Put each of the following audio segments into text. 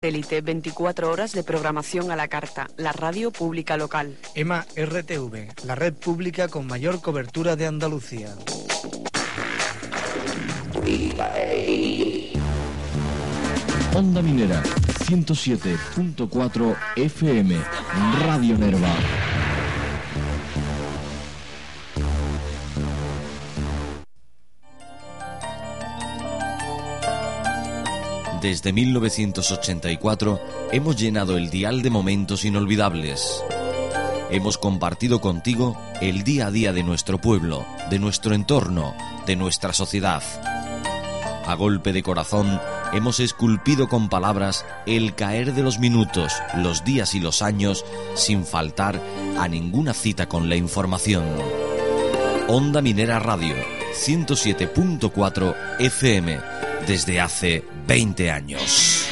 Élite, 24 horas de programación a la carta, la radio pública local. EMA RTV, la red pública con mayor cobertura de Andalucía. Onda Minera, 107.4 FM, Radio Nerva. Desde 1984 hemos llenado el dial de momentos inolvidables. Hemos compartido contigo el día a día de nuestro pueblo, de nuestro entorno, de nuestra sociedad. A golpe de corazón hemos esculpido con palabras el caer de los minutos, los días y los años, sin faltar a ninguna cita con la información. Onda Minera Radio, 107.4 FM, desde hace 20 años.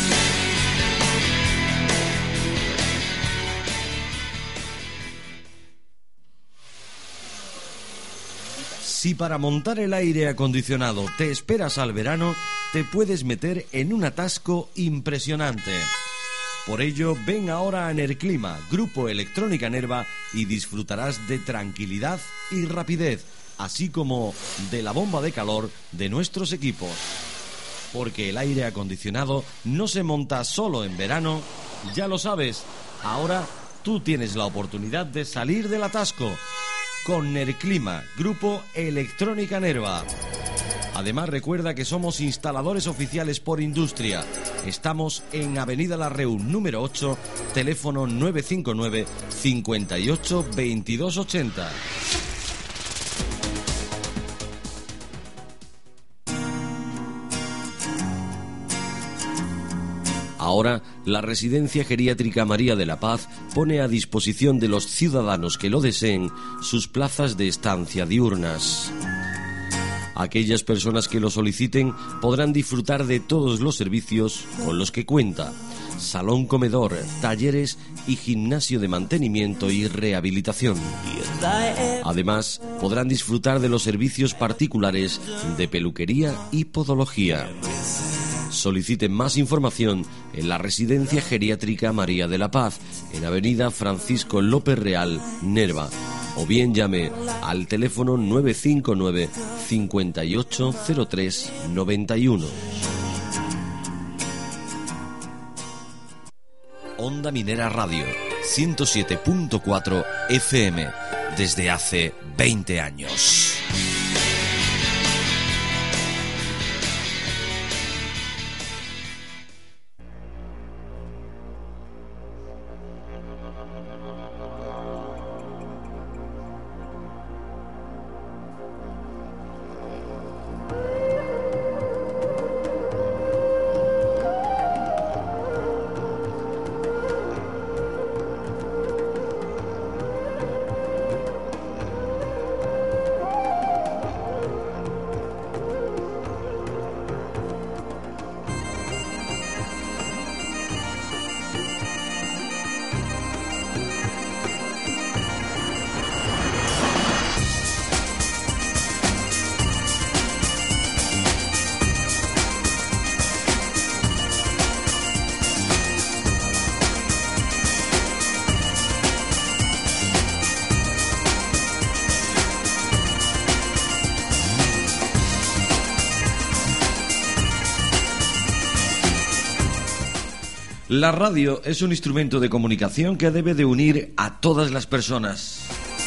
Si para montar el aire acondicionado te esperas al verano, te puedes meter en un atasco impresionante. Por ello, ven ahora a Enerclima, Grupo Electrónica Nerva, y disfrutarás de tranquilidad y rapidez, así como de la bomba de calor de nuestros equipos. Porque el aire acondicionado no se monta solo en verano, ya lo sabes. Ahora tú tienes la oportunidad de salir del atasco con Nerclima, Grupo Electrónica Nerva. Además, recuerda que somos instaladores oficiales por industria. Estamos en Avenida La Reun, número 8, teléfono 959 58 22 80. Ahora, la Residencia Geriátrica María de la Paz pone a disposición de los ciudadanos que lo deseen sus plazas de estancia diurnas. Aquellas personas que lo soliciten podrán disfrutar de todos los servicios con los que cuenta: salón comedor, talleres y gimnasio de mantenimiento y rehabilitación. Además, podrán disfrutar de los servicios particulares de peluquería y podología. Soliciten más información en la Residencia Geriátrica María de la Paz, en Avenida Francisco López Real, Nerva, o bien llame al teléfono 959 5803 91. Onda Minera Radio, 107.4 FM, desde hace 20 años. La radio es un instrumento de comunicación que debe de unir a todas las personas.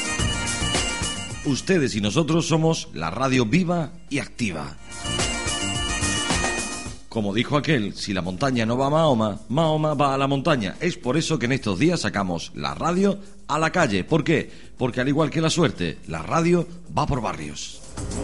Ustedes y nosotros somos la radio viva y activa. Como dijo aquel, si la montaña no va a Mahoma, Mahoma va a la montaña. Es por eso que en estos días sacamos la radio a la calle. ¿Por qué? Porque al igual que la suerte, la radio va por barrios.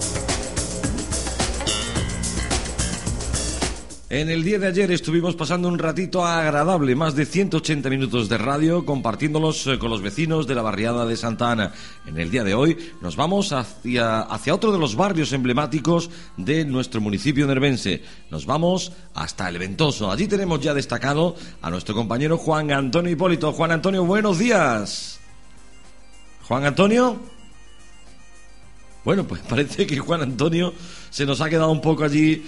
En el día de ayer estuvimos pasando un ratito agradable, más de 180 minutos de radio, compartiéndolos con los vecinos de la barriada de Santa Ana. En el día de hoy nos vamos hacia otro de los barrios emblemáticos de nuestro municipio nervense. Nos vamos hasta El Ventoso. Allí tenemos ya destacado a nuestro compañero Juan Antonio Hipólito. Juan Antonio, buenos días. Juan Antonio. Bueno, pues parece que Juan Antonio se nos ha quedado un poco allí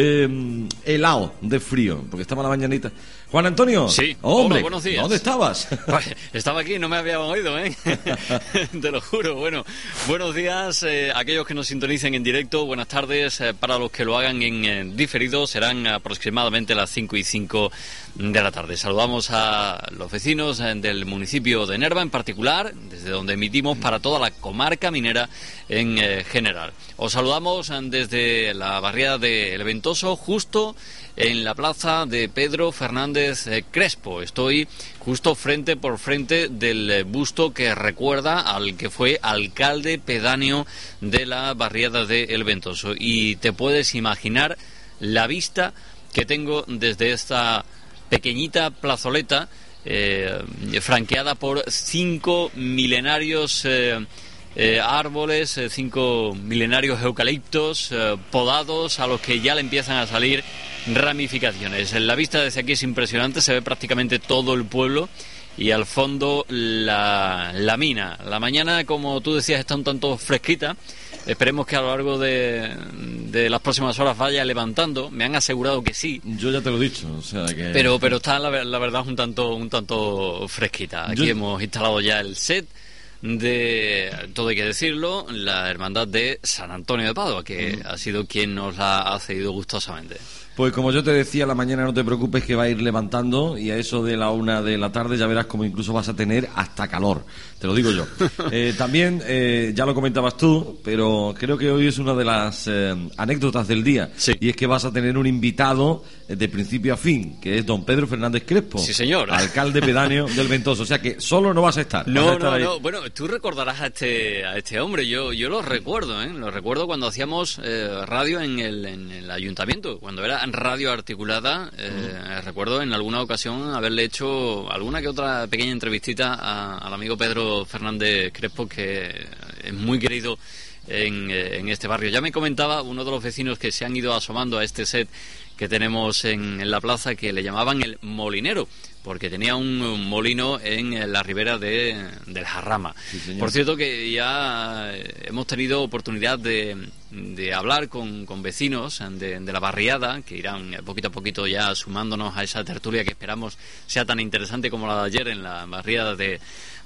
helado de frío, porque estamos a la mañanita. Juan Antonio. Sí. Hombre, hola, buenos días. ¿Dónde estabas? Estaba aquí, no me había oído, ¿eh? Te lo juro. Bueno, buenos días aquellos que nos sintonicen en directo. Buenas tardes para los que lo hagan en diferido. Serán aproximadamente las 5:05 de la tarde. Saludamos a los vecinos del municipio de Nerva en particular, desde donde emitimos para toda la comarca minera en general. Os saludamos desde la barriada de El Ventoso, justo en la plaza de Pedro Fernández Crespo. Estoy justo frente por frente del busto que recuerda al que fue alcalde pedáneo de la barriada de El Ventoso. Y te puedes imaginar la vista que tengo desde esta pequeñita plazoleta franqueada por 5 milenarios árboles, 5 milenarios eucaliptos podados, a los que ya le empiezan a salir ramificaciones. La vista desde aquí es impresionante, se ve prácticamente todo el pueblo y al fondo la mina. La mañana, como tú decías, está un tanto fresquita. Esperemos que a lo largo de las próximas horas vaya levantando. Me han asegurado que sí. Yo ya te lo he dicho, o sea que... Pero está la verdad un tanto fresquita. Aquí hemos instalado ya el set de, todo hay que decirlo, la hermandad de San Antonio de Padua, que ha sido quien nos la ha cedido gustosamente. Pues como yo te decía, la mañana no te preocupes que va a ir levantando y a eso de la 1 de la tarde ya verás como incluso vas a tener hasta calor, te lo digo yo. También, ya lo comentabas tú, pero creo que hoy es una de las anécdotas del día. Sí. Y es que vas a tener un invitado de principio a fin, que es don Pedro Fernández Crespo. Sí, señor. Alcalde pedáneo del Ventoso. O sea que solo no vas a estar. No. Bueno, tú recordarás a este hombre. Yo lo recuerdo, ¿eh? Lo recuerdo cuando hacíamos radio en el ayuntamiento, cuando era radio articulada. Recuerdo en alguna ocasión haberle hecho alguna que otra pequeña entrevistita al amigo Pedro Fernández Crespo, que es muy querido en este barrio. Ya me comentaba uno de los vecinos que se han ido asomando a este set que tenemos en la plaza, que le llamaban el molinero, porque tenía un molino en la ribera del Jarrama. Sí, por cierto, que ya hemos tenido oportunidad de hablar con vecinos de la barriada, que irán poquito a poquito ya sumándonos a esa tertulia que esperamos sea tan interesante como la de ayer en la barriada de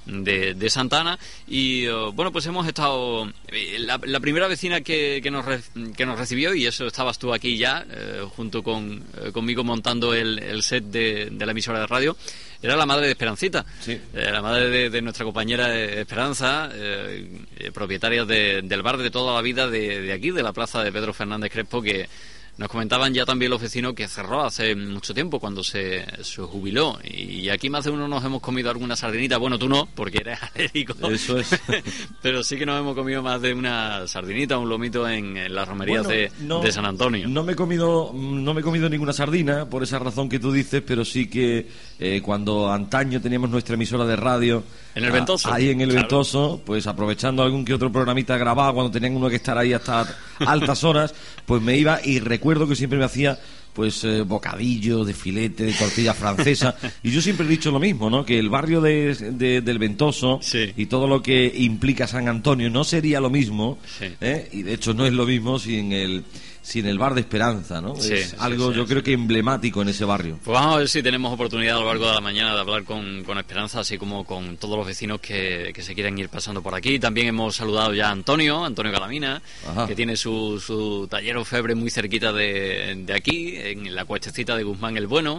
Santa Ana. Y bueno, pues hemos estado la primera vecina que nos recibió, y eso estabas tú aquí ya junto conmigo montando el set de la emisora de radio, era la madre de Esperancita. Sí. La madre de nuestra compañera Esperanza, propietaria del bar de toda la vida de aquí, de la plaza de Pedro Fernández Crespo, que nos comentaban ya también los vecinos que cerró hace mucho tiempo, cuando se jubiló. Y aquí más de uno nos hemos comido alguna sardinita. Bueno, tú no, porque eres alérgico. Eso es. Pero sí que nos hemos comido más de una sardinita, un lomito en las romerías de San Antonio. No me he comido ninguna sardina, por esa razón que tú dices, pero sí que cuando antaño teníamos nuestra emisora de radio... En el Ventoso. Ahí en el Ventoso, pues aprovechando algún que otro programita grabado, cuando tenían uno que estar ahí hasta altas horas, pues me iba, y recuerdo que siempre me hacía pues bocadillo de filete, de tortilla francesa, y yo siempre he dicho lo mismo, ¿no? Que el barrio del Ventoso, sí, y todo lo que implica San Antonio no sería lo mismo, sí, y de hecho no es lo mismo sin el bar de Esperanza, ¿no? Sí, es algo, yo creo que emblemático en ese barrio. Pues vamos a ver si tenemos oportunidad a lo largo de la mañana de hablar con Esperanza, así como con todos los vecinos que se quieran ir pasando por aquí. También hemos saludado ya a Antonio Calamina, que tiene su taller orfebre muy cerquita de aquí, en la cuestecita de Guzmán el Bueno.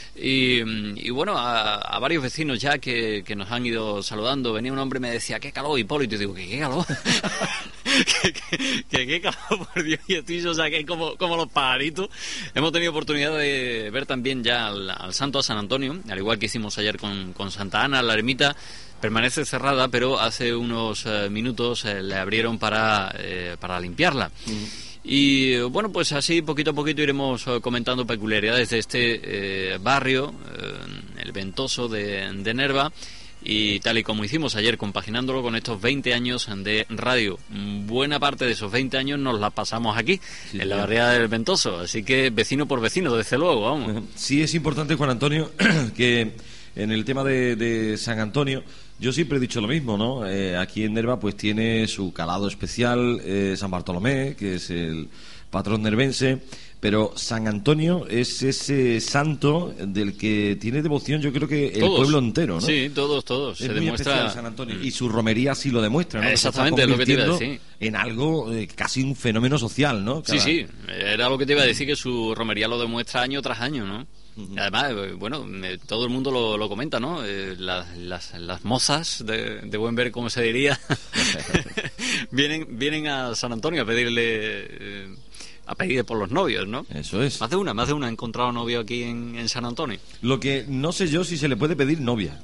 Y bueno, a varios vecinos ya que nos han ido saludando. Venía un hombre y me decía: ¿qué calor, Hipólito? Y digo: ¿qué calor? ¿Qué calor, por Dios? Y estoy yo saqué como los pajaritos. Hemos tenido oportunidad de ver también ya al santo, a San Antonio, al igual que hicimos ayer con Santa Ana. La ermita permanece cerrada, pero hace unos minutos le abrieron para limpiarla. Y bueno, pues así poquito a poquito iremos comentando peculiaridades de este barrio, el Ventoso de Nerva, y tal y como hicimos ayer, compaginándolo con estos 20 años de radio. Buena parte de esos 20 años nos la pasamos aquí, sí, en la barriada del Ventoso, así que vecino por vecino, desde luego, vamos. Sí, es importante, Juan Antonio, que en el tema de San Antonio, yo siempre he dicho lo mismo, ¿no? Aquí en Nerva pues tiene su calado especial San Bartolomé, que es patrón nervense, pero San Antonio es ese santo del que tiene devoción, yo creo que el pueblo entero, ¿no? Sí, todos. Es se muy demuestra especial San Antonio, y su romería sí lo demuestra, ¿no? Exactamente, es lo que te iba a decir. En algo, casi un fenómeno social, ¿no? Sí, era lo que te iba a decir, que su romería lo demuestra año tras año, ¿no? Además, bueno, todo el mundo lo comenta, ¿no? Las mozas de buen ver, como se diría, vienen a San Antonio a pedirle... a pedir por los novios, ¿no? Eso es. Más de una ha encontrado novio aquí en San Antonio. Lo que no sé yo si se le puede pedir novia.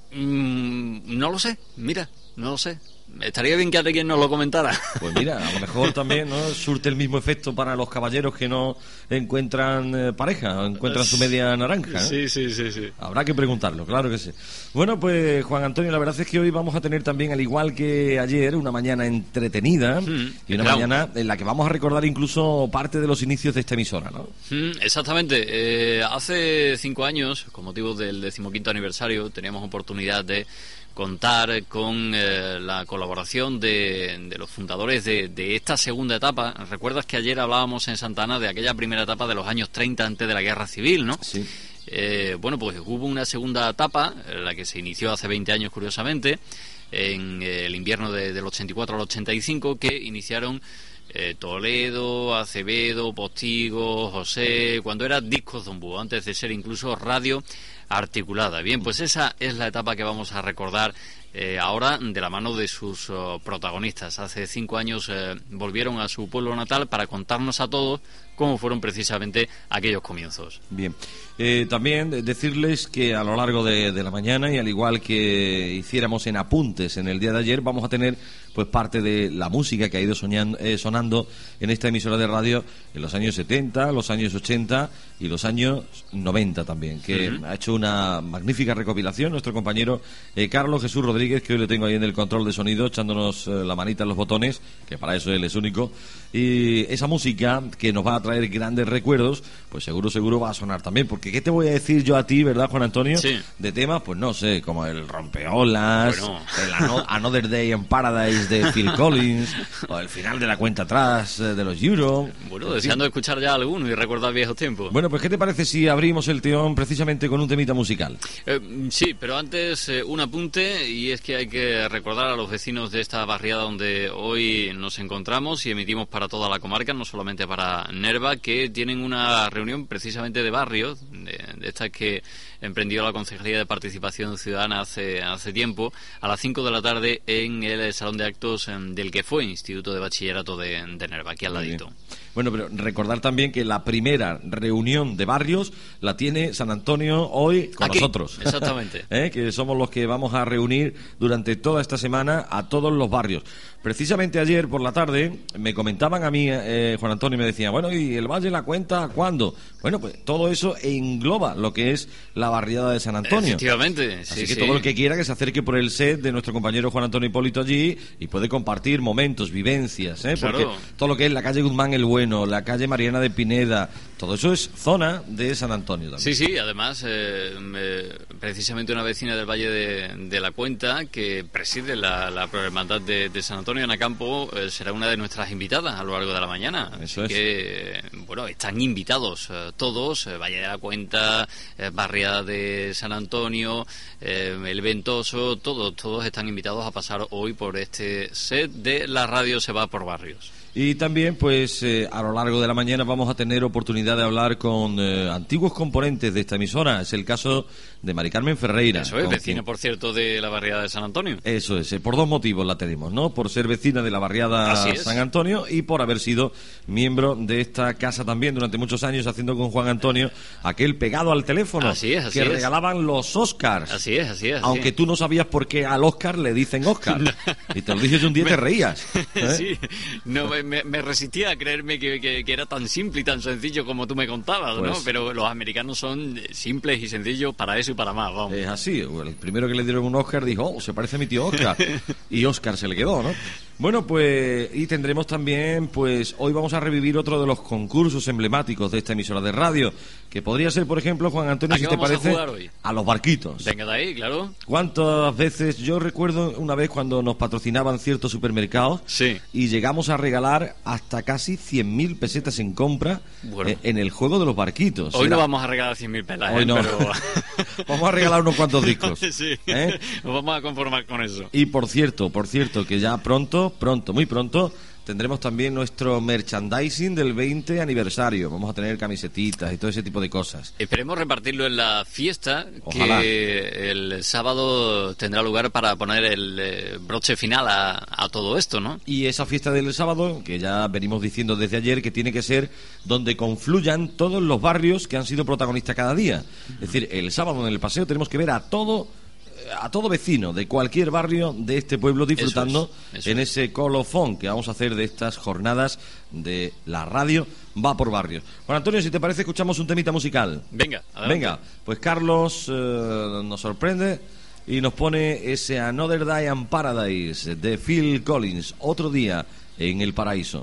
No lo sé, mira, no lo sé. Estaría bien que alguien nos lo comentara. Pues mira, a lo mejor también, ¿no?, surte el mismo efecto para los caballeros que no encuentran pareja, o encuentran su media naranja, ¿eh? Sí. Habrá que preguntarlo, claro que sí. Bueno, pues Juan Antonio, la verdad es que hoy vamos a tener también, al igual que ayer, una mañana entretenida y una mañana en la que vamos a recordar incluso parte de los inicios de esta emisora, ¿no? Exactamente. Hace 5 años, con motivo del 15º aniversario, teníamos oportunidad de contar con la colaboración de los fundadores de esta segunda etapa. ¿Recuerdas que ayer hablábamos en Santa Ana de aquella primera etapa de los años 30 antes de la Guerra Civil, ¿no? Sí. Bueno, pues hubo una segunda etapa, la que se inició hace 20 años, curiosamente, en el invierno del 84 al 85, que iniciaron Toledo, Acevedo, Postigo, José, cuando era Discos Zombú, antes de ser incluso radio articulada. Bien, pues esa es la etapa que vamos a recordar ahora de la mano de sus protagonistas. Hace 5 años volvieron a su pueblo natal para contarnos a todos cómo fueron precisamente aquellos comienzos. Bien, también decirles que a lo largo de la mañana, y al igual que hiciéramos en apuntes en el día de ayer, vamos a tener pues parte de la música que ha ido sonando en esta emisora de radio en los años 70, los años 80 y los años 90 también, que ha hecho una magnífica recopilación nuestro compañero Carlos Jesús Rodríguez, que hoy le tengo ahí en el control de sonido, echándonos la manita en los botones, que para eso él es único, y esa música que nos va a traer grandes recuerdos, pues seguro va a sonar también, porque ¿qué te voy a decir yo a ti, verdad, Juan Antonio? Sí. De temas, pues no sé, como el Rompeolas, bueno, el Another Day in Paradise de Phil Collins, o el final de la cuenta atrás de los Euro. Bueno, deseando escuchar ya alguno y recordar viejos tiempos. Bueno, pues ¿qué te parece si abrimos el teón precisamente con un temita musical? Sí, pero antes un apunte, y es que hay que recordar a los vecinos de esta barriada donde hoy nos encontramos y emitimos para toda la comarca, no solamente para Nerva, que tienen una reunión precisamente de barrios, de estas que emprendió la Concejalía de Participación Ciudadana hace tiempo, a las 5 de la tarde en el Salón de Actos del que fue Instituto de Bachillerato de Nerva, aquí al ladito. Bueno, pero recordar también que la primera reunión de barrios la tiene San Antonio hoy con aquí, nosotros. Exactamente. Que somos los que vamos a reunir durante toda esta semana a todos los barrios. Precisamente ayer por la tarde me comentaban a mí, Juan Antonio, y me decían, bueno, ¿y el Valle la cuenta cuándo? Bueno, pues todo eso engloba lo que es la barriada de San Antonio. Efectivamente. Así que todo el que quiera que se acerque por el set de nuestro compañero Juan Antonio Hipólito allí y puede compartir momentos, vivencias, Claro. porque todo lo que es la calle Guzmán el Bueno, la calle Mariana de Pineda, todo eso es zona de San Antonio también. Sí, además, precisamente una vecina del Valle de la Cuenta, que preside la Hermandad de San Antonio, Ana Campo, será una de nuestras invitadas a lo largo de la mañana. Eso Así es. que, bueno, están invitados todos, Valle de la Cuenta, barriada de San Antonio, el Ventoso, todos están invitados a pasar hoy por este set de la radio Se va por barrios. Y también, pues, a lo largo de la mañana vamos a tener oportunidad de hablar con antiguos componentes de esta emisora. Es el caso de Mari Carmen Ferreira. Eso es, vecina, por cierto, de la barriada de San Antonio. Eso es, por 2 motivos la tenemos, ¿no? Por ser vecina de la barriada San Antonio y por haber sido miembro de esta casa también durante muchos años, haciendo con Juan Antonio aquel pegado al teléfono. Así es. Regalaban los Oscars. Así es. Aunque tú no sabías por qué al Oscar le dicen Oscar. Y te lo dije yo un día y te reías. Sí, no, me resistía a creerme que era tan simple y tan sencillo como tú me contabas, pues, ¿no? Pero los americanos son simples y sencillos para eso y para más, vamos. Es así. El primero que le dieron un Oscar dijo, se parece a mi tío Oscar. Y Oscar se le quedó, ¿no? Bueno, pues, y tendremos también, pues, hoy vamos a revivir otro de los concursos emblemáticos de esta emisora de radio, que podría ser, por ejemplo, Juan Antonio, si te parece, a los barquitos. Venga de ahí, claro. ¿Cuántas veces? Yo recuerdo una vez cuando nos patrocinaban ciertos supermercados, sí, y llegamos a regalar hasta casi 100.000 pesetas en compra, en el juego de los barquitos. Hoy no vamos a regalar 100.000 pelas, hoy no. Pero... vamos a regalar unos cuantos discos. Sí, nos vamos a conformar con eso. Y por cierto, que ya muy pronto, tendremos también nuestro merchandising del 20 aniversario. Vamos a tener camisetitas y todo ese tipo de cosas. Esperemos repartirlo en la fiesta. Ojalá. Que el sábado tendrá lugar para poner el broche final a todo esto, ¿no? Y esa fiesta del sábado, que ya venimos diciendo desde ayer, que tiene que ser donde confluyan todos los barrios que han sido protagonistas cada día. Es decir, el sábado en el paseo tenemos que ver a todo vecino de cualquier barrio de este pueblo disfrutando eso es. En ese colofón que vamos a hacer de estas jornadas de la radio va por barrios. Juan Antonio, si te parece, escuchamos un temita musical. Venga, adelante. Venga, pues Carlos nos sorprende y nos pone ese Another Day in Paradise de Phil Collins, Otro día en el paraíso.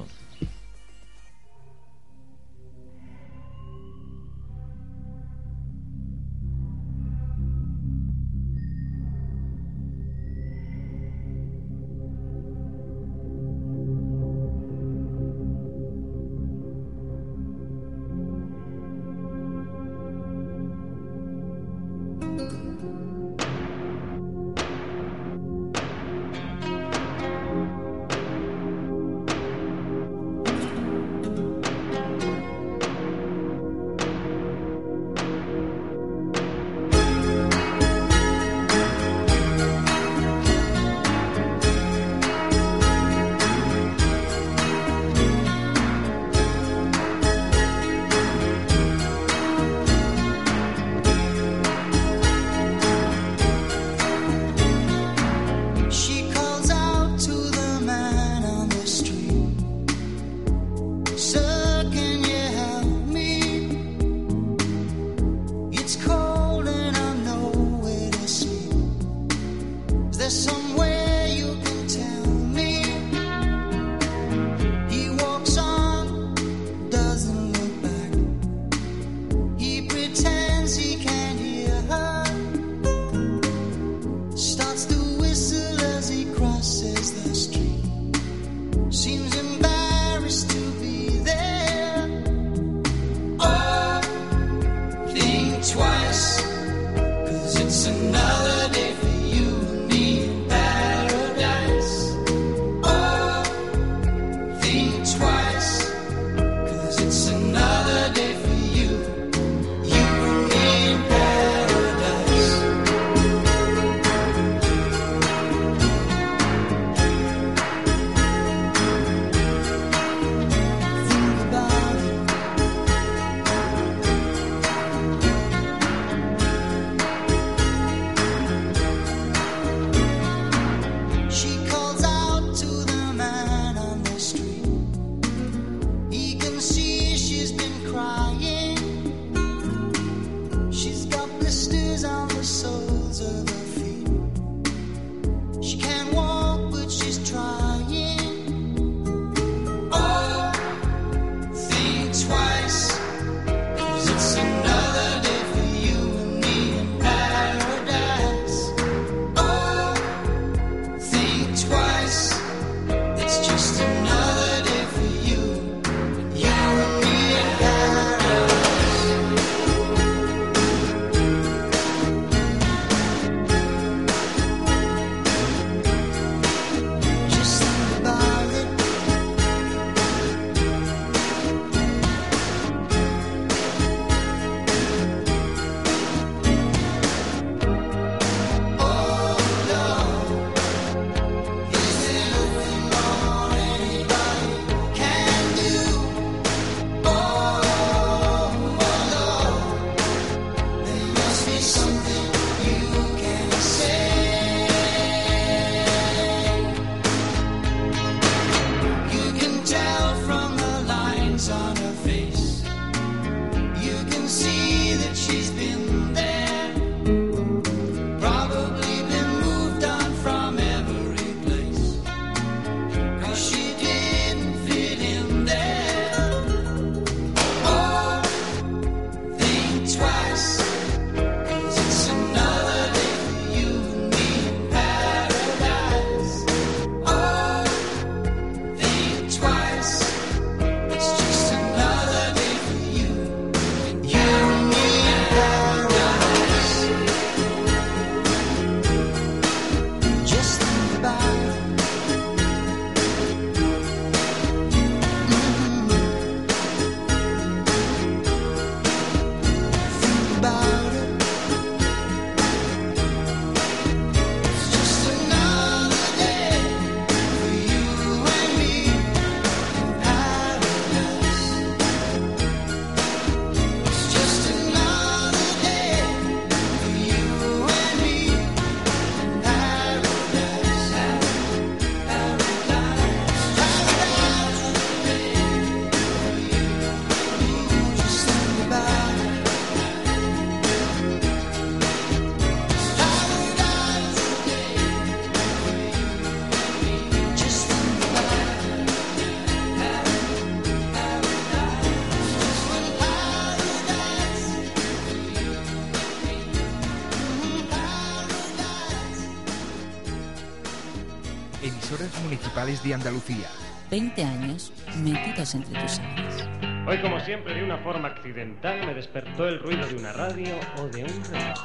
emisoras municipales de Andalucía. 20 años metidos entre tus sábanas. Hoy, como siempre, de una forma accidental, me despertó el ruido de una radio o de un reloj.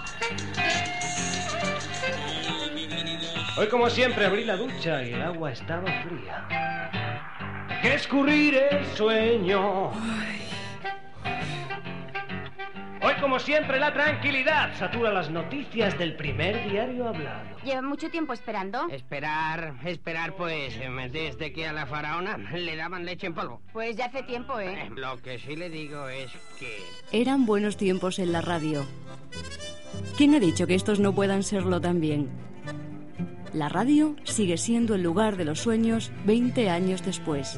Hoy, como siempre, abrí la ducha y el agua estaba fría. Dejé escurrir el sueño. Hoy, como siempre, la tranquilidad satura las noticias del primer diario hablado. ¿Lleva mucho tiempo esperando? Esperar, pues, desde que a la faraona le daban leche en polvo. Pues ya hace tiempo, ¿eh? Lo que sí le digo es que... Eran buenos tiempos en la radio. ¿Quién ha dicho que estos no puedan serlo también? La radio sigue siendo el lugar de los sueños 20 años después.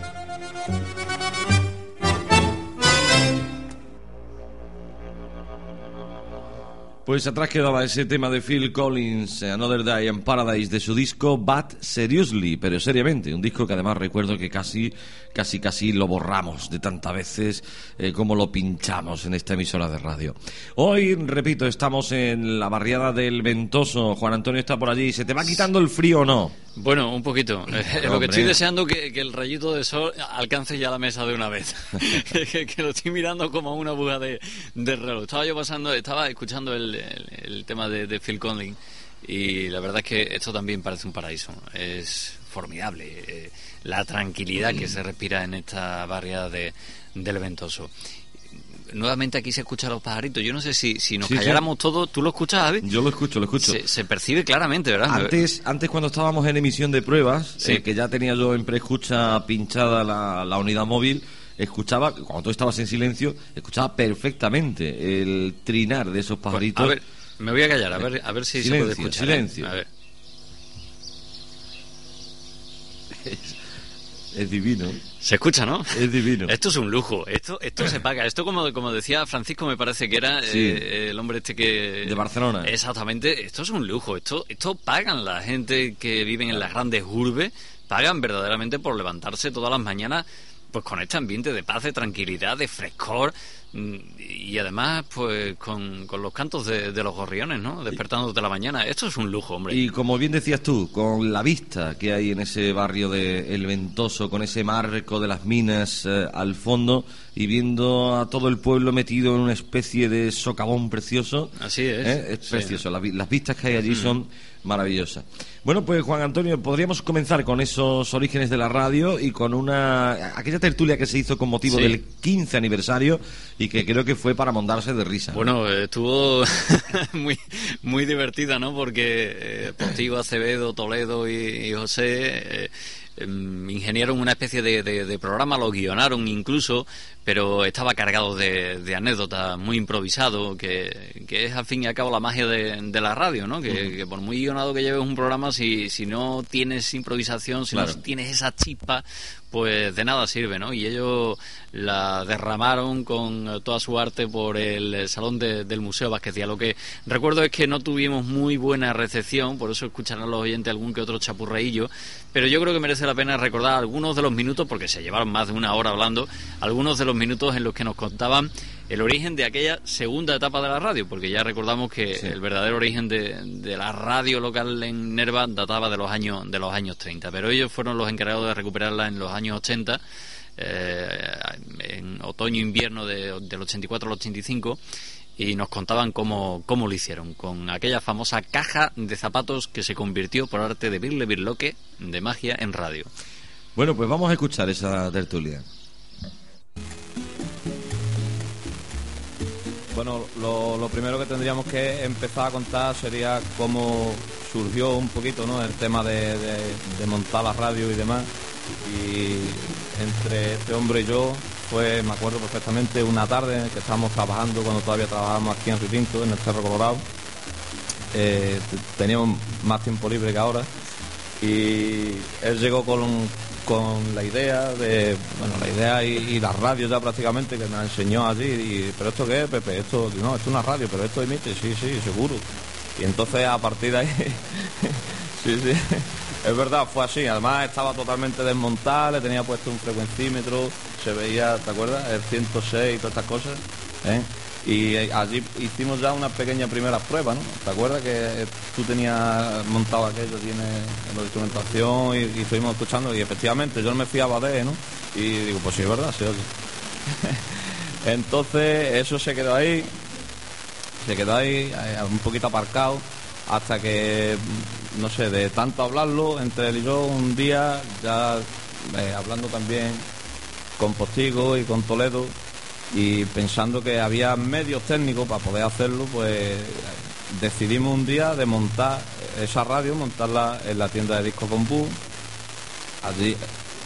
Pues atrás quedaba ese tema de Phil Collins, Another Day in Paradise, de su disco But Seriously, pero seriamente, un disco que además recuerdo que casi lo borramos de tantas veces como lo pinchamos en esta emisora de radio. Hoy, repito, estamos en la barriada del Ventoso. Juan Antonio está por allí. ¿Se te va quitando el frío o no? Bueno, un poquito. Lo que estoy deseando que el rayito de sol alcance ya la mesa de una vez. que lo estoy mirando como una aguja de reloj. Estaba escuchando el tema de Phil Collins y la verdad es que esto también parece un paraíso. Es formidable la tranquilidad que se respira en esta barriada del Ventoso. Nuevamente aquí se escuchan los pajaritos. Yo no sé si nos calláramos todos. ¿Tú lo escuchas, Javi? Yo lo escucho. Se percibe claramente, ¿verdad? Antes cuando estábamos en emisión de pruebas, que ya tenía yo en preescucha pinchada la unidad móvil, escuchaba, cuando tú estabas en silencio, escuchaba perfectamente el trinar de esos pajaritos. A ver, me voy a callar, a ver si se puede escuchar. Silencio. A ver. Es divino. Se escucha, ¿no? Es divino. Esto es un lujo. Esto se paga. Esto, como decía Francisco, me parece que era el hombre que... De Barcelona. Exactamente. Esto es un lujo. Esto pagan la gente que viven en las grandes urbes. Pagan verdaderamente por levantarse todas las mañanas pues con este ambiente de paz, de tranquilidad, de frescor y además pues con los cantos de los gorriones, ¿no? Despertándote la mañana. Esto es un lujo, hombre. Y como bien decías tú, con la vista que hay en ese barrio de El Ventoso, con ese marco de las minas al fondo y viendo a todo el pueblo metido en una especie de socavón precioso. Así es. Es precioso. Las vistas que hay allí son maravillosas. Bueno, pues Juan Antonio, podríamos comenzar con esos orígenes de la radio y con aquella tertulia que se hizo con motivo del 15 aniversario y que creo que fue para montarse de risa. Bueno, estuvo muy divertida, ¿no? Porque Postigo, Acevedo, Toledo y José ingeniaron una especie de programa, lo guionaron incluso, pero estaba cargado de anécdotas, muy improvisado, que es al fin y al cabo la magia de la radio, ¿no? Que por muy guionado que lleves un programa, si no tienes improvisación, si no tienes esa chispa, pues de nada sirve, ¿no? Y ellos la derramaron con toda su arte por el salón del Museo Vázquez Díaz. Lo que recuerdo es que no tuvimos muy buena recepción, por eso escucharán los oyentes algún que otro chapurreillo, pero yo creo que merece la pena recordar algunos de los minutos, porque se llevaron más de una hora hablando, algunos de los minutos en los que nos contaban el origen de aquella segunda etapa de la radio, porque ya recordamos que el verdadero origen de la radio local en Nerva databa de los años 30, pero ellos fueron los encargados de recuperarla en los años 80, en otoño-invierno del 84 al 85, y nos contaban cómo lo hicieron, con aquella famosa caja de zapatos que se convirtió por arte de Birle Birloque de magia en radio. Bueno, pues vamos a escuchar esa tertulia. Bueno, lo primero que tendríamos que empezar a contar sería cómo surgió un poquito, ¿no?, el tema de montar la radio y demás. Y entre este hombre y yo fue, me acuerdo perfectamente, una tarde que estábamos trabajando, cuando todavía trabajábamos aquí en Ritinto, en el Cerro Colorado. Teníamos más tiempo libre que ahora y él llegó con la idea y la radio ya prácticamente, que me la enseñó allí. ¿Pero esto qué es, Pepe? Esto es una radio, pero esto emite. Sí, seguro. Y entonces a partir de ahí sí, es verdad, fue así. Además estaba totalmente desmontada, le tenía puesto un frecuencímetro, se veía, ¿te acuerdas? El 106 y todas estas cosas, Y allí hicimos ya una pequeña primera prueba, ¿no? ¿Te acuerdas que tú tenías montado aquello, tienes la instrumentación y estuvimos escuchando? Y efectivamente yo no me fiaba de él, ¿no? Y digo, pues sí, es verdad, se oye. Entonces eso se quedó ahí un poquito aparcado, hasta que, no sé, de tanto hablarlo entre él y yo, un día ya hablando también con Postigo y con Toledo, y pensando que había medios técnicos para poder hacerlo, pues decidimos un día de montar esa radio, montarla en la tienda de discos Bambú. Allí,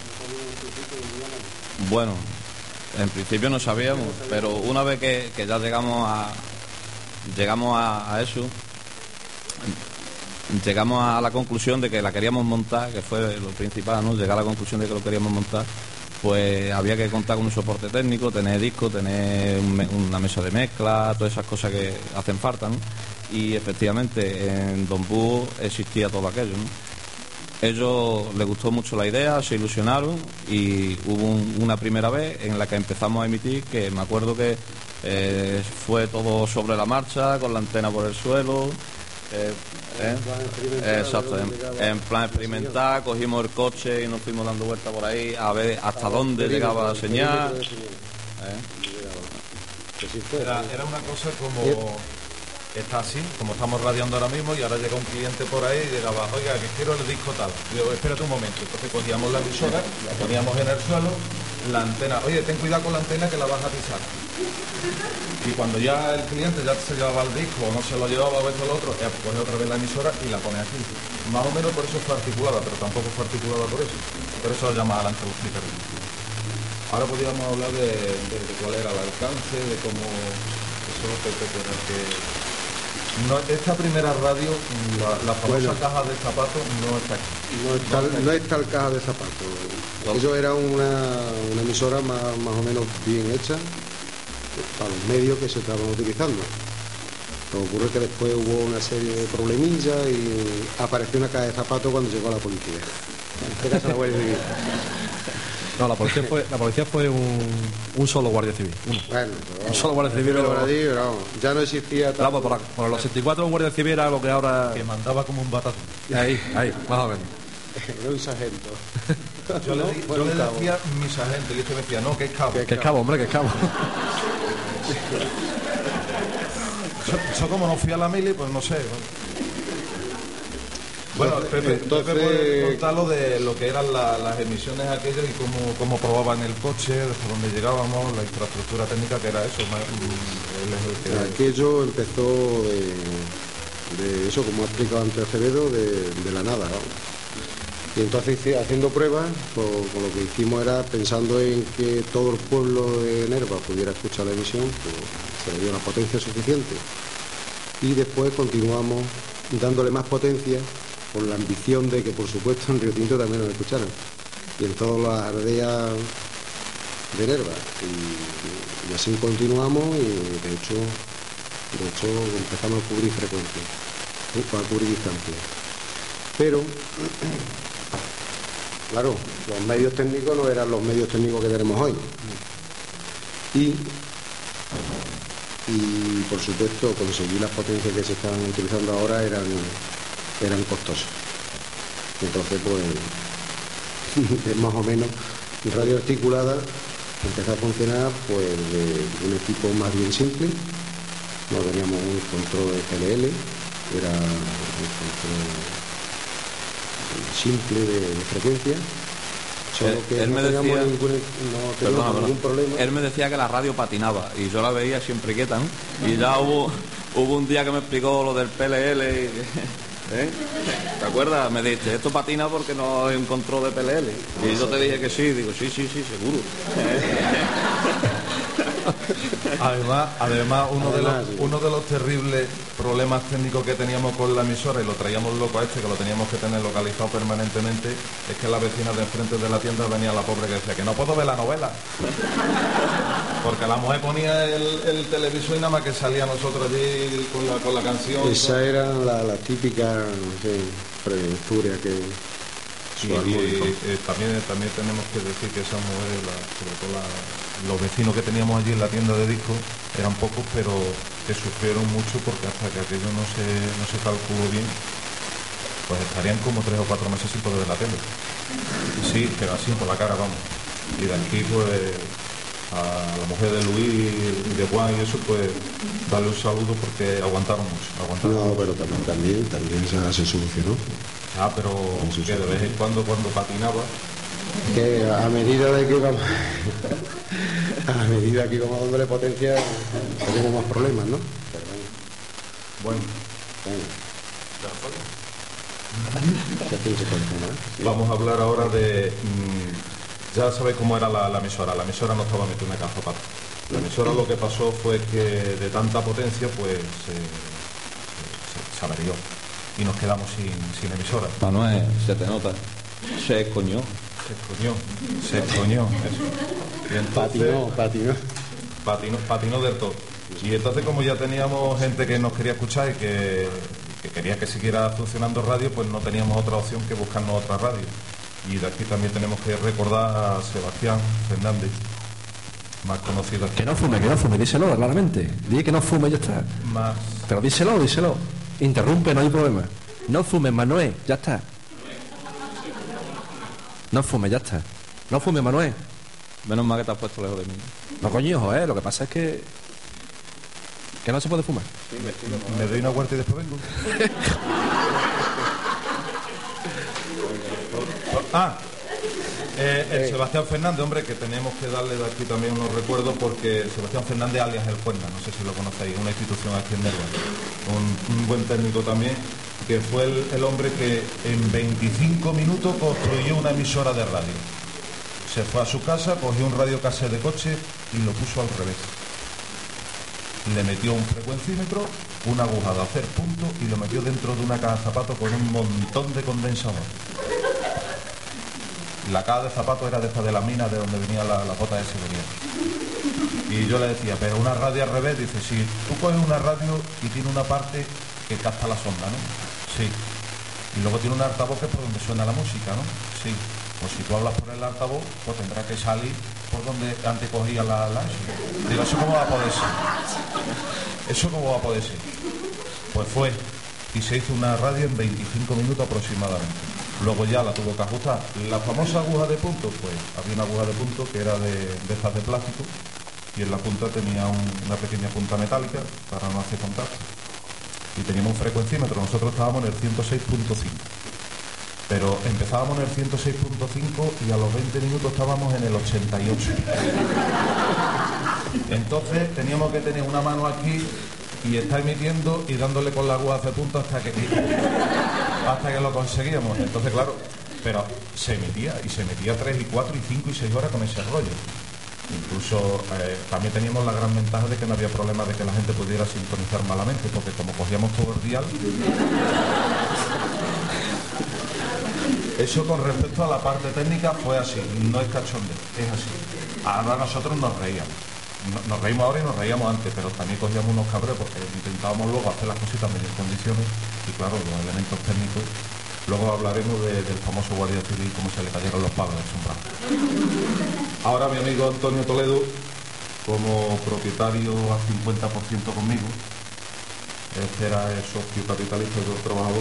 bueno, en principio no sabíamos, pero una vez que ya llegamos a eso, llegamos a la conclusión de que la queríamos montar, que fue lo principal, ¿no? Llegar a la conclusión de que lo queríamos montar. Pues había que contar con un soporte técnico, tener discos, tener una mesa de mezcla, todas esas cosas que hacen falta, ¿no? Y efectivamente en Don Búho existía todo aquello, ¿no? Ellos les gustó mucho la idea, se ilusionaron, y hubo una primera vez en la que empezamos a emitir, que me acuerdo que fue todo sobre la marcha, con la antena por el suelo. Exacto, en plan experimental, cogimos el coche y nos fuimos dando vueltas por ahí a ver hasta dónde llegaba la señal. Era una cosa como está así, como estamos radiando ahora mismo, y ahora llega un cliente por ahí y llegaba, oiga, que quiero el disco tal. Digo, espérate un momento. Entonces cogíamos la emisora, la poníamos en el suelo, la antena, oye, ten cuidado con la antena que la vas a pisar. Y cuando ya el cliente ya se llevaba el disco, o no se lo llevaba, o esto o lo otro, coge otra vez la emisora y la pone aquí. Más o menos por eso fue articulada, pero tampoco fue articulada por eso. Por eso lo llama la Andalucía. Ahora podríamos hablar de cuál era el alcance, de cómo eso, que no, esta primera radio, la famosa caja de zapatos, no está aquí. No está el caja de zapatos. Eso era una emisora más o menos bien hecha para los medios que se estaban utilizando. Lo que ocurre es que después hubo una serie de problemillas y apareció una caja de zapatos cuando llegó la policía. En este caso la Guardia Civil. No, la policía fue un solo guardia civil. Bueno, un solo guardia civil. Pero ya no existía. Vamos, por los 64 un guardia civil era lo que ahora. Que mandaba como un batazón. Ahí, más o menos. Era un sargento. Yo le decía mi sargento, y este me decía, no, que es cabo. Que es cabo, hombre, que es cabo. Yo como no fui a la mili, pues no sé. Bueno, Pepe puede contar lo que eran las emisiones aquellas y cómo probaban el coche, hasta dónde llegábamos, la infraestructura técnica, que era eso. Aquello empezó de eso, como ha explicado antes Acevedo, de la nada, ¿no? Y entonces, haciendo pruebas, pues lo que hicimos era, pensando en que todo el pueblo de Nerva pudiera escuchar la emisión, pues se le dio la potencia suficiente. Y después continuamos dándole más potencia, con la ambición de que, por supuesto, en Río Tinto también nos escucharan, y en todas las aldeas de Nerva, y así continuamos, y de hecho empezamos a cubrir frecuencias, a cubrir distancias. Pero, claro, los medios técnicos no eran los medios técnicos que tenemos hoy, y por supuesto conseguir las potencias que se están utilizando ahora eran costosos. Entonces, pues, es más o menos radio articulada empezó a funcionar pues de un equipo más bien simple. No teníamos un control de PLL, era un control simple de frecuencia. Solo que él no me teníamos decía, ningún problema. Él me decía que la radio patinaba y yo la veía siempre quieta, ¿no? Y ya hubo un día que me explicó lo del PLL y, ¿te acuerdas? Me dijiste, esto patina porque no hay un control de PLL. Y yo te dije que sí, digo, sí, seguro. Además uno de los terribles problemas técnicos que teníamos con la emisora, y lo traíamos loco a que lo teníamos que tener localizado permanentemente, es que la vecina de enfrente de la tienda venía la pobre que decía que no puedo ver la novela. Porque la mujer ponía el televisor y nada más que salía nosotros allí con la canción. Esa era la típica preventura También tenemos que decir que esas mujeres, sobre todo los vecinos que teníamos allí en la tienda de discos, eran pocos, pero que sufrieron mucho porque hasta que aquello no se calculó bien, pues estarían como 3 o 4 meses sin poder ver la tele. Sí, pero así por la cara, vamos. Y de aquí, pues, a la mujer de Luis y de Juan y eso, pues, darle un saludo porque aguantaron mucho. No, pero también se solucionó. Pero que de vez en cuando patinaba. Que a medida de que íbamos dándole potencia, tenemos más problemas, ¿no? Bueno. Vamos a hablar ahora de... ya sabéis cómo era la emisora. La emisora no estaba metida en una caja pata. La emisora lo que pasó fue que de tanta potencia pues se averió y nos quedamos sin emisora. Manuel, se te nota. Se escoñó. Eso. Y entonces, patinó del todo. Y entonces, como ya teníamos gente que nos quería escuchar y que quería que siguiera funcionando radio, pues no teníamos otra opción que buscarnos otra radio. Y de aquí también tenemos que recordar a Sebastián Fernández, más conocido aquí. Que no fume, díselo claramente. Dile que no fume y ya está. Pero díselo. Interrumpe, no hay problema. No fume, Manuel, ya está. No fume, ya está. No fume, Manuel. Menos mal que te has puesto lejos de mí. No, coño, hijo, lo que pasa es que no se puede fumar. Me doy una vuelta y después vengo. Sebastián Fernández, hombre, que tenemos que darle de aquí también unos recuerdos, porque Sebastián Fernández, alias El Cuerna, no sé si lo conocéis, una institución aquí en Nerva, un buen técnico también, que fue el hombre que en 25 minutos construyó una emisora de radio. Se fue a su casa, cogió un radiocasete de coche y lo puso al revés. Le metió un frecuencímetro, una aguja de hacer punto y lo metió dentro de una caja de zapatos con un montón de condensador. La caja de zapatos era de esta de la mina de donde venía la bota de seguridad. Y yo le decía, pero una radio al revés, dice, si tú coges una radio y tiene una parte que capta la sonda, ¿no? Sí. Y luego tiene un altavoz que es por donde suena la música, ¿no? Sí. Pues si tú hablas por el altavoz, pues tendrá que salir por donde antes cogía la Digo, ¿eso cómo va a poder ser? ¿Eso cómo va a poder ser? Pues fue, y se hizo una radio en 25 minutos aproximadamente. Luego ya la tuvo que ajustar. La famosa aguja de punto, pues había una aguja de punto que era de estas de plástico y en la punta tenía una pequeña punta metálica para no hacer contacto. Y teníamos un frecuencímetro, nosotros estábamos en el 106.5. Pero empezábamos en el 106.5 y a los 20 minutos estábamos en el 88. Entonces teníamos que tener una mano aquí y estar emitiendo y dándole con la aguja de punto hasta que lo conseguíamos. Entonces, claro, pero se emitía 3 y 4 y 5 y 6 horas con ese rollo. Incluso también teníamos la gran ventaja de que no había problema de que la gente pudiera sintonizar malamente, porque como cogíamos todo el dial. Eso con respecto a la parte técnica fue así, no es cachondeo, es así. Ahora nosotros nos reíamos. Nos reímos ahora y nos reíamos antes, pero también cogíamos unos cabreos porque intentábamos luego hacer las cositas en medias condiciones y claro, los elementos técnicos. Luego hablaremos del famoso guardia civil, cómo se le cayeron los palos del sombrado. Ahora mi amigo Antonio Toledo, como propietario a 50% conmigo, este era el socio capitalista del trabajador,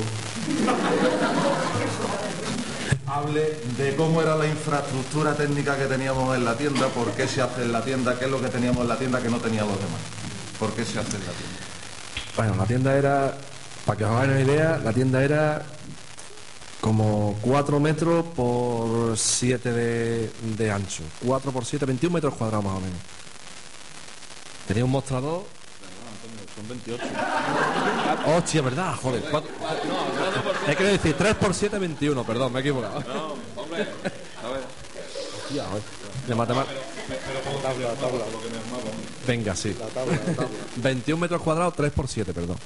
hable de cómo era la infraestructura técnica que teníamos en la tienda, por qué se hace en la tienda, qué es lo que teníamos en la tienda que no tenían los demás, por qué se hace en la tienda. Bueno, la tienda era, para que os hagáis una idea, la tienda era como 4 metros por 7 de ancho, 4 por 7, 21 metros cuadrados más o menos. Tenía un mostrador. Son 28. Hostia, ¿verdad? Joder. He querido decir 3 por 7, 21, perdón, me he equivocado. No, hombre, a ver. Hostia, joder. De matemáticas. Tabla, lo que me armaba. Venga, sí. La tabla. 21 metros cuadrados, 3 por 7, perdón.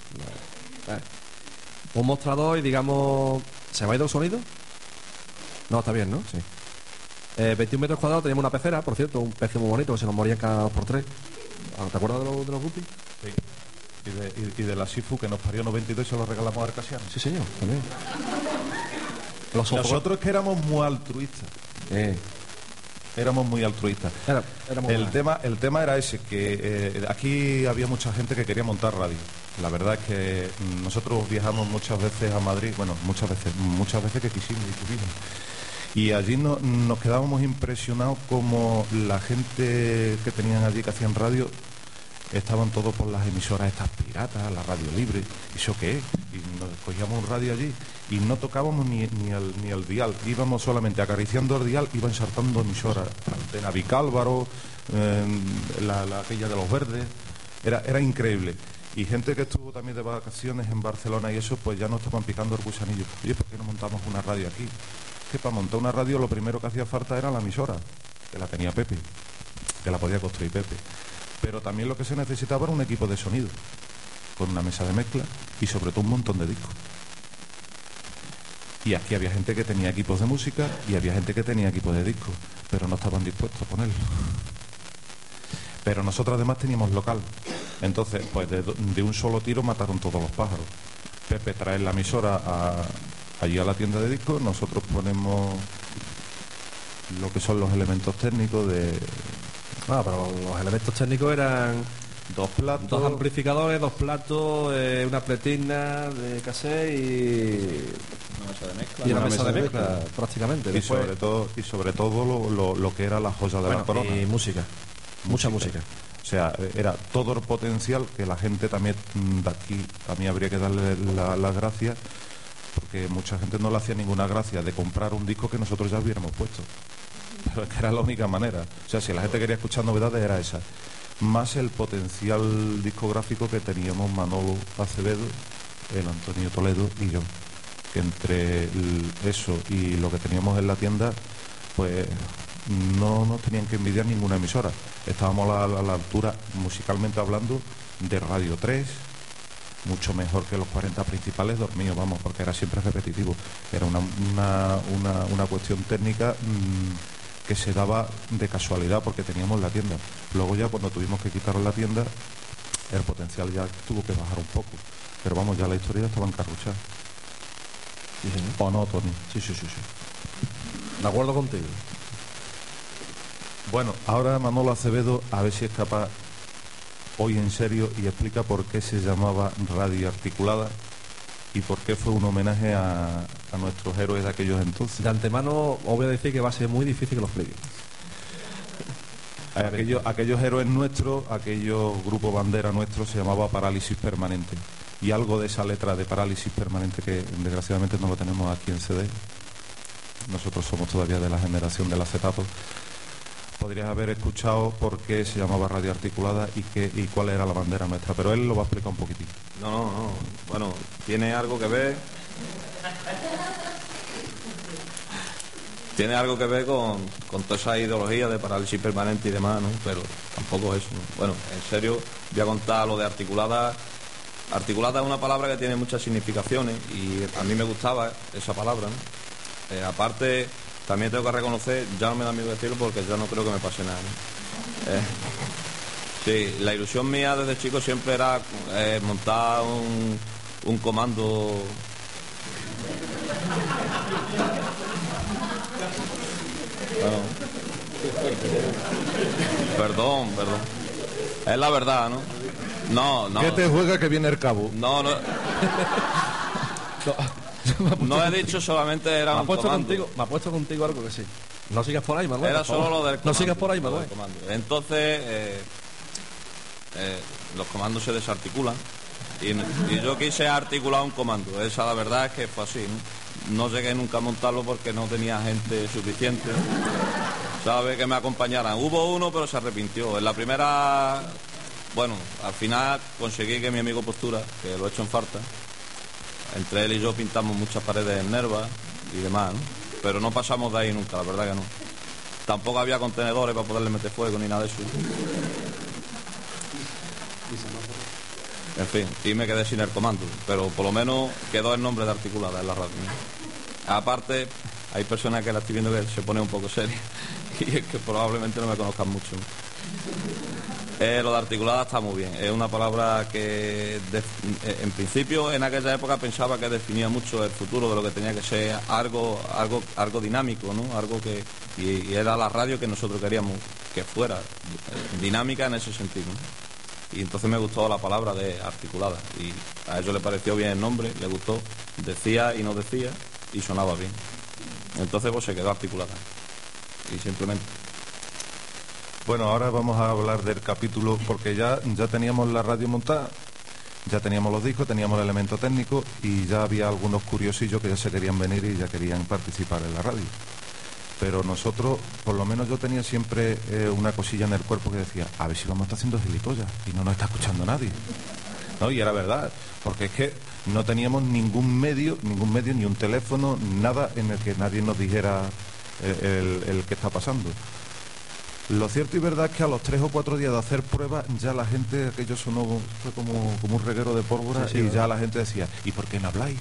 Un mostrador y digamos... ¿Se va a ir el sonido? No, está bien, ¿no? Sí. 21 metros cuadrados, teníamos una pecera, por cierto, un pez muy bonito, que se nos moría cada 2x3. ¿Te acuerdas de los guppies? Sí. Y de la Sifu que nos parió 92 y se lo regalamos a Arcasiano. Sí, señor, también. Nosotros que éramos muy altruistas. Éramos muy altruistas. El tema era ese, que aquí había mucha gente que quería montar radio. La verdad es que nosotros viajamos muchas veces a Madrid, bueno, muchas veces que quisimos y tuvimos. Y allí nos quedábamos impresionados como la gente que tenían allí, que hacían radio, estaban todos por las emisoras estas piratas, la radio libre. ¿Y eso qué es? Y nos cogíamos un radio allí y no tocábamos ni el dial. Íbamos solamente acariciando el dial, iban saltando emisoras. Antena Vicálvaro, aquella de los Verdes. Era increíble. Y gente que estuvo también de vacaciones en Barcelona y eso, pues ya nos estaban picando el gusanillo. Oye, ¿por qué no montamos una radio aquí? Que para montar una radio lo primero que hacía falta era la emisora, que la tenía Pepe, que la podía construir Pepe. Pero también lo que se necesitaba era un equipo de sonido, con una mesa de mezcla y sobre todo un montón de discos. Y aquí había gente que tenía equipos de música y había gente que tenía equipos de discos, pero no estaban dispuestos a ponerlo. Pero nosotros además teníamos local. Entonces, pues de un solo tiro mataron todos los pájaros. Pepe trae la emisora allí a la tienda de discos, nosotros ponemos lo que son los elementos técnicos de... pero los elementos técnicos eran... Dos platos... Dos amplificadores, dos platos, una pletina de cassette y... Una mesa de mezcla. Y una mesa de mezcla, prácticamente. Y sobre todo lo que era la joya de la corona. Y música. Mucha música. O sea, era todo el potencial que la gente también de aquí, a mí habría que darle las gracias, porque mucha gente no le hacía ninguna gracia de comprar un disco que nosotros ya hubiéramos puesto. Pero es que era la única manera. O sea, si la gente quería escuchar novedades era esa. Más el potencial discográfico que teníamos Manolo Acevedo, el Antonio Toledo y yo. Que entre eso y lo que teníamos en la tienda, pues... no nos tenían que envidiar ninguna emisora. Estábamos a la altura, musicalmente hablando, de Radio 3, mucho mejor que los 40 principales dormidos, vamos, porque era siempre repetitivo. Era una cuestión técnica que se daba de casualidad porque teníamos la tienda. Luego ya cuando tuvimos que quitar la tienda, el potencial ya tuvo que bajar un poco. Pero vamos, ya la historia estaba encarruchada. ¿O no, Tony? Sí. De acuerdo contigo. Bueno, ahora Manolo Acevedo, a ver si es capaz hoy en serio y explica por qué se llamaba Radio Articulada y por qué fue un homenaje a nuestros héroes de aquellos entonces. De antemano os voy a decir que va a ser muy difícil que lo explique. Aquellos héroes nuestros, aquellos grupos bandera nuestros se llamaba Parálisis Permanente. Y algo de esa letra de Parálisis Permanente que desgraciadamente no lo tenemos aquí en CD. Nosotros somos todavía de la generación del acetato. Podrías haber escuchado por qué se llamaba Radio Articulada y cuál era la bandera nuestra, pero él lo va a explicar un poquitín. No. Bueno, tiene algo que ver. Tiene algo que ver con toda esa ideología de parálisis permanente y demás, ¿no? Pero tampoco es eso, ¿no? Bueno, en serio, voy a contar lo de articulada. Articulada es una palabra que tiene muchas significaciones y a mí me gustaba esa palabra, ¿no? Aparte, también tengo que reconocer, ya no me da miedo decirlo porque ya no creo que me pase nada, ¿no? Sí, la ilusión mía desde chico siempre era montar un comando. Bueno, perdón. Es la verdad, ¿no? No. ¿Qué te juega que viene el cabo? No. No he dicho solamente era un comando. Me ha puesto contigo algo que sí. No sigas por ahí, Manuel. Era solo lo del comando. No sigas por ahí, Manuel. Entonces, los comandos se desarticulan y yo quise articular un comando. Esa la verdad es que fue así, ¿no? No llegué nunca a montarlo porque no tenía gente suficiente, ¿sabe? Que me acompañaran. Hubo uno, pero se arrepintió. En la primera, bueno, al final conseguí que mi amigo Postura, que lo he hecho en falta, entre él y yo pintamos muchas paredes en Nerva y demás, ¿no? Pero no pasamos de ahí nunca, la verdad que no. Tampoco había contenedores para poderle meter fuego ni nada de eso. En fin, y me quedé sin el comando, pero por lo menos quedó el nombre de Articulada en la radio, ¿no? Aparte, hay personas que la estoy viendo que se pone un poco seria y es que probablemente no me conozcan mucho, ¿no? Lo de articulada está muy bien. Es una palabra que en principio en aquella época pensaba que definía mucho el futuro de lo que tenía que ser algo dinámico, ¿no? Algo que y era la radio que nosotros queríamos que fuera dinámica en ese sentido, ¿no? Y entonces me gustó la palabra de articulada y a ellos le pareció bien el nombre, le gustó, decía y no decía y sonaba bien. Entonces pues se quedó articulada y simplemente. Bueno, ahora vamos a hablar del capítulo, porque ya teníamos la radio montada, ya teníamos los discos, teníamos el elemento técnico y ya había algunos curiosillos que ya se querían venir y ya querían participar en la radio. Pero nosotros, por lo menos yo tenía siempre una cosilla en el cuerpo que decía, a ver si vamos a estar haciendo gilipollas y no nos está escuchando nadie. ¿No? Y era verdad, porque es que no teníamos ningún medio, ni un teléfono, nada en el que nadie nos dijera el que está pasando. Lo cierto y verdad es que a los 3 o 4 días de hacer pruebas ya la gente, aquello sonó, fue como un reguero de pólvora y ya la gente decía, ¿y por qué no habláis?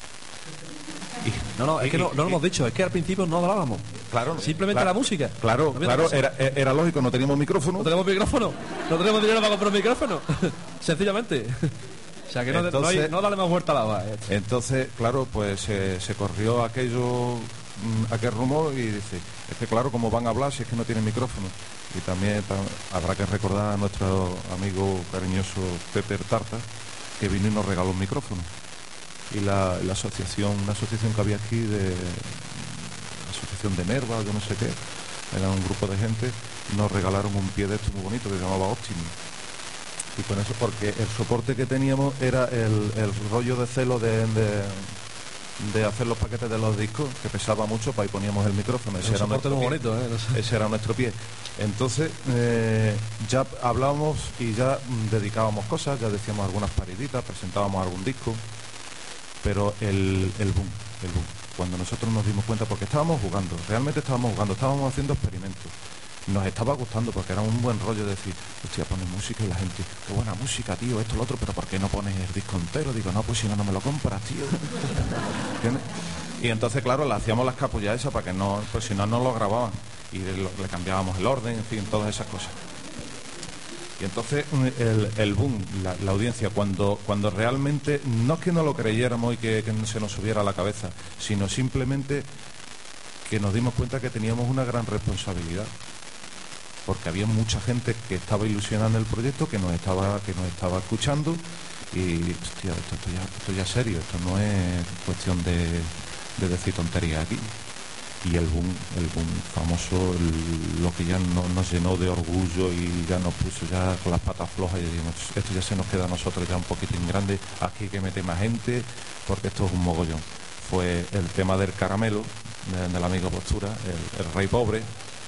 Es que no lo hemos dicho, es que al principio no hablábamos. Claro. Simplemente la música. Claro, era lógico, no teníamos micrófono. No tenemos dinero para comprar un micrófono. Sencillamente. O sea que entonces, no dale más vuelta a la hoja. Entonces, claro, pues se corrió aquel rumor y dice, es que claro, ¿cómo van a hablar si es que no tienen micrófono? Y también habrá que recordar a nuestro amigo cariñoso Pepe Tarta, que vino y nos regaló un micrófono. Y la asociación, una asociación que había aquí, la asociación de Nerva, yo no sé qué, era un grupo de gente, nos regalaron un pie de esto muy bonito que se llamaba Optimus. Y con eso, porque el soporte que teníamos era el rollo de celo de hacer los paquetes de los discos, que pesaba mucho, para ahí poníamos el micrófono. Ese era nuestro muy pie. bonito, no sé. Ese era nuestro pie. Entonces, ya hablábamos y ya dedicábamos cosas, ya decíamos algunas pariditas, presentábamos algún disco, pero el boom, cuando nosotros nos dimos cuenta, porque estábamos jugando, realmente estábamos haciendo experimentos. Nos estaba gustando porque era un buen rollo decir, hostia, pones música y la gente, qué buena música, tío, esto, lo otro, pero ¿por qué no pones el disco entero? Digo, no, pues si no me lo compras, tío. Y entonces, claro, le hacíamos las capullas esas para que no, pues si no, no lo grababan. Y le cambiábamos el orden, en fin, todas esas cosas. Y entonces el boom, la audiencia, cuando realmente, no es que no lo creyéramos y que se nos subiera a la cabeza, sino simplemente que nos dimos cuenta que teníamos una gran responsabilidad. Porque había mucha gente que estaba ilusionada en el proyecto, que nos estaba escuchando y, hostia, esto ya es serio, esto no es cuestión de decir tonterías aquí. Y el boom famoso, lo que ya nos llenó de orgullo y ya nos puso ya con las patas flojas y dijimos, esto ya se nos queda a nosotros ya un poquitín grande, aquí hay que meter más gente, porque esto es un mogollón. Fue el tema del caramelo, del amigo Postura, el rey pobre,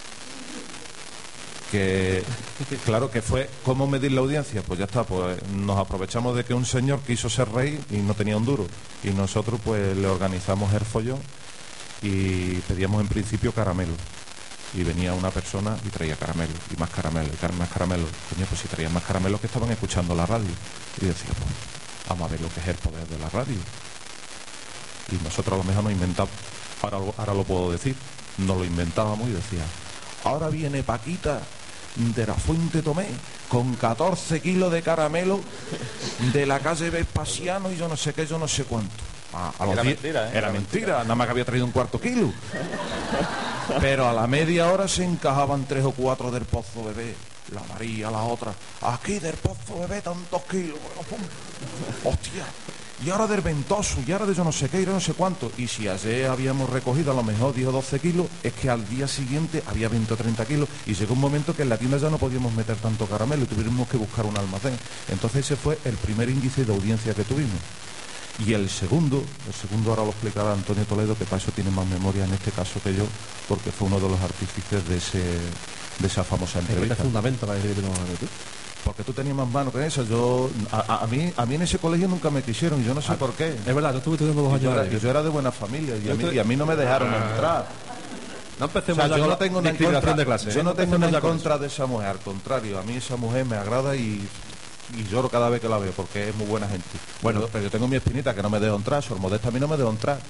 que claro que fue cómo medir la audiencia, pues ya está, pues nos aprovechamos de que un señor quiso ser rey y no tenía un duro y nosotros pues le organizamos el follón y pedíamos en principio caramelo y venía una persona y traía caramelo y más caramelo y más caramelo. Coño, pues si traían más caramelos que estaban escuchando la radio y decía, pues vamos a ver lo que es el poder de la radio. Y nosotros a lo mejor nos inventamos, ahora lo puedo decir, nos lo inventábamos y decía, ahora viene Paquita de la Fuente Tomé con 14 kilos de caramelo de la calle Vespasiano y yo no sé qué, yo no sé cuánto. Era mentira, ¿eh? Era mentira, nada más que había traído un cuarto kilo. Pero a la media hora se encajaban 3 o 4 del Pozo Bebé. La María, la otra. Aquí del Pozo Bebé tantos kilos. Hostia. Y ahora del Ventoso, y ahora de yo no sé qué, y yo no sé cuánto. Y si ayer habíamos recogido a lo mejor 10 o 12 kilos, es que al día siguiente había 20 o 30 kilos. Y llegó un momento que en la tienda ya no podíamos meter tanto caramelo y tuvimos que buscar un almacén. Entonces ese fue el primer índice de audiencia que tuvimos. Y el segundo ahora lo explicará Antonio Toledo, que para eso tiene más memoria en este caso que yo, porque fue uno de los artífices de esa famosa entrevista. ¿Qué fundamento para decir que tenemos tú? Porque tú tenías más mano que eso. A mí en ese colegio nunca me quisieron, yo no sé por qué. Es verdad, yo estuve estudiando 2 años. Yo era de buena familia y a mí no me dejaron entrar. No empecemos yo no tengo una discriminación de clase. Yo no tengo nada en contra de esa mujer, al contrario, a mí esa mujer me agrada y lloro cada vez que la veo porque es muy buena gente. Bueno, pero yo tengo mi espinita que no me dejo entrar, Sor Modesta a mí no me dejo entrar.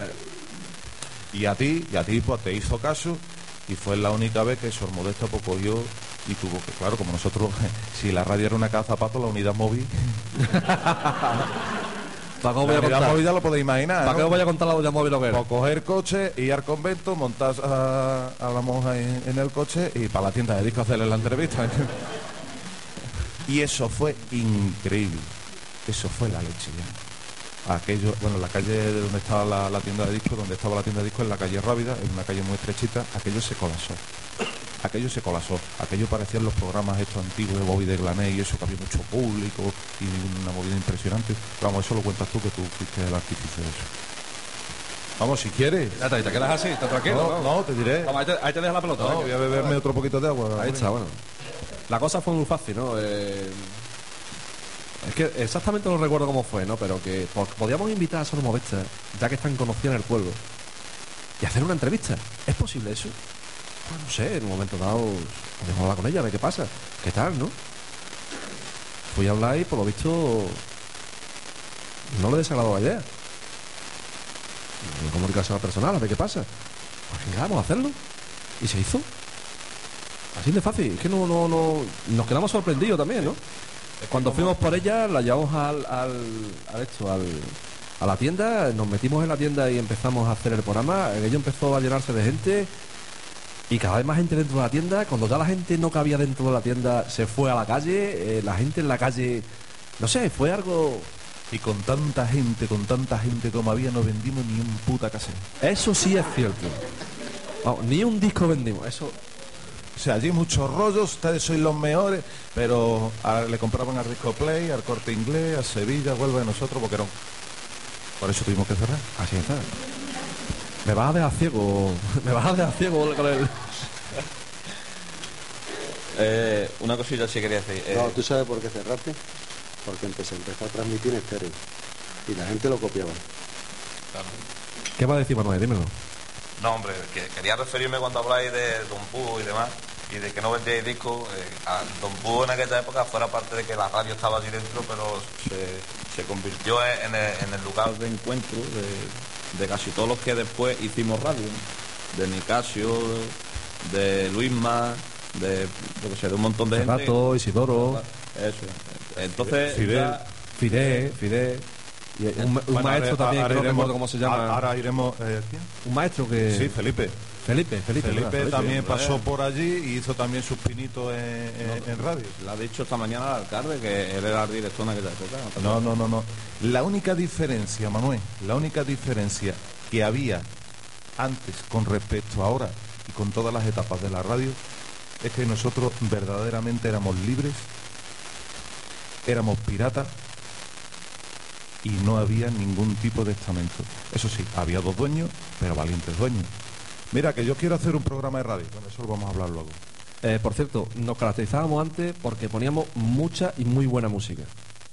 Y a ti pues te hizo caso y fue la única vez que Sor Modesta pues cogió y tuvo que, claro, como nosotros, si la radio era una caja de zapatos, la unidad móvil... ¿Para qué la unidad móvil ya lo podéis imaginar, ¿Para qué ¿no? os voy a contar la unidad móvil lo que era? O coger coche, ir al convento, montar a la monja en el coche y para la tienda de discos hacerle la entrevista. Y eso fue increíble. Eso fue la leche ya. Aquello, bueno, la calle de donde estaba la tienda de discos, donde estaba la tienda de discos, en la calle Rábida, en una calle muy estrechita, aquello se colapsó. Aquello parecían los programas estos antiguos de Bobby de Glané y eso, que había mucho público y una movida impresionante. Pero vamos, eso lo cuentas tú, que tú fuiste el artífice de eso. Vamos, si quieres. Ya te quedas así, ¿estás tranquilo? No, te diré. Vamos, ahí te dejas la pelota. No, voy a beberme otro poquito de agua. Ahí está, bueno. La cosa fue muy fácil, ¿no? Es que exactamente no recuerdo cómo fue, ¿no? Pero que podíamos invitar a Solo Movistar, ya que están conocidos en el pueblo, y hacer una entrevista. ¿Es posible eso? Pues no sé, en un momento dado podemos hablar con ella, a ver qué pasa. ¿Qué tal, no? Fui a hablar y por lo visto no le desagradó la idea. Comunicación personal, a ver qué pasa. Pues venga, vamos a hacerlo. Y se hizo. Así de fácil. Es que no nos quedamos sorprendidos también, ¿no? Cuando fuimos por ella, la llevamos a la tienda, nos metimos en la tienda y empezamos a hacer el programa. Ello empezó a llenarse de gente y cada vez más gente dentro de la tienda. Cuando ya la gente no cabía dentro de la tienda, se fue a la calle. La gente en la calle, no sé, fue algo... Y con tanta gente como había, no vendimos ni un puta cassette. Eso sí es cierto. Vamos, ni un disco vendimos, eso... O sea, allí muchos rollos, ustedes sois los mejores, pero le compraban al Disco Play, al Corte Inglés, a Sevilla, Huelva, a nosotros, Boquerón. Por eso tuvimos que cerrar. Así está. Me vas a dejar ciego. Con el... Una cosilla sí quería decir. No, ¿tú sabes por qué cerraste? Porque empezó a transmitir en estéreo y la gente lo copiaba. Claro. ¿Qué va a decir Manuel? Dímelo. No, hombre, que quería referirme cuando habláis de Don Pugo y demás, y de que no vendíais discos. A Don Pugo en aquella época, fuera parte de que la radio estaba allí dentro, pero se convirtió en el lugar de encuentro de casi todos los que después hicimos radio, ¿no? De Nicasio, de Luisma, de un montón de gente. Rato, Isidoro. Eso. Entonces, Fidel. Y un maestro también, creo que no recuerdo cómo se llama. Ahora iremos... ¿quién? Un maestro que... Sí, Felipe también pasó por allí y hizo también sus pinitos en radio. Le ha dicho esta mañana al alcalde que él era el director en aquella época. No. La única diferencia, Manuel, que había antes con respecto a ahora y con todas las etapas de la radio es que nosotros verdaderamente éramos libres, éramos piratas y no había ningún tipo de estamento. Eso sí, había 2 dueños, pero valientes dueños. Mira, que yo quiero hacer un programa de radio, con eso lo vamos a hablar luego. Por cierto, nos caracterizábamos antes porque poníamos mucha y muy buena música.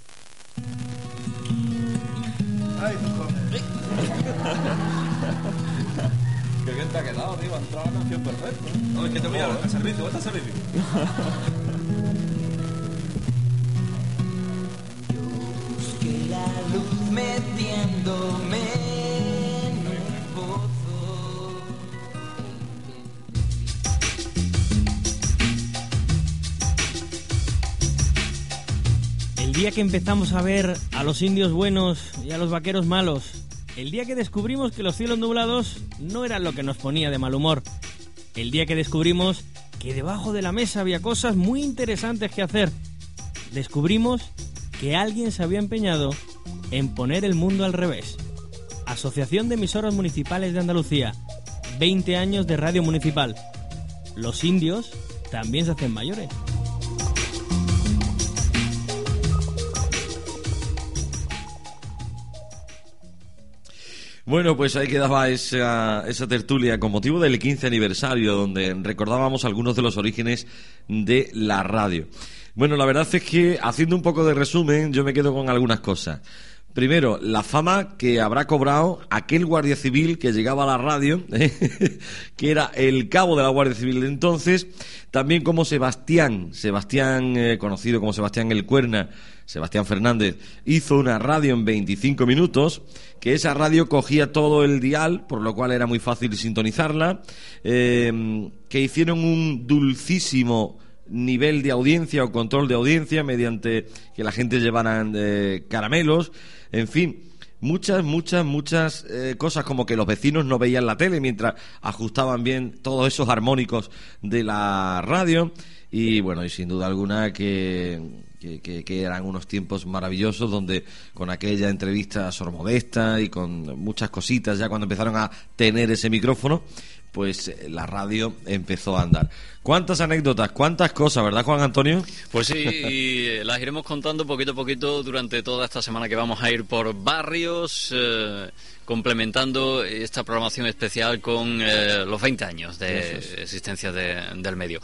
Qué bien te ha quedado, tío. Ha entrado la canción perfecta. No, es que te voy a al servicio, ¿cuál está el servicio? Busqué la luz metiéndome en un pozo. El día que empezamos a ver a los indios buenos y a los vaqueros malos, el día que descubrimos que los cielos nublados no eran lo que nos ponía de mal humor, el día que descubrimos que debajo de la mesa había cosas muy interesantes que hacer, descubrimos que alguien se había empeñado en poner el mundo al revés. Asociación de Emisoras Municipales de Andalucía, 20 años de radio municipal. Los indios también se hacen mayores. Bueno, pues ahí quedaba esa tertulia con motivo del 15 aniversario, donde recordábamos algunos de los orígenes de la radio. Bueno, la verdad es que, haciendo un poco de resumen, yo me quedo con algunas cosas. Primero, la fama que habrá cobrado aquel guardia civil que llegaba a la radio, que era el cabo de la Guardia Civil de entonces, también como Sebastián, conocido como Sebastián el Cuerna, Sebastián Fernández, hizo una radio en 25 minutos, que esa radio cogía todo el dial, por lo cual era muy fácil sintonizarla, que hicieron un dulcísimo nivel de audiencia o control de audiencia mediante que la gente llevara caramelos, en fin. Muchas cosas, como que los vecinos no veían la tele mientras ajustaban bien todos esos armónicos de la radio. Y bueno, y sin duda alguna que eran unos tiempos maravillosos, donde con aquella entrevista sormodesta y con muchas cositas, ya cuando empezaron a tener ese micrófono, pues la radio empezó a andar. ¿Cuántas anécdotas, cuántas cosas, verdad, Juan Antonio? Pues sí, y las iremos contando poquito a poquito durante toda esta semana, que vamos a ir por barrios, complementando esta programación especial con los 20 años de existencia del medio.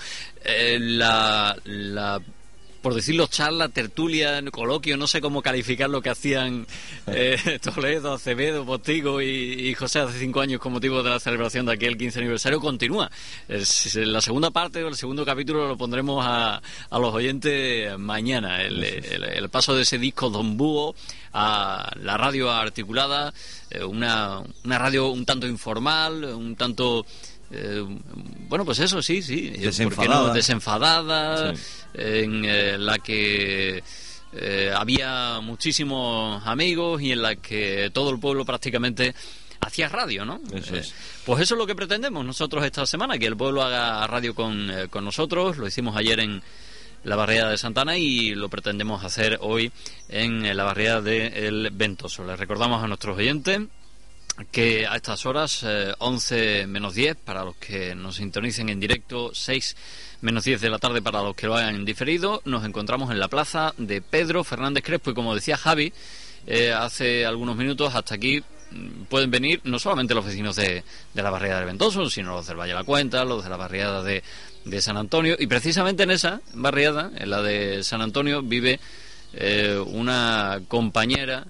Por decirlo, charla, tertulia, coloquio, no sé cómo calificar lo que hacían Toledo, Acevedo, Postigo y José hace 5 años con motivo de la celebración de aquel 15 aniversario, continúa. La segunda parte o el segundo capítulo lo pondremos a los oyentes mañana. El paso de ese disco Don Búho a la radio articulada, una radio un tanto informal, un tanto... bueno, pues eso, sí. Desenfadada, sí. En la que había muchísimos amigos y en la que todo el pueblo prácticamente hacía radio, ¿no? Eso es. Pues eso es lo que pretendemos nosotros esta semana, que el pueblo haga radio con nosotros. Lo hicimos ayer en la barriada de Santana y lo pretendemos hacer hoy en la barriada de El Ventoso. Les recordamos a nuestros oyentes que a estas horas, 11 menos 10 para los que nos sintonicen en directo, 6 menos 10 de la tarde para los que lo hagan en diferido, nos encontramos en la plaza de Pedro Fernández Crespo, y como decía Javi hace algunos minutos, hasta aquí pueden venir no solamente los vecinos de la barriada del Ventoso, sino los del Valle de la Cuenta, los de la barriada de San Antonio, y precisamente en esa barriada, en la de San Antonio, vive una compañera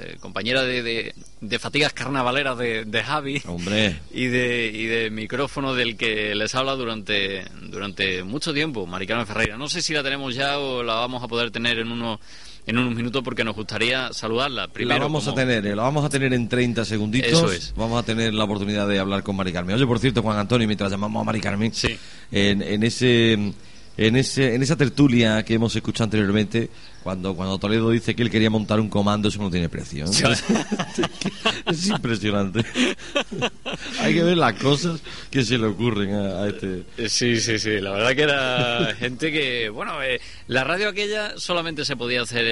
de fatigas carnavaleras de Javi. Hombre. y de micrófono del que les habla durante mucho tiempo, Mari Carmen Ferreira. No sé si la tenemos ya o la vamos a poder tener en unos minutos, porque nos gustaría saludarla primero. La vamos a tener en 30 segunditos. Eso es. Vamos a tener la oportunidad de hablar con Mari Carmen. Oye, por cierto, Juan Antonio, mientras llamamos a Mari Carmen, sí. en esa tertulia que hemos escuchado anteriormente, cuando Toledo dice que él quería montar un comando, eso no tiene precio, ¿eh? Es impresionante. Hay que ver las cosas que se le ocurren a este. Sí, la verdad que era gente que, bueno, la radio aquella solamente se podía hacer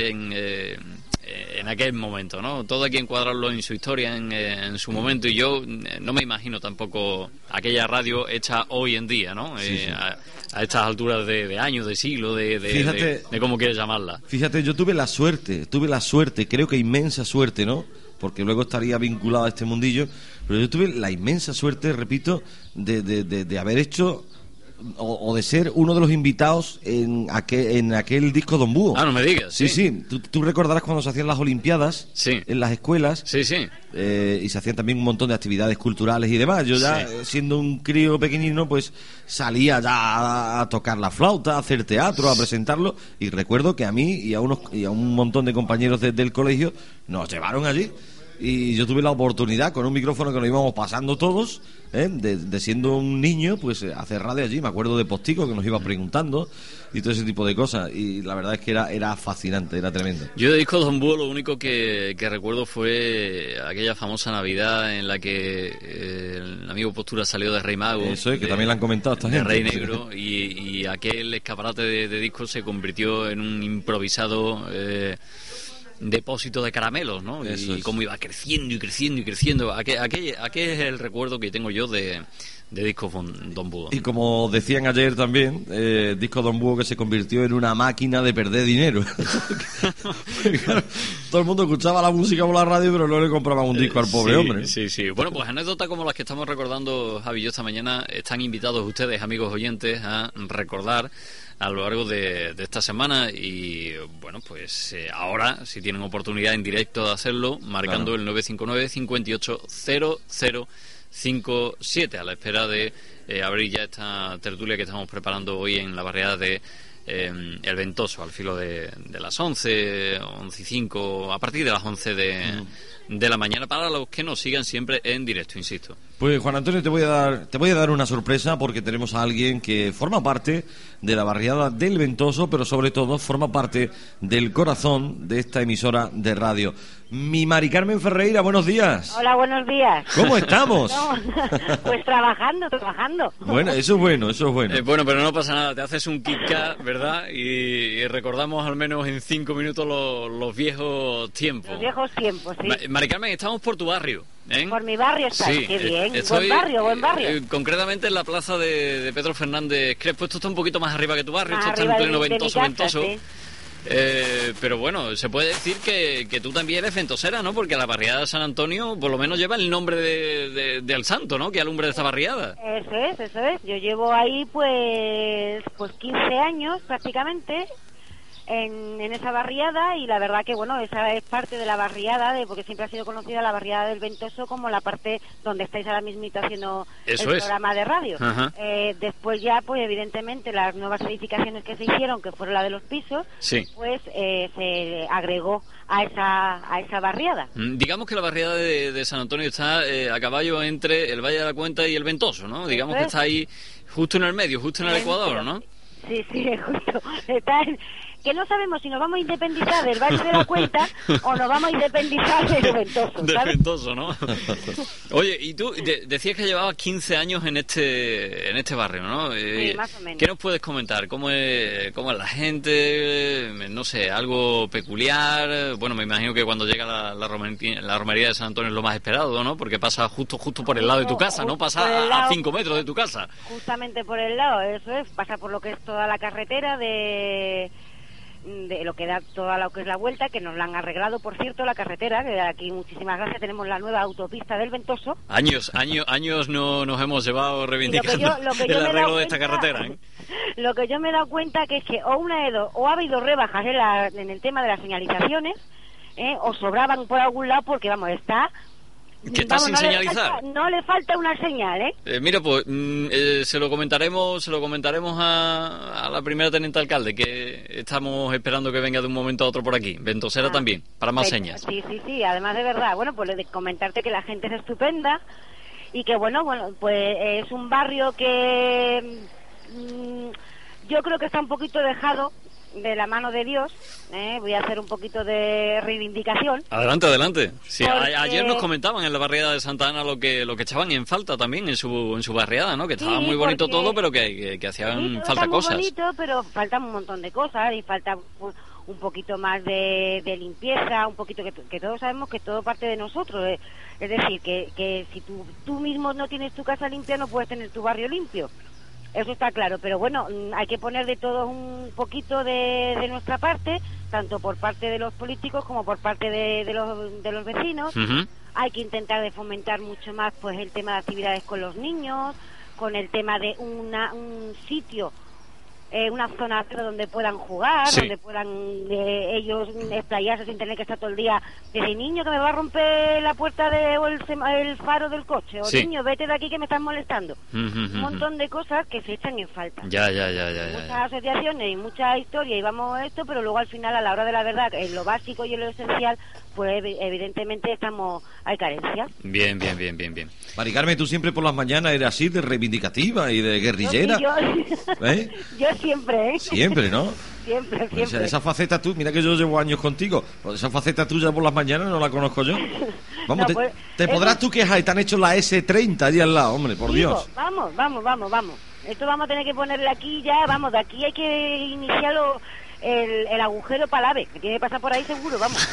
en aquel momento, ¿no? Todo hay que encuadrarlo en su historia, en su momento, y yo no me imagino tampoco aquella radio hecha hoy en día, ¿no? Sí. A estas alturas de años, de siglo, de cómo quieres llamarla. Fíjate, yo tuve la suerte, creo que inmensa suerte, ¿no? Porque luego estaría vinculado a este mundillo, pero yo tuve la inmensa suerte, repito, de haber hecho o de ser uno de los invitados en aquel disco Don Búho. Ah, no me digas. Sí. Tú recordarás cuando se hacían las Olimpiadas en las escuelas. Sí. Y se hacían también un montón de actividades culturales y demás. Yo ya, siendo un crío pequeñino, pues salía ya a tocar la flauta, a hacer teatro, a presentarlo. Y recuerdo que a mí y a un montón de compañeros del colegio nos llevaron allí. Y yo tuve la oportunidad, con un micrófono que nos íbamos pasando todos, de siendo un niño, pues hacer radio allí. Me acuerdo de Postigo, que nos iba preguntando y todo ese tipo de cosas. Y la verdad es que era fascinante, era tremendo. Yo de disco Don Búho lo único que recuerdo fue aquella famosa Navidad en la que el amigo Postura salió de Rey Mago. Eso es, que también lo han comentado esta gente. De Rey Negro, y aquel escaparate de discos se convirtió en un improvisado... depósito de caramelos, ¿no? Y cómo iba creciendo y creciendo. Aquel es el recuerdo que tengo yo de Discos Don Búho. Y como decían ayer también, Discos Don Búho, que se convirtió en una máquina de perder dinero. Claro, todo el mundo escuchaba la música por la radio, pero no le compraban un disco al pobre hombre. Sí. Bueno, pues anécdotas como las que estamos recordando Javi y yo esta mañana, están invitados ustedes, amigos oyentes, a recordar a lo largo de esta semana. Y bueno, pues ahora, si tienen oportunidad en directo de hacerlo, marcando el 959-580057, a la espera de abrir ya esta tertulia que estamos preparando hoy en la barriada de El Ventoso, al filo de las 11 y 5, a partir de las 11 de la mañana para los que nos sigan siempre en directo, insisto. Pues Juan Antonio, te voy a dar una sorpresa porque tenemos a alguien que forma parte de la barriada del Ventoso, pero sobre todo forma parte del corazón de esta emisora de radio. Mi Mari Carmen Ferreira, buenos días. Hola, buenos días. ¿Cómo estamos? Pues trabajando. Bueno, eso es bueno. Bueno, pero no pasa nada, te haces un Kit-Kat, ¿verdad? Y recordamos al menos en 5 minutos los viejos tiempos. Los viejos tiempos, sí. Mari Carmen, estamos por tu barrio. ¿Eh? Por mi barrio está, sí, qué bien. Estoy, buen barrio. Concretamente en la plaza de Pedro Fernández Crespo. Esto está un poquito más arriba que tu barrio, Más esto está en pleno ventoso. Sí. Pero bueno, se puede decir que tú también eres ventosera, ¿no? Porque la barriada de San Antonio por lo menos lleva el nombre del santo, ¿no? Que alumbra esta barriada. Eso es. Yo llevo ahí pues 15 años prácticamente en esa barriada, y la verdad que bueno, esa es parte de la barriada, porque siempre ha sido conocida la barriada del Ventoso como la parte donde estáis ahora mismo haciendo programa de radio. Después ya pues evidentemente las nuevas edificaciones que se hicieron, que fueron la de los pisos, pues se agregó a esa barriada. Digamos que la barriada de San Antonio está a caballo entre el Valle de la Cuenta y el Ventoso, ¿no? Digamos que está ahí justo en el medio, justo en el Ecuador, ¿no? Sí, justo. Está que no sabemos si nos vamos a independizar del Valle de la Cuenta o nos vamos a independizar del Ventoso, ¿sabes? Del Ventoso, ¿no? Oye, y tú decías que llevabas 15 años en este barrio, ¿no? Sí, más o menos. ¿Qué nos puedes comentar? ¿Cómo es la gente? No sé, algo peculiar. Bueno, me imagino que cuando llega la romería de San Antonio es lo más esperado, ¿no? Porque pasa justo por el lado de tu casa, ¿no? Pasa a 5 metros de tu casa. Justamente por el lado, eso es. Pasa por lo que es toda la carretera de lo que da toda lo que es la vuelta, que nos la han arreglado, por cierto, la carretera, que aquí muchísimas gracias, tenemos la nueva autopista del Ventoso. Años no nos hemos llevado reivindicando el arreglo de esta carretera, ¿eh? Lo que yo me he dado cuenta que es que o ha habido rebajas en el tema de las señalizaciones, o sobraban por algún lado, porque vamos, está... Que está sin señalizar. No le falta una señal, mira, pues se lo comentaremos a la primera teniente alcalde, que estamos esperando que venga de un momento a otro por aquí. Ventosera también, para más señas. Sí, además de verdad. Bueno, pues de comentarte que la gente es estupenda y que bueno, pues es un barrio que yo creo que está un poquito dejado de la mano de Dios. Voy a hacer un poquito de reivindicación. Adelante. Sí, porque... ayer nos comentaban en la barriada de Santa Ana lo que echaban en falta también en su barriada, ¿no? Que estaba muy bonito todo, pero que hacían falta cosas. Muy bonito, pero falta un montón de cosas, y falta un poquito más de limpieza, un poquito que todos sabemos que todo parte de nosotros. Es decir, que si tú mismo no tienes tu casa limpia, no puedes tener tu barrio limpio. Eso está claro, pero bueno, hay que poner de todo un poquito de nuestra parte, tanto por parte de los políticos como por parte de los vecinos. Hay que intentar de fomentar mucho más pues el tema de actividades con los niños, con el tema de un sitio, una zona donde puedan jugar, donde puedan ellos explayarse sin tener que estar todo el día. Desde niño, que me va a romper la puerta o el faro del coche, o niño, vete de aquí que me estás molestando. Un montón de cosas que se echan en falta. Ya. Muchas asociaciones y mucha historia, y vamos a esto, pero luego al final, a la hora de la verdad, en lo básico y en lo esencial, pues evidentemente hay carencias. Bien. Mari Carmen, tú siempre por las mañanas eres así de reivindicativa y de guerrillera. Yo siempre, Siempre, ¿no? Siempre. Esa faceta tú, mira que yo llevo años contigo, pues esa faceta tuya por las mañanas no la conozco yo. Vamos, no, te podrás tú quejar y te han hecho la S30 allí al lado, hombre, por Dios. Vamos. Esto vamos a tener que ponerle aquí ya, de aquí hay que iniciarlo, el agujero para el AVE, que tiene que pasar por ahí seguro, vamos.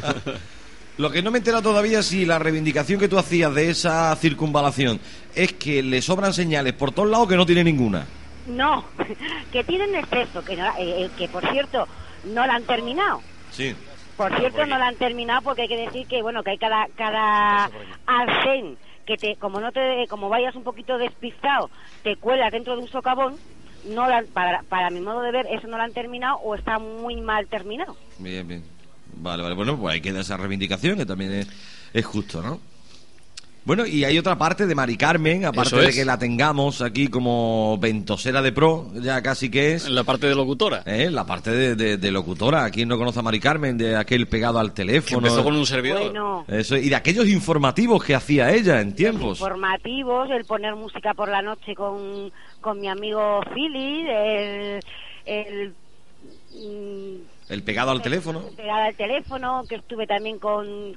Lo que no me he enterado todavía es si la reivindicación que tú hacías de esa circunvalación es que le sobran señales por todos lados, que no tiene ninguna. No, que tienen exceso, que por cierto no la han terminado. Sí. Por cierto, no la han terminado, porque hay que decir que bueno, que hay cada arcén que como vayas un poquito despistado, te cuelas dentro de un socavón. Para mi modo de ver, eso no lo han terminado, o está muy mal terminado. Bien. Vale. Bueno, pues hay que dar esa reivindicación, que también es justo, ¿no? Bueno, y hay otra parte de Mari Carmen, aparte de que la tengamos aquí como ventosera de pro, ya casi que es. La parte de locutora. La parte de locutora. ¿Quién no conoce a Mari Carmen? De aquel pegado al teléfono. Que empezó con un servidor. Bueno. Eso, y de aquellos informativos que hacía ella en tiempos. Informativos, el poner música por la noche con mi amigo Philly, el pegado al teléfono. El pegado al teléfono, que estuve también con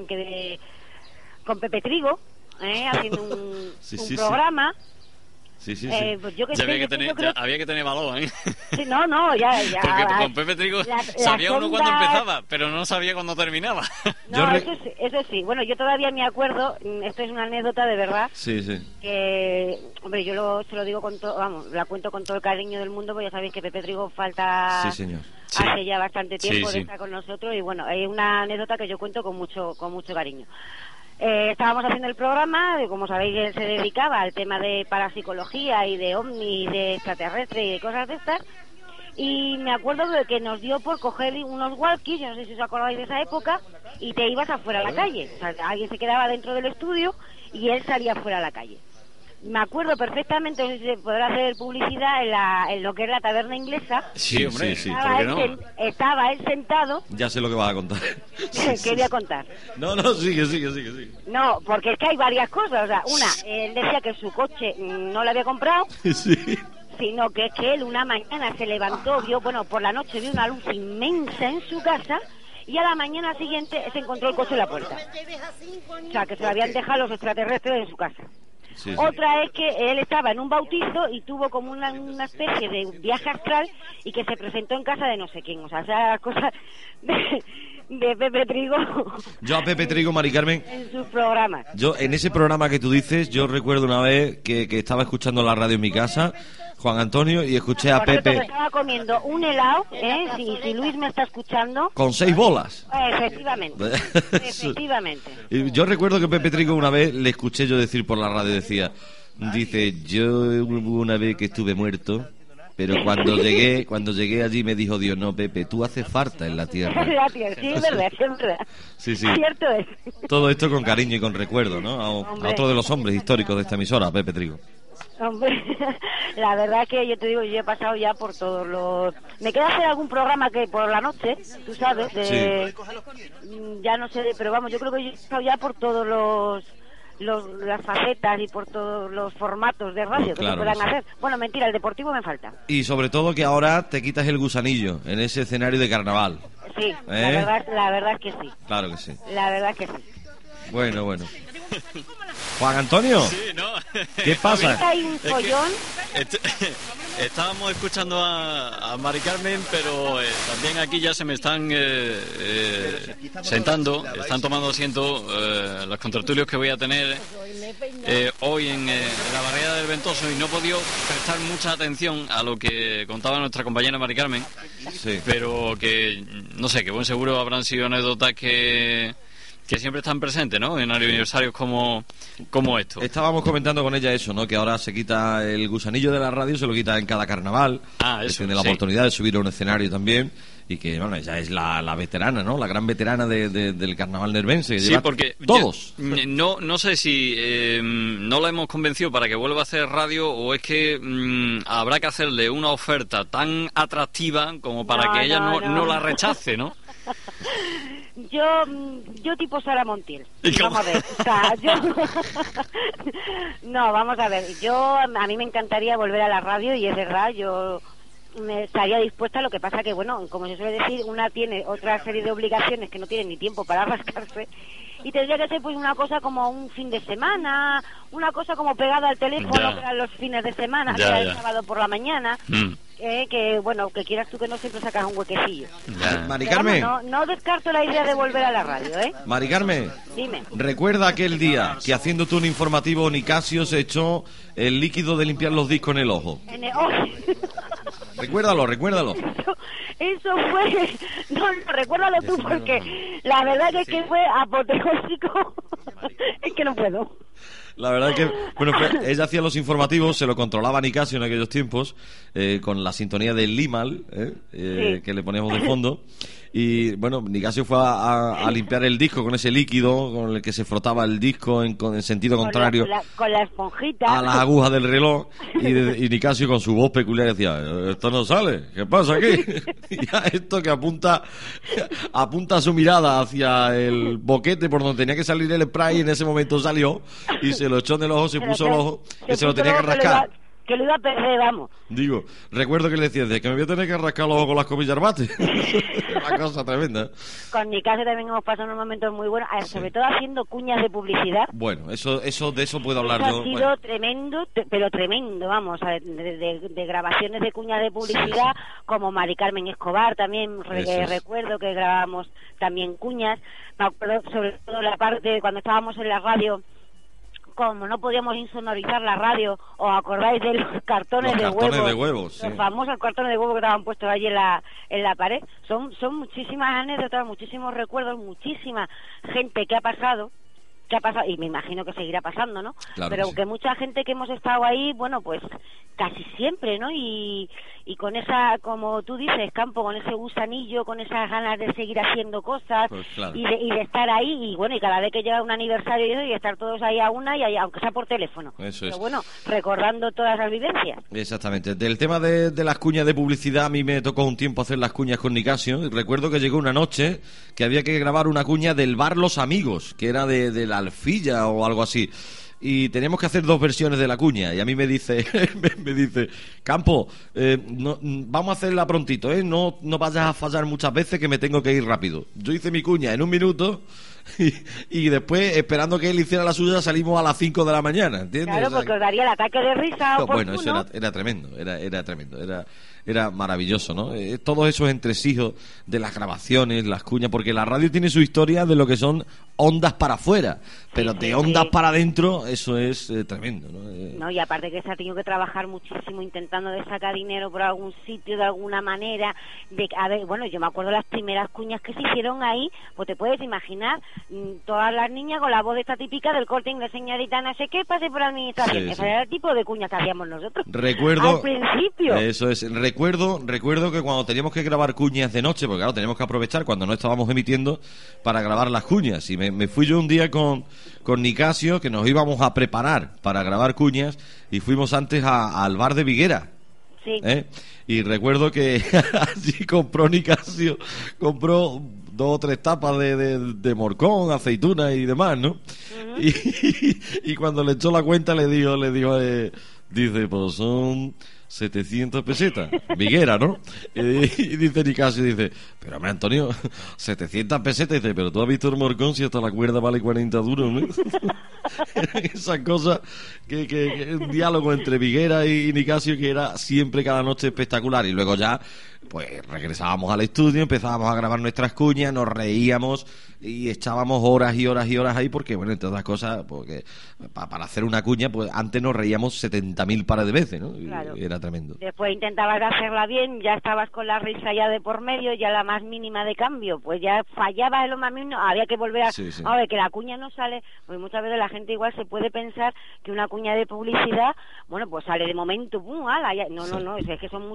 Pepe Trigo, haciendo un programa. Sí. Pues yo había que tener valor, ¿eh? Sí, no, ya. Porque con Pepe Trigo sabía uno cuándo empezaba, pero no sabía cuándo terminaba. No, eso sí. Bueno, yo todavía me acuerdo, esto es una anécdota de verdad. Sí. Que, hombre, se lo digo con todo, vamos, la cuento con todo el cariño del mundo, porque ya sabéis que Pepe Trigo falta... Sí, señor. Hace ya bastante tiempo de estar con nosotros, y bueno, hay una anécdota que yo cuento con mucho cariño. Estábamos haciendo el programa, como sabéis, él se dedicaba al tema de parapsicología y de ovni, de extraterrestre y de cosas de estas, y me acuerdo de que nos dio por coger unos walkies, yo no sé si os acordáis de esa época, y te ibas afuera a la calle, o sea, alguien se quedaba dentro del estudio y él salía afuera a la calle. Me acuerdo perfectamente, no sé si se podrá hacer publicidad en lo que es la taberna inglesa. Sí, hombre, sí. Estaba él sentado. Ya sé lo que vas a contar. ¿Qué voy a contar? No, sigue. No, porque es que hay varias cosas. O sea, una, él decía que su coche no lo había comprado. Sí. Sino que es que él una mañana se levantó, por la noche vio una luz inmensa en su casa, y a la mañana siguiente se encontró el coche en la puerta. O sea, que se lo habían dejado los extraterrestres en su casa. Sí. Otra es que él estaba en un bautizo y tuvo como una especie de viaje astral, y que se presentó en casa de no sé quién. O sea cosas de Pepe Trigo. Yo a Pepe Trigo, Mari Carmen, en sus programas. Yo en ese programa que tú dices, yo recuerdo una vez que estaba escuchando la radio en mi casa, Juan Antonio, y escuché a Pepe... Me estaba comiendo un helado, si Luis me está escuchando... Con 6 bolas. Efectivamente. Yo recuerdo que Pepe Trigo una vez le escuché yo decir por la radio, dice, yo hubo una vez que estuve muerto, pero cuando llegué allí me dijo Dios, no, Pepe, tú haces falta en la tierra. Sí, es verdad. Sí. Cierto es. Todo esto con cariño y con recuerdo, ¿no? A otro de los hombres históricos de esta emisora, a Pepe Trigo. Hombre, la verdad que yo te digo, yo he pasado ya por todos los... Me queda hacer algún programa que por la noche, tú sabes, ya no sé, pero vamos, yo creo que yo he pasado ya por todos las facetas y por todos los formatos de radio que se puedan hacer. Bueno, mentira, el deportivo me falta. Y sobre todo que ahora te quitas el gusanillo en ese escenario de carnaval. Sí, la verdad es que sí. Claro que sí. La verdad es que sí. Bueno. Juan Antonio. Sí, ¿no? ¿Qué pasa? Hay un follón. Estábamos escuchando a Mari Carmen, pero también aquí ya se me están sentando, están tomando asiento los contertulios que voy a tener hoy en la barriada del Ventoso, y no he podido prestar mucha atención a lo que contaba nuestra compañera Mari Carmen, pero que, no sé, que buen seguro habrán sido anécdotas que siempre están presentes, ¿no? En aniversarios como esto. Estábamos comentando con ella eso, ¿no? Que ahora se quita el gusanillo de la radio, se lo quita en cada carnaval. Eso, tiene la oportunidad de subir a un escenario también. Y que, bueno, ella es la veterana, ¿no? La gran veterana del carnaval nervense. Que lleva porque todos. No sé si no la hemos convencido para que vuelva a hacer radio, o es que habrá que hacerle una oferta tan atractiva como para que ella no la rechace, ¿no? Yo tipo Sara Montiel. Vamos a ver. O sea, no, vamos a ver. A mí me encantaría volver a la radio, y es verdad, yo me estaría dispuesta. Lo que pasa que, bueno, como se suele decir, una tiene otra serie de obligaciones que no tiene ni tiempo para rascarse, y tendría que ser pues una cosa como un fin de semana, una cosa como pegada al teléfono, que eran los fines de semana, que era el sábado por la mañana. Que bueno, que quieras tú que no siempre sacas un huequecillo. Mari Carmen, no descarto la idea de volver a la radio, Mari Carmen, dime. ¿Recuerda aquel día que haciendo tú un informativo Nicasio se echó el líquido de limpiar los discos en el ojo? Recuérdalo. Eso fue... No, recuérdalo tú, porque la verdad es que fue apoteósico. Es que no puedo. La verdad es que, bueno, ella hacía los informativos, se lo controlaba Nicasio en aquellos tiempos, con la sintonía del Limal, que le poníamos de fondo. Y bueno, Nicasio fue a limpiar el disco con ese líquido con el que se frotaba el disco en sentido contrario con la esponjita a las agujas del reloj. Y Nicasio con su voz peculiar decía: esto no sale, ¿qué pasa aquí? Y a esto que apunta su mirada hacia el boquete por donde tenía que salir el spray, y en ese momento salió y se lo echó en el ojo, se puso el ojo, que se lo tenía que rascar. Que lo iba a perder, vamos. Digo, recuerdo que le decía: de que me voy a tener que rascar los ojos con las comillas bate. Una cosa tremenda. Con Nicasio también hemos pasado unos momentos muy buenos, sobre todo haciendo cuñas de publicidad. Bueno, de eso puedo hablar yo. Ha sido tremendo, pero tremendo, vamos, de grabaciones de cuñas de publicidad, como Mari Carmen Escobar también, recuerdo que grabamos también cuñas. Me acuerdo sobre todo la parte cuando estábamos en la radio, como no podíamos insonorizar la radio, ¿os acordáis de los cartones de huevos? Sí. Los famosos cartones de huevos que estaban puestos allí en la pared. Son muchísimas anécdotas, muchísimos recuerdos, muchísima gente que ha pasado, y me imagino que seguirá pasando, ¿no? Claro, pero sí. Que mucha gente que hemos estado ahí, bueno, pues casi siempre, ¿no? Y con esa, como tú dices, Campo, con ese gusanillo, con esas ganas de seguir haciendo cosas, pues claro. y de estar ahí, y bueno, y cada vez que llega un aniversario y estar todos ahí a una, y aunque sea por teléfono. Eso pero es. bueno, recordando todas las vivencias. Exactamente. Del tema de las cuñas de publicidad, a mí me tocó un tiempo hacer las cuñas con Nicasio. Recuerdo que llegó una noche que había que grabar una cuña del bar Los Amigos, que era de la Alfilla o algo así. Y teníamos que hacer 2 versiones de la cuña. Y a mí me dice Campo, vamos a hacerla prontito, no vayas a fallar muchas veces, que me tengo que ir rápido. Yo hice mi cuña en 1 minuto y después, esperando que él hiciera la suya, salimos a las 5 de la mañana, ¿entiendes? Claro, porque os daría el ataque de risa. Bueno, eso era tremendo, era tremendo, era maravilloso, ¿no? Todos esos entresijos de las grabaciones, las cuñas, porque la radio tiene su historia de lo que son ondas para afuera, pero de ondas para adentro, eso es tremendo, ¿no? No, y aparte que se ha tenido que trabajar muchísimo intentando de sacar dinero por algún sitio, de alguna manera, bueno, yo me acuerdo las primeras cuñas que se hicieron ahí, pues te puedes imaginar, todas las niñas con la voz esta típica del Corte Inglés, señorita no sé qué, pase por la administración. Sí, Ese era el tipo de cuñas que hacíamos nosotros. Recuerdo, al principio. Eso es, recuerdo que cuando teníamos que grabar cuñas de noche, porque claro, teníamos que aprovechar cuando no estábamos emitiendo para grabar las cuñas, y me fui yo un día con Nicasio, que nos íbamos a preparar para grabar cuñas, y fuimos antes al bar de Viguera. Sí. Y recuerdo que allí compró Nicasio, 2 o 3 tapas de morcón, aceituna y demás, ¿no? Uh-huh. Y cuando le echó la cuenta le dijo, dice, pues son 700 pesetas, Viguera, ¿no? Y dice Nicasio, dice, pero hombre, Antonio, 700 pesetas, dice, pero tú has visto el morcón si hasta la cuerda vale 40 duros, ¿no? Esas cosas que un diálogo entre Viguera y Nicasio que era siempre, cada noche, espectacular. Y luego ya, pues regresábamos al estudio, empezábamos a grabar nuestras cuñas, nos reíamos y echábamos horas y horas y horas ahí, porque bueno, entre otras cosas, porque para hacer una cuña, pues antes nos reíamos 70.000 pares de veces, ¿no? Claro. Y era tremendo. Después intentabas hacerla bien, ya estabas con la risa ya de por medio, ya la más mínima de cambio, pues ya fallabas en lo más mínimo, había que volver a ver que la cuña no sale, pues muchas veces la gente igual se puede pensar que una cuña de publicidad, bueno, pues sale de momento, ¡pum! ¡Hala! No, es que son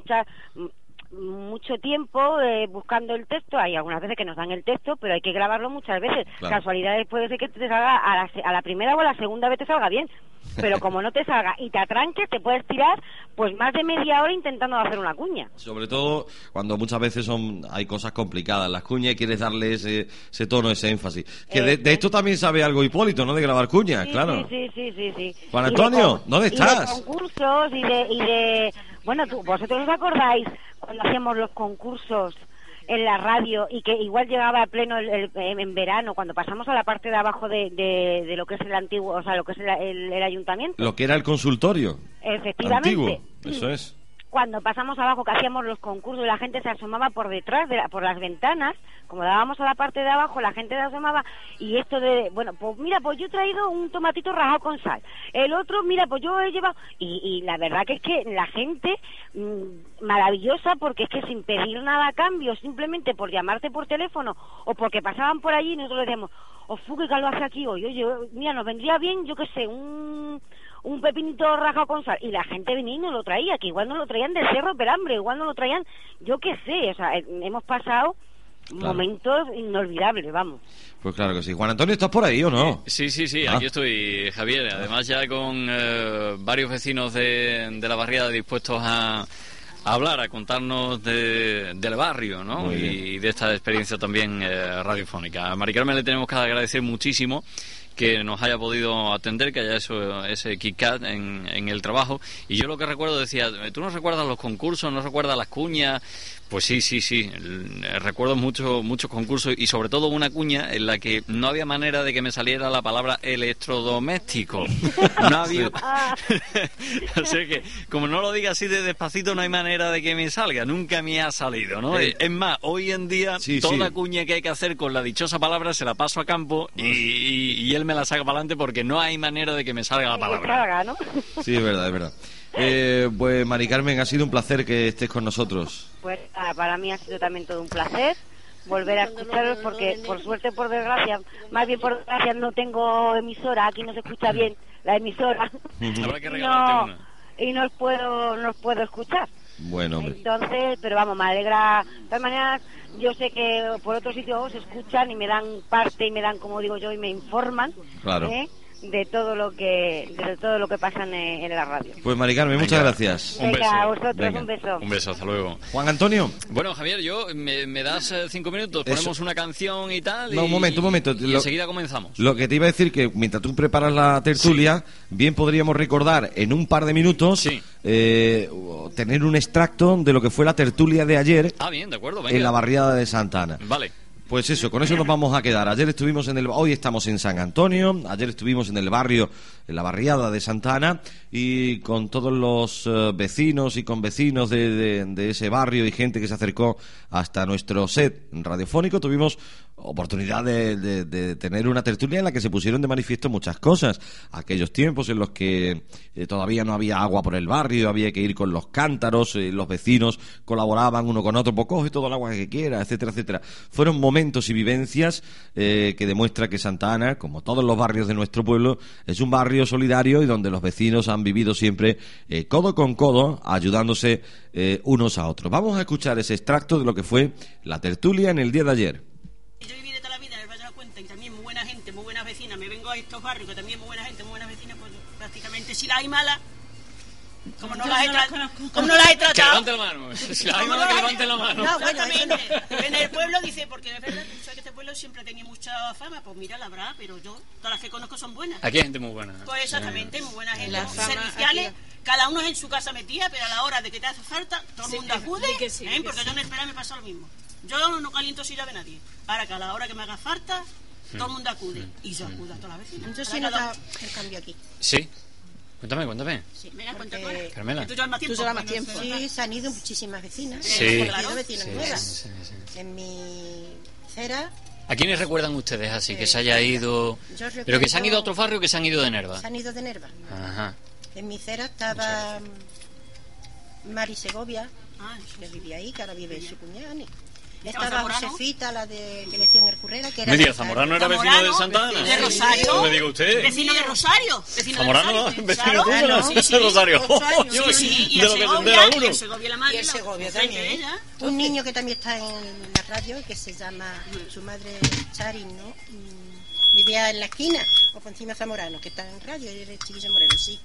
mucho tiempo buscando el texto. Hay algunas veces que nos dan el texto, pero hay que grabarlo muchas veces. Claro. Casualidades puede ser que te salga a la primera o a la segunda vez te salga bien, pero como no te salga y te atranques, te puedes tirar pues más de media hora intentando hacer una cuña. Sobre todo cuando muchas veces hay cosas complicadas las cuñas y quieres darle ese tono, ese énfasis. Que de esto también sabe algo Hipólito, ¿no? De grabar cuñas, sí, claro. Sí. Juan Antonio, ¿dónde estás? Y de concursos y de bueno, vosotros os acordáis cuando hacíamos los concursos en la radio y que igual llegaba a pleno en verano, cuando pasamos a la parte de abajo de lo que es el antiguo, o sea, lo que es el ayuntamiento. Lo que era el consultorio. Efectivamente. Antiguo, eso es. Cuando pasamos abajo, que hacíamos los concursos, y la gente se asomaba por detrás, por las ventanas, como dábamos a la parte de abajo, la gente se asomaba, y esto de, bueno, pues mira, pues yo he traído un tomatito rajado con sal, el otro, mira, pues yo he llevado, y la verdad que es que la gente, maravillosa, porque es que sin pedir nada a cambio, simplemente por llamarte por teléfono, o porque pasaban por allí, y nosotros le decíamos, qué calor hace aquí hoy, oye, mira, nos vendría bien, yo qué sé, un pepinito rajado con sal, y la gente venía y nos lo traía, que igual no lo traían del Cerro Perambre, igual no lo traían, yo qué sé, o sea, hemos pasado momentos inolvidables, vamos. Pues claro que sí. Juan Antonio, ¿estás por ahí o no? Sí, aquí estoy, Javier. Además ya con varios vecinos de la barriada dispuestos a hablar, a contarnos del barrio, ¿no? Y de esta experiencia también radiofónica. A Mari Carmen le tenemos que agradecer muchísimo que nos haya podido atender, que haya ese KitKat en el trabajo. Y yo lo que recuerdo decía, ¿tú no recuerdas los concursos, no recuerdas las cuñas? Pues sí. Recuerdo muchos concursos y sobre todo una cuña en la que no había manera de que me saliera la palabra electrodoméstico. No había... O sea que, como no lo diga así de despacito, no hay manera de que me salga. Nunca me ha salido, ¿no? Es más, hoy en día, toda cuña que hay que hacer con la dichosa palabra se la paso a Campo y él me la saca para adelante porque no hay manera de que me salga la palabra. ¿No? Sí, es verdad. Pues Mari Carmen, ha sido un placer que estés con nosotros. Pues para mí ha sido también todo un placer volver a escucharos porque por suerte, por desgracia, más bien por desgracia no tengo emisora, aquí no se escucha bien la emisora. Habrá que regalarte una. Y no os puedo escuchar. Bueno, hombre. Entonces, pero vamos, me alegra. De todas maneras, yo sé que por otros sitios os escuchan y me dan parte y me dan, como digo yo, y me informan. Claro. De todo lo que pasa en la radio. Pues Mari Carmen, muchas gracias. Un beso. A vosotros, un beso. Un beso, hasta luego. Juan Antonio. Bueno, Javier, me das 5 minutos, ponemos una canción y tal. No, un momento. Y enseguida comenzamos. Lo que te iba a decir, que mientras tú preparas la tertulia, bien podríamos recordar en un par de minutos tener un extracto de lo que fue la tertulia de ayer. Bien, de acuerdo, venga. En la barriada de Santa Ana. Vale. Pues eso, con eso nos vamos a quedar. Hoy estamos en San Antonio, ayer estuvimos en el barrio, en la barriada de Santa Ana, y con todos los vecinos y convecinos de ese barrio y gente que se acercó hasta nuestro set radiofónico, tuvimos oportunidad de tener una tertulia en la que se pusieron de manifiesto muchas cosas. Aquellos tiempos en los que todavía no había agua por el barrio, había que ir con los cántaros, los vecinos colaboraban uno con otro, pues coge todo el agua que quiera, etcétera, etcétera. Fueron momentos y vivencias que demuestra que Santa Ana, como todos los barrios de nuestro pueblo, es un barrio solidario y donde los vecinos han vivido siempre codo con codo, ayudándose unos a otros. Vamos a escuchar ese extracto de lo que fue la tertulia en el día de ayer. Yo viví de toda la vida en el Valle de la Cuenta y también muy buena gente, muy buenas vecinas. Me vengo a estos barrios que también muy buena gente, muy buenas vecinas, pues prácticamente si las hay malas, como no las he tratado. Que levante la mano. Si las hay malas, que levante la mano. No, exactamente. En el pueblo dice, porque es verdad, tú sabes que este pueblo siempre tenía mucha fama, pues mira, la verdad, pero yo, todas las que conozco son buenas. Aquí hay gente muy buena. Pues exactamente, muy buena gente, serviciales. Cada uno es en su casa metida, pero a la hora de que te hace falta, todo el mundo acude, porque yo en espera me pasa lo mismo. Yo no caliento silla de nadie. Ahora que a la hora que me haga falta, todo el mundo acude. Y yo acudo a todas las vecinas. Yo sí noto el cambio aquí. Sí. Cuéntame. Sí, venga, cuéntame. Carmela. ¿Tú llevas más tiempo? Sí, se han ido muchísimas vecinas. Sí. Claro, vecinas nuevas. En mi cera... ¿A quiénes recuerdan ustedes así? Que se haya ido... Pero que se han ido a otro barrio o que se han ido de Nerva. Se han ido de Nerva. Ajá. En mi cera estaba Mari Segovia, que vivía ahí, que ahora vive su cuñada. Estaba Josefita, la que le decían el Currera, que era... ¿Me diga, Zamorano era vecino de Santa Ana? ¿De Rosario? ¿No me diga usted? ¿Vecino de Rosario? ¿Zamorano? ¿Vecino tuyo? Sí, de Rosario. Sí, y de lo que tendrá uno. Y el Segovia la madre. Y el Segovia también. Un niño que también está en la radio, que se llama, su madre Charin, ¿no? Vivía en la esquina, o por encima Zamorano, que está en radio, y el chiquillo Moreno, sí.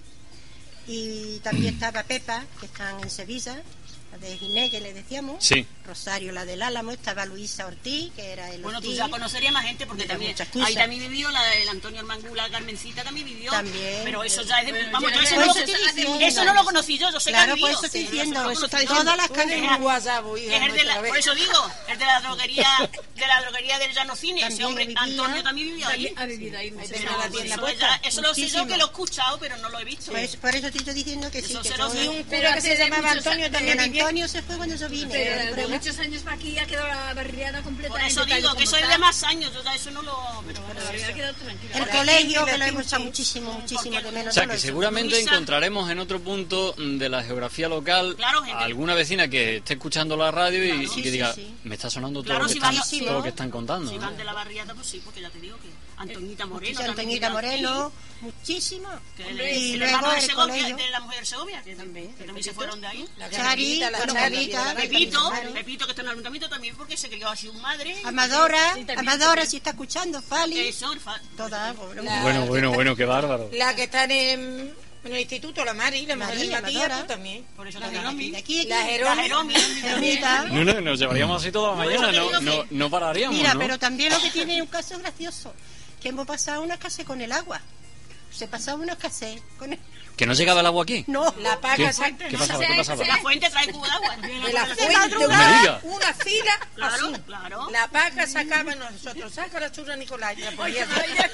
Y también estaba Pepa, que están en Sevilla, la de Ginés, que le decíamos. Sí. Rosario, la del Álamo. Estaba Luisa Ortiz, que era el Bueno, Ortiz. tú ya conocerías más gente, porque también ahí también vivió el Antonio Armangula, Carmencita también vivió. También. Pero eso ya es de... Vamos, eso no lo conocí yo sé que ha vivido. Por eso estoy diciendo, todas las calles en Guasabo. Por eso digo, el de la droguería del Llano Cine, ese hombre, Antonio también vivió ahí. Ha vivido ahí. Eso lo sé yo, que lo he escuchado, pero no lo he visto. Por eso te estoy diciendo que sí, que yo un cura que se llamaba Antonio también vivió. Antonio se fue cuando yo vine. Pero de muchos años para aquí ha quedado la barriada completa. Por eso digo, que eso es de más años, yo eso no lo... Pero ha quedado tranquilo. El colegio, que lo hemos echado muchísimo de menos. O sea, que seguramente encontraremos en otro punto de la geografía local a alguna vecina que esté escuchando la radio y que diga, me está sonando todo lo que están contando. Si van de la barriada, pues sí, porque ya te digo que... Antoñita Moreno. Sí, Antoñita Moreno, muchísimo. Y luego el colegio de la mujer de Segovia, que también se fueron de ahí. Charita, Pepito, que está en el ayuntamiento también, porque se crió así un madre. Amadora, si está escuchando, Fali. Eso, toda. Bueno, qué bárbaro. La que está en el instituto, la María, Matías, tú también. Por eso la Jeromi. La Jeromi. Nos llevaríamos así toda la mañana, no pararíamos. Mira, pero también lo que tiene un caso gracioso, que hemos pasado una escasez con el agua. Se pasaba una escasez con el... ¿Que no llegaba el agua aquí? No, la paga ¿Qué pasaba? La fuente trae cubo de agua. De la fuente, una fila así. Claro. La vaca sacaba, nosotros saca la churra Nicolás. La ponía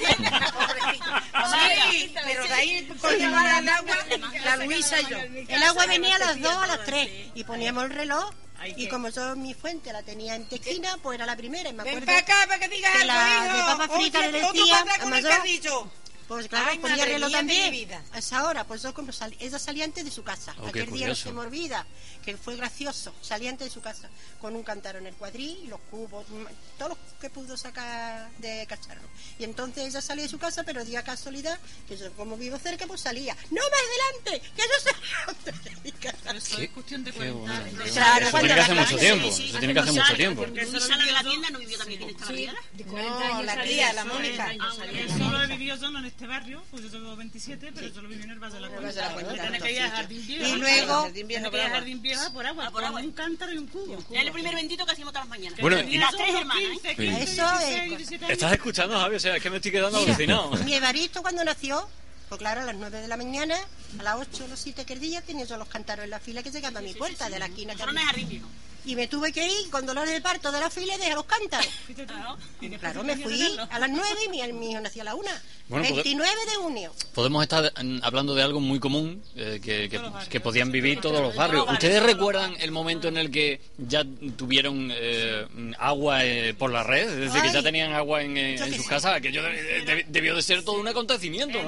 sí, pero de ahí con llevar el agua, la Luisa y yo. El agua venía a las 2 a las 3 y poníamos el reloj. Y como yo mi fuente la tenía en Tequina, pues era la primera. Y me acuerdo ven para acá para que digas que la de papa frita le decía a mayor. Pues claro, ponía el reloj también. A esa hora, pues yo como ella salía antes de su casa. Aquel día no se me olvida, que fue gracioso. Salía antes de su casa con un cántaro en el cuadril, los cubos, todo lo que pudo sacar de cacharro. Y entonces ella salía de su casa, pero dio casualidad que yo, como vivo cerca, pues salía. ¡No más adelante! ¡Que yo salía! Pero eso es cuestión de cuenta. Claro, eso tiene que hacer mucho tiempo. Eso tiene que hacer mucho tiempo. Porque Luisa, la de la tienda, no vivió también en esta barriada. No, la tía, la Mónica. Eso lo he vivido yo en este barrio, pues yo tengo 27, pero yo lo viví en el Valle de la Cuenta. Tenía que ir a Jardín Viejo. Y luego, Jardín Viejo por agua, con un cántaro y un cubo. Era el primer bendito que hacíamos todas las mañanas. Bueno, y las tres hermanas. Eso es. ¿Estás escuchando, Javi? O sea, es que me estoy quedando alucinado. Mi Evaristo cuando nació, pues claro, a las 9 de la mañana, a las 8 o las 7 que el día tenía yo los cántaros en la fila que llegaban a mi puerta de la esquina. Y me tuve que ir con dolor de parto de la fila y dejé los cántaros. Claro, me fui a las 9 y mi hijo nació a la 1. Bueno, 29 de junio. Podemos estar hablando de algo muy común que podían vivir todos los barrios. ¿Ustedes recuerdan el momento en el que ya tuvieron agua por la red? Es decir, que ya tenían agua en sus casas. Aquello debió de ser todo un acontecimiento, ¿no?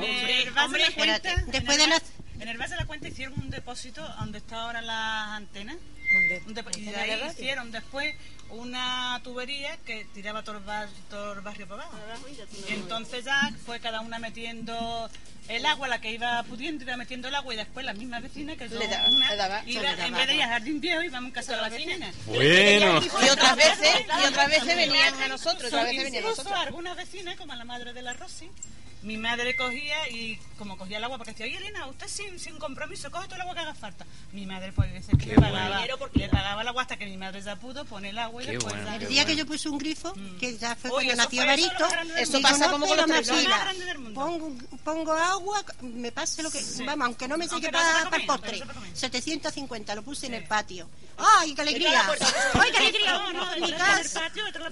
Después de las... En el Valle de la Cuenta hicieron un depósito donde están ahora las antenas. Y de ahí hicieron después una tubería que tiraba todo el barrio para abajo. Y entonces ya fue cada una metiendo el agua, la que iba pudiendo iba metiendo el agua, y después las mismas vecinas que en vez de ir a Jardín Viejo íbamos en casa de la vecina. Bueno. Y otras veces venían a nosotros. Algunas vecinas, como la madre de la Rosy, mi madre cogía y como cogía el agua, porque decía, oye Elena, usted sin compromiso coge todo el agua que haga falta. Mi madre pues dice que le pagaba el agua hasta que mi madre ya pudo poner el agua y después el día que yo puse un grifo, que ya fue cuando nació Evaristo, eso pasa como con los televisores. Pongo agua, me pase lo que vamos, aunque no me llegue para el postre. 750 lo puse en el patio. ¡Ay, qué alegría! ¡Ay, qué alegría! Mi casa.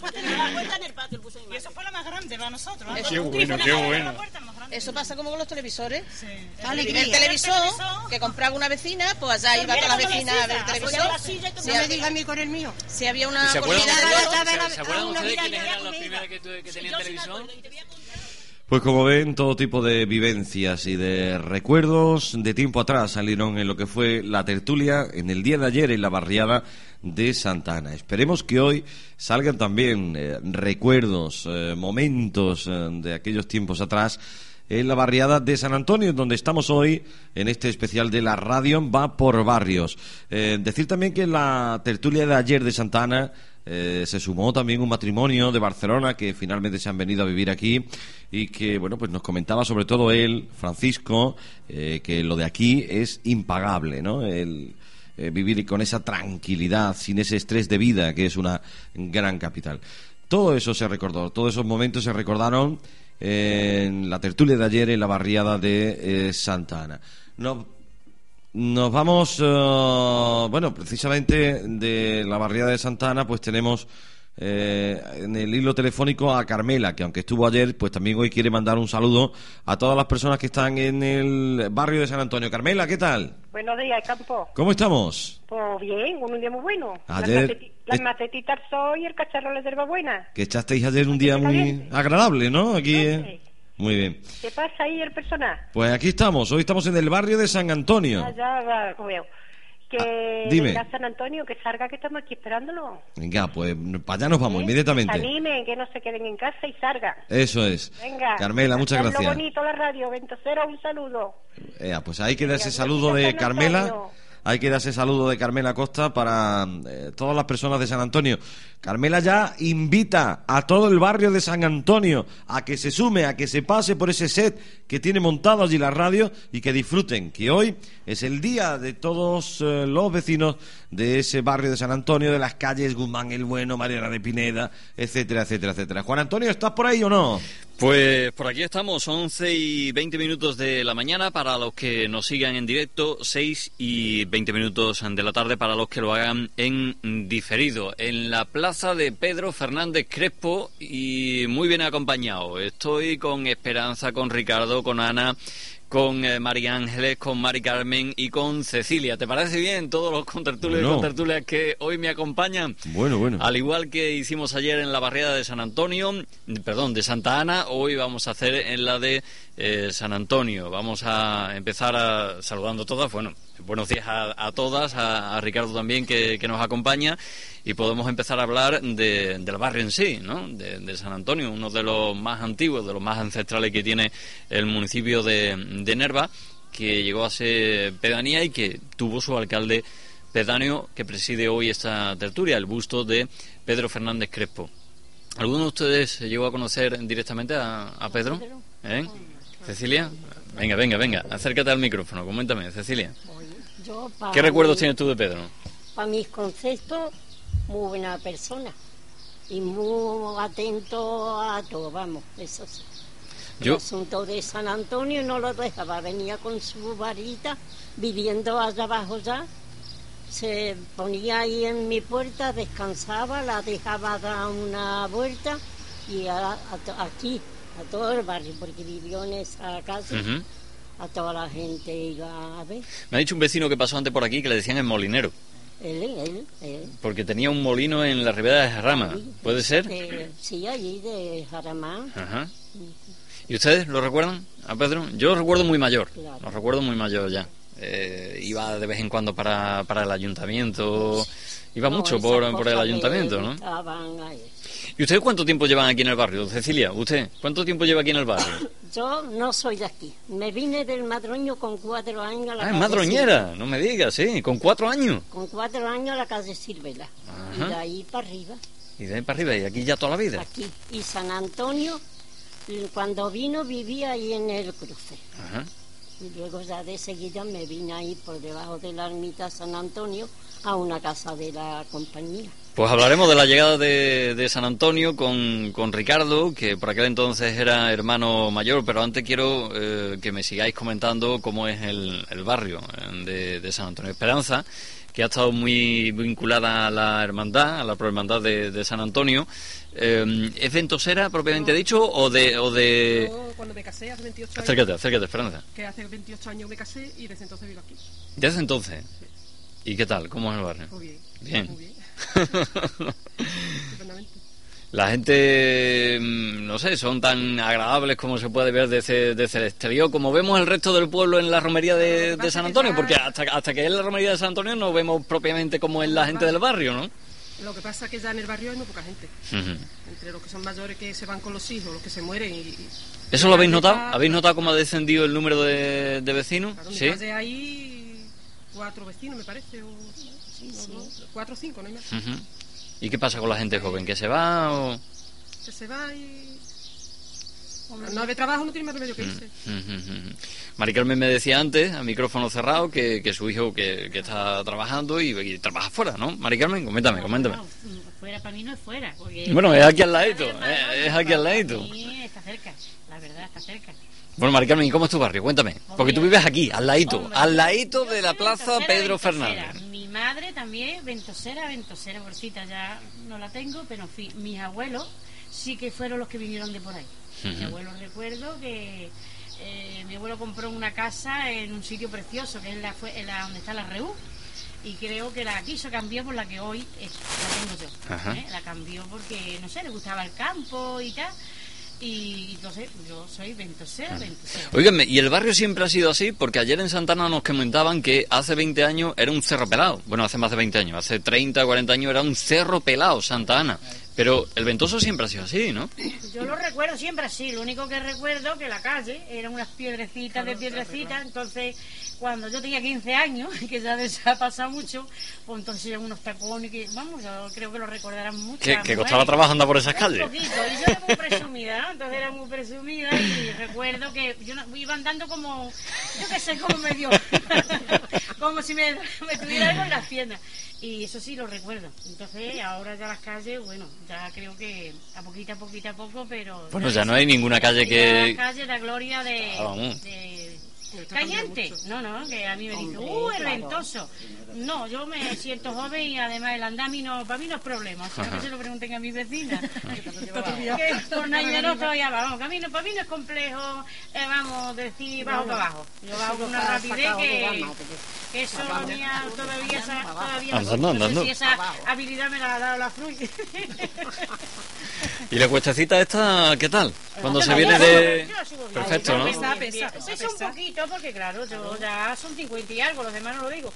Y eso fue lo más grande para nosotros. Qué bueno. Eso pasa como con los televisores. El televisor que compraba una vecina, pues allá iba toda la vecina a ver el televisor. No me diga a mí con el mío. Si había una ¿Se acuerdan oportunidad ustedes quiénes eran las primeras que tenían televisión? Pues como ven, todo tipo de vivencias y de recuerdos de tiempo atrás salieron en lo que fue la tertulia en el día de ayer en la barriada de Santa Ana. Esperemos que hoy salgan también recuerdos, momentos de aquellos tiempos atrás en la barriada de San Antonio, donde estamos hoy en este especial de la radio Va por Barrios. Decir también que en la tertulia de ayer de Santa Ana se sumó también un matrimonio de Barcelona que finalmente se han venido a vivir aquí y que, bueno, pues nos comentaba sobre todo él, Francisco, que lo de aquí es impagable, ¿no? El vivir con esa tranquilidad, sin ese estrés de vida que es una gran capital. Todo eso se recordó, todos esos momentos se recordaron en la tertulia de ayer en la barriada de Santa Ana. Nos vamos, bueno, precisamente de la barriada de Santa Ana, pues tenemos en el hilo telefónico a Carmela, que aunque estuvo ayer, pues también hoy quiere mandar un saludo a todas las personas que están en el barrio de San Antonio. Carmela, ¿qué tal? Buenos días, campo. ¿Cómo estamos? Pues bien, un día muy bueno. Ayer... Las macetitas al sol y el cacharro de hierba buena. Que echasteis ayer un día muy agradable, ¿no? Aquí, muy bien. ¿Qué pasa ahí el personal? Pues aquí estamos, hoy estamos en el barrio de San Antonio. Allá va, veo. Que dime. venga a San Antonio, que salga, que estamos aquí esperándolo. Venga, pues para allá nos vamos inmediatamente. Que se animen, que no se queden en casa y salgan. Eso es. Venga. Carmela, muchas Hacerlo gracias. bonito la radio, Ventosero, un saludo. Pues ahí queda ese saludo de Carmela. Ahí queda ese saludo de Carmela Costa para todas las personas de San Antonio. Carmela ya invita a todo el barrio de San Antonio a que se sume, a que se pase por ese set que tiene montado allí la radio y que disfruten, que hoy es el día de todos los vecinos de ese barrio de San Antonio, de las calles Guzmán el Bueno, Mariana de Pineda, etcétera, etcétera, etcétera. Juan Antonio, ¿estás por ahí o no? Pues por aquí estamos, 11 y 20 minutos de la mañana para los que nos sigan en directo, 6 y 20 minutos de la tarde para los que lo hagan en diferido, en la plaza de Pedro Fernández Crespo y muy bien acompañado. Estoy con Esperanza, con Ricardo, con Ana, con María Ángeles, con Mari Carmen y con Cecilia. ¿Te parece bien todos los contertulios y contertulias que hoy me acompañan? Bueno. Al igual que hicimos ayer en la barriada de San Antonio, de Santa Ana, hoy vamos a hacer en la de San Antonio. Vamos a empezar saludando a todas. Bueno, buenos días a todas, a Ricardo también que nos acompaña. Y podemos empezar a hablar del barrio en sí, ¿no? De San Antonio, uno de los más antiguos, de los más ancestrales que tiene el municipio de Nerva, que llegó a ser pedanía y que tuvo su alcalde pedáneo que preside hoy esta tertulia, el busto de Pedro Fernández Crespo. ¿Alguno de ustedes llegó a conocer directamente a Pedro? ¿Cecilia? Venga, acércate al micrófono, coméntame, Cecilia. ¿Qué recuerdos tienes tú de Pedro? Para mis conceptos, muy buena persona y muy atento a todo, vamos, eso sí. El asunto de San Antonio no lo dejaba, venía con su varita, viviendo allá abajo ya, se ponía ahí en mi puerta, descansaba, la dejaba dar una vuelta y aquí, a todo el barrio, porque vivió en esa casa. A toda la gente iba a ver. Me ha dicho un vecino que pasó antes por aquí que le decían el molinero. Él. Porque tenía un molino en la ribera de Jarama, ¿puede ser? Sí, allí de Jarama. Ajá. ¿Y ustedes lo recuerdan a Pedro? Yo lo recuerdo muy mayor, lo recuerdo muy mayor ya. Iba de vez en cuando para el ayuntamiento, iba mucho por el ayuntamiento, ¿no? ¿Y ustedes cuánto tiempo llevan aquí en el barrio? Cecilia, ¿usted cuánto tiempo lleva aquí en el barrio? Yo no soy de aquí. Me vine del Madroño con 4 años a la calle. Ah, es madroñera, no me digas, sí, con 4 años. Con 4 años a la calle Silvela. Ajá. Y de ahí para arriba. Y aquí ya toda la vida. Aquí. Y San Antonio, cuando vino, vivía ahí en el cruce. Ajá. Y luego ya de seguida me vine ahí por debajo de la ermita San Antonio a una casa de la compañía. Pues hablaremos de la llegada de San Antonio con Ricardo, que por aquel entonces era hermano mayor, pero antes quiero que me sigáis comentando cómo es el barrio de San Antonio. Esperanza, que ha estado muy vinculada a la hermandad, a la prohermandad de San Antonio. ¿Es ventosera propiamente dicho o de...? Yo cuando me casé hace 28 años... Acércate, Esperanza. Que hace 28 años me casé y desde entonces vivo aquí. ¿Desde entonces? Sí. ¿Y qué tal? ¿Cómo es el barrio? Muy bien. Bien. Muy bien. La gente, no sé, son tan agradables como se puede ver desde el exterior, como vemos el resto del pueblo en la romería de San Antonio, porque hasta que es la romería de San Antonio no vemos propiamente cómo es la gente del barrio, ¿no? Lo que pasa es que ya en el barrio hay muy poca gente. Entre los que son mayores que se van con los hijos, los que se mueren y... ¿Eso lo habéis notado? ¿Habéis notado cómo ha descendido el número de vecinos? Claro, ¿Sí? Hay 4 vecinos, me parece, o... No, 4 o 5, no hay más. ¿Y qué pasa con la gente joven? ¿Que se va o...? Que se va y... No hay trabajo, no tiene más remedio que irse. Mari Carmen me decía antes, a micrófono cerrado, que su hijo que está trabajando y trabaja fuera, ¿no? Mari Carmen, coméntame. No, fuera para mí no es fuera. Porque bueno, es aquí al ladito, es aquí al ladito. Sí, está cerca, la verdad, está cerca. Bueno, Mari Carmen, ¿y cómo es tu barrio? Cuéntame. Porque tú vives aquí, al ladito de la plaza Pedro Fernández. Mi madre también, ventosera, bolsita, ya no la tengo, pero mis abuelos sí que fueron los que vinieron de por ahí. Mi abuelo, recuerdo que mi abuelo compró una casa en un sitio precioso, que es donde está la Reú, y creo que la quiso cambiar por la que hoy la tengo yo. La cambió porque, no sé, le gustaba el campo y tal. Y entonces yo soy ventosera. Óigame, ¿y el barrio siempre ha sido así? Porque ayer en Santana nos comentaban que hace 20 años era un cerro pelado. Bueno, hace más de 20 años, hace 30, 40 años era un cerro pelado, Santa Ana. Pero el Ventoso siempre ha sido así, ¿no? Yo lo recuerdo siempre así. Lo único que recuerdo que la calle eran unas piedrecitas, entonces cuando yo tenía 15 años, que ya ha pasado mucho, pues entonces eran unos tacones que, vamos, yo creo que lo recordarán mucho. Que costaba trabajo andar por esas calles. Un poquito, y yo era muy presumida, ¿no? Entonces era muy presumida y recuerdo que yo iba andando como, yo qué sé, como medio, como si me tuviera algo en las piernas. Y eso sí lo recuerdo. Entonces ahora ya las calles, bueno, ya creo que a poco, pero... Bueno, ya no hay ninguna calle que... La calle de gloria de ¿hay gente? No, que a mí me dice, el Ventoso. No, yo me siento joven y además el andamio para mí no es problema. O sea, que se lo pregunten a mis vecinas. Que por Navidad todavía vamos. Para mí no es complejo, vamos, decir bajo para abajo. Yo bajo con una rapidez que eso mía todavía andando. No sé si esa habilidad me la ha dado la fruta. ¿Y la cuestecita esta qué tal? Cuando se viene de... Perfecto, ¿no? Pesa un poquito porque claro, yo ya son 50 y algo, los demás no lo digo.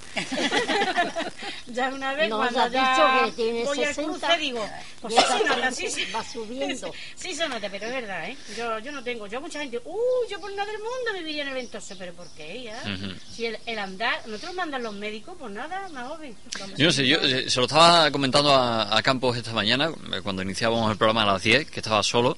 Ya una vez cuando ya voy al cruce digo, pues sí se nota, sí va subiendo. Sí se nota, pero es verdad, ¿eh? Yo no tengo, yo mucha gente, yo por nada del mundo viviría en el Ventoso, pero ¿por qué? Ya? Si el andar, nosotros mandan los médicos, pues nada, más joven. Yo no sé, yo se lo estaba comentando a Campos esta mañana, cuando iniciábamos el programa a las 10, que estaba solo,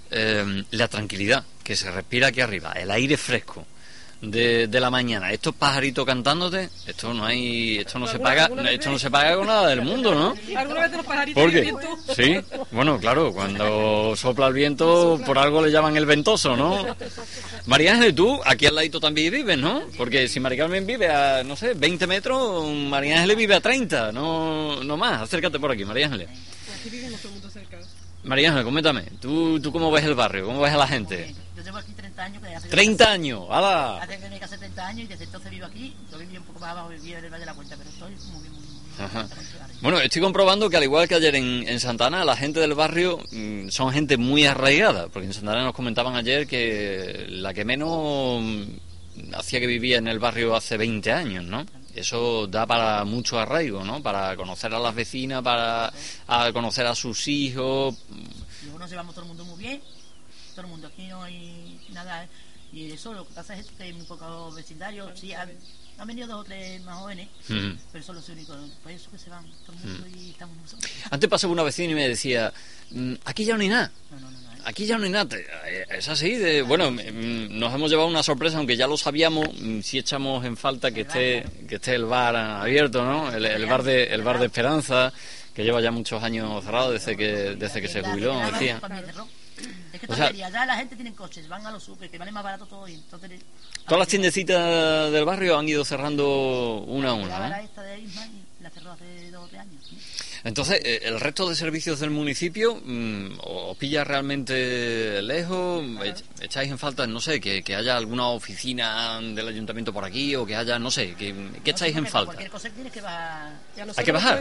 la tranquilidad que se respira aquí arriba, el aire fresco de la mañana, estos pajaritos cantándote, esto no se paga con nada del mundo, ¿no? ¿Alguna vez los pajaritos ¿Por qué? vienen tú? Sí, bueno, claro, cuando sopla el viento, por algo le llaman el ventoso, ¿no? María Ángeles, tú aquí al ladito también vives, ¿no? Porque si María Carmen vive a, no sé, 20 metros, María Ángeles vive a 30, no más. Acércate por aquí, María Ángeles. Aquí vivimos todo el mundo cerca. María Ángeles, coméntame, ¿tú cómo ves el barrio? ¿Cómo ves a la gente? Yo llevo aquí 30 años. ¡30 años! ¡Hala! Hace que me casé 30 años y desde entonces vivo aquí. Yo viví un poco más abajo, vivía en el Valle de la Cuenta, pero estoy muy bien. Ajá. Bueno, estoy comprobando que al igual que ayer en Santana, la gente del barrio son gente muy arraigada, porque en Santana nos comentaban ayer que la que menos hacía que vivía en el barrio hace 20 años, ¿no? Eso da para mucho arraigo, ¿no? Para conocer a las vecinas, para conocer a sus hijos. Y nos llevamos todo el mundo muy bien, todo el mundo aquí no hay nada, y eso lo que pasa es que hay muy pocos vecindarios, sí, han venido 2 o 3 más jóvenes, pero son los únicos, por eso que se van todo el mundo y estamos nosotros. Antes pasaba una vecina y me decía, aquí ya no hay nada. Aquí ya no hay nada. Es así. Bueno, nos hemos llevado una sorpresa, aunque ya lo sabíamos. Si echamos en falta que esté el bar abierto, ¿no? El bar de Esperanza, que lleva ya muchos años cerrado desde que se jubiló, decía. Es que todavía ya la gente tiene coches, van a los super, que vale más barato todo. Y entonces, todas las tiendecitas del barrio han ido cerrando una a una, ¿no? Esta de Isma y la cerró hace 2 o 3 años. Entonces, ¿el resto de servicios del municipio os pilla realmente lejos? ¿Echáis en falta, no sé, que haya alguna oficina del ayuntamiento por aquí o que haya, no sé, ¿qué echáis en falta? Cualquier cosa tienes que bajar. ¿Hay que bajar?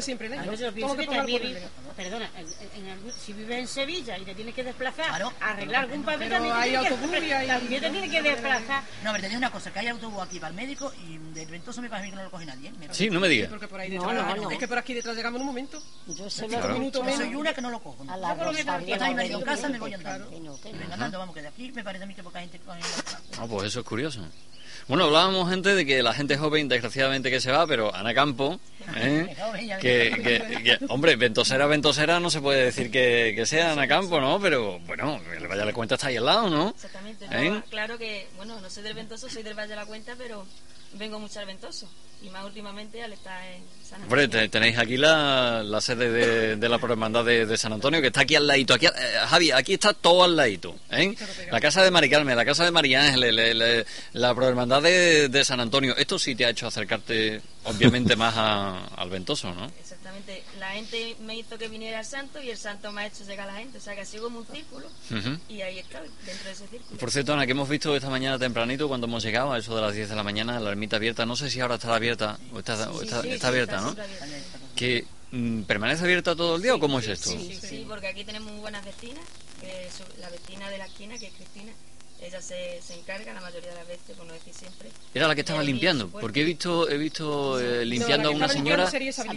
Perdona, si vives en Sevilla y te tienes que desplazar, arreglar algún papel, también te tienes que desplazar. No, a ver, te digo una cosa, que hay autobús aquí para el médico y del Ventoso me parece que no lo coge nadie. Sí, no me digas. Porque por ahí detrás, es que por aquí detrás llegamos en un momento. Yo soy soy una que no lo cojo. A la yo estoy en casa, me voy andando. Venga andando, vamos, que de aquí me parece a mí que poca gente coge. Pues eso es curioso. Bueno, hablábamos gente de que la gente joven, desgraciadamente, que se va, pero Ana Campo, hombre, ventosera no se puede decir que sea Ana Campo, ¿no? Pero bueno, el Valle de la Cuenta está ahí al lado, ¿no? Exactamente, claro que, bueno, no soy del Ventoso, soy del Valle de la Cuenta, pero vengo mucho al Ventoso. Y más últimamente al estar en San Antonio. Hombre, tenéis aquí la sede de la Prohermandad de San Antonio, que está aquí al ladito. Aquí, Javi, aquí está todo al ladito, ¿eh? La casa de Mari Carmen, la casa de María Ángeles, la Prohermandad de San Antonio. Esto sí te ha hecho acercarte, obviamente, más al Ventoso, ¿no? Exactamente. La gente me hizo que viniera al santo y el santo me ha hecho llegar a la gente. O sea, que ha sido como un círculo y ahí estoy, dentro de ese círculo. Por cierto, Ana, que hemos visto esta mañana tempranito, cuando hemos llegado, a eso de las 10 de la mañana, la ermita abierta. No sé si ahora estará abierta o está abierta, ¿no? Que ¿Permanece abierta todo el día o cómo es esto? Sí, porque aquí tenemos muy buenas vecinas, que la vecina de la esquina, que es Cristina, ella se encarga la mayoría de las veces, por no decir siempre. Era la que estaba limpiando, porque he visto limpiando a una señora.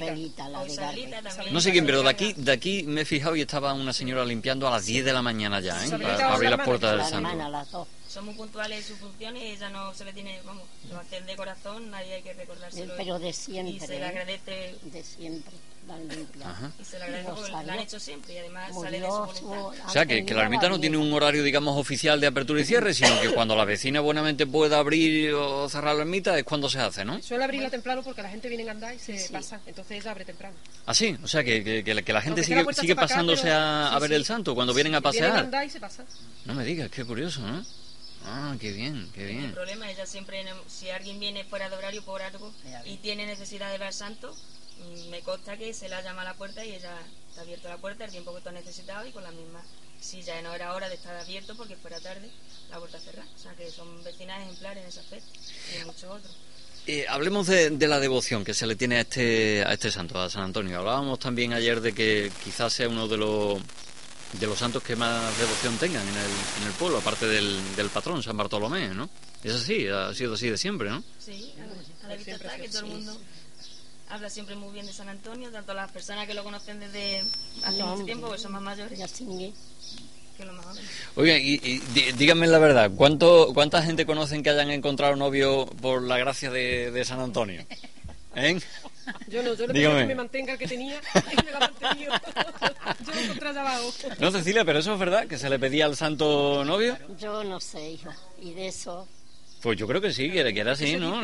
No sé quién, pero de aquí me he fijado y estaba una señora limpiando a las 10 de la mañana ya, para abrir las puertas del santo. Son muy puntuales en sus funciones y ella no se le tiene, vamos, lo hace de corazón, nadie hay que recordárselo. Pero de siempre. Y se le agradece. De siempre. Y se le agradece porque lo han hecho siempre y además sale de su voluntad. O sea, que la ermita no tiene un horario, digamos, oficial de apertura y cierre, sino que cuando la vecina buenamente pueda abrir o cerrar la ermita es cuando se hace, ¿no? Suele abrirla temprano porque la gente viene a andar y se pasa, entonces ella abre temprano. ¿Ah, sí? O sea, que la gente sigue pasándose a ver el santo cuando vienen a pasear. Vienen a andar y se pasa. No me digas, qué curioso, ¿no? Ah, qué bien, qué bien. El problema, ella siempre, si alguien viene fuera de horario por algo y tiene necesidad de ver al santo, me consta que se la llama a la puerta y ella está abierta la puerta el tiempo que tú has necesitado y con la misma, si ya no era hora de estar abierto porque fuera tarde, la puerta cerrada. O sea que son vecinas ejemplares en ese aspecto y muchos otros. Hablemos de la devoción que se le tiene a este santo, a San Antonio. Hablábamos también ayer de que quizás sea uno de los santos que más devoción tengan en el pueblo, aparte del patrón, San Bartolomé, ¿no? Es así, ha sido así de siempre, ¿no? Sí, a la vista está que todo el mundo habla siempre muy bien de San Antonio, tanto las personas que lo conocen desde hace mucho tiempo, que son más mayores, que lo más jóvenes. Oiga, y díganme la verdad, ¿cuánta gente conocen que hayan encontrado novio por la gracia de San Antonio? ¿Eh? Yo le pido que me mantenga el que tenía y me lo ha mantenido. Yo lo encontré allá abajo. No, Cecilia, pero eso es verdad, que se le pedía al santo novio. Yo no sé, hija, y de eso... Pues yo creo que sí, que era así, ¿no?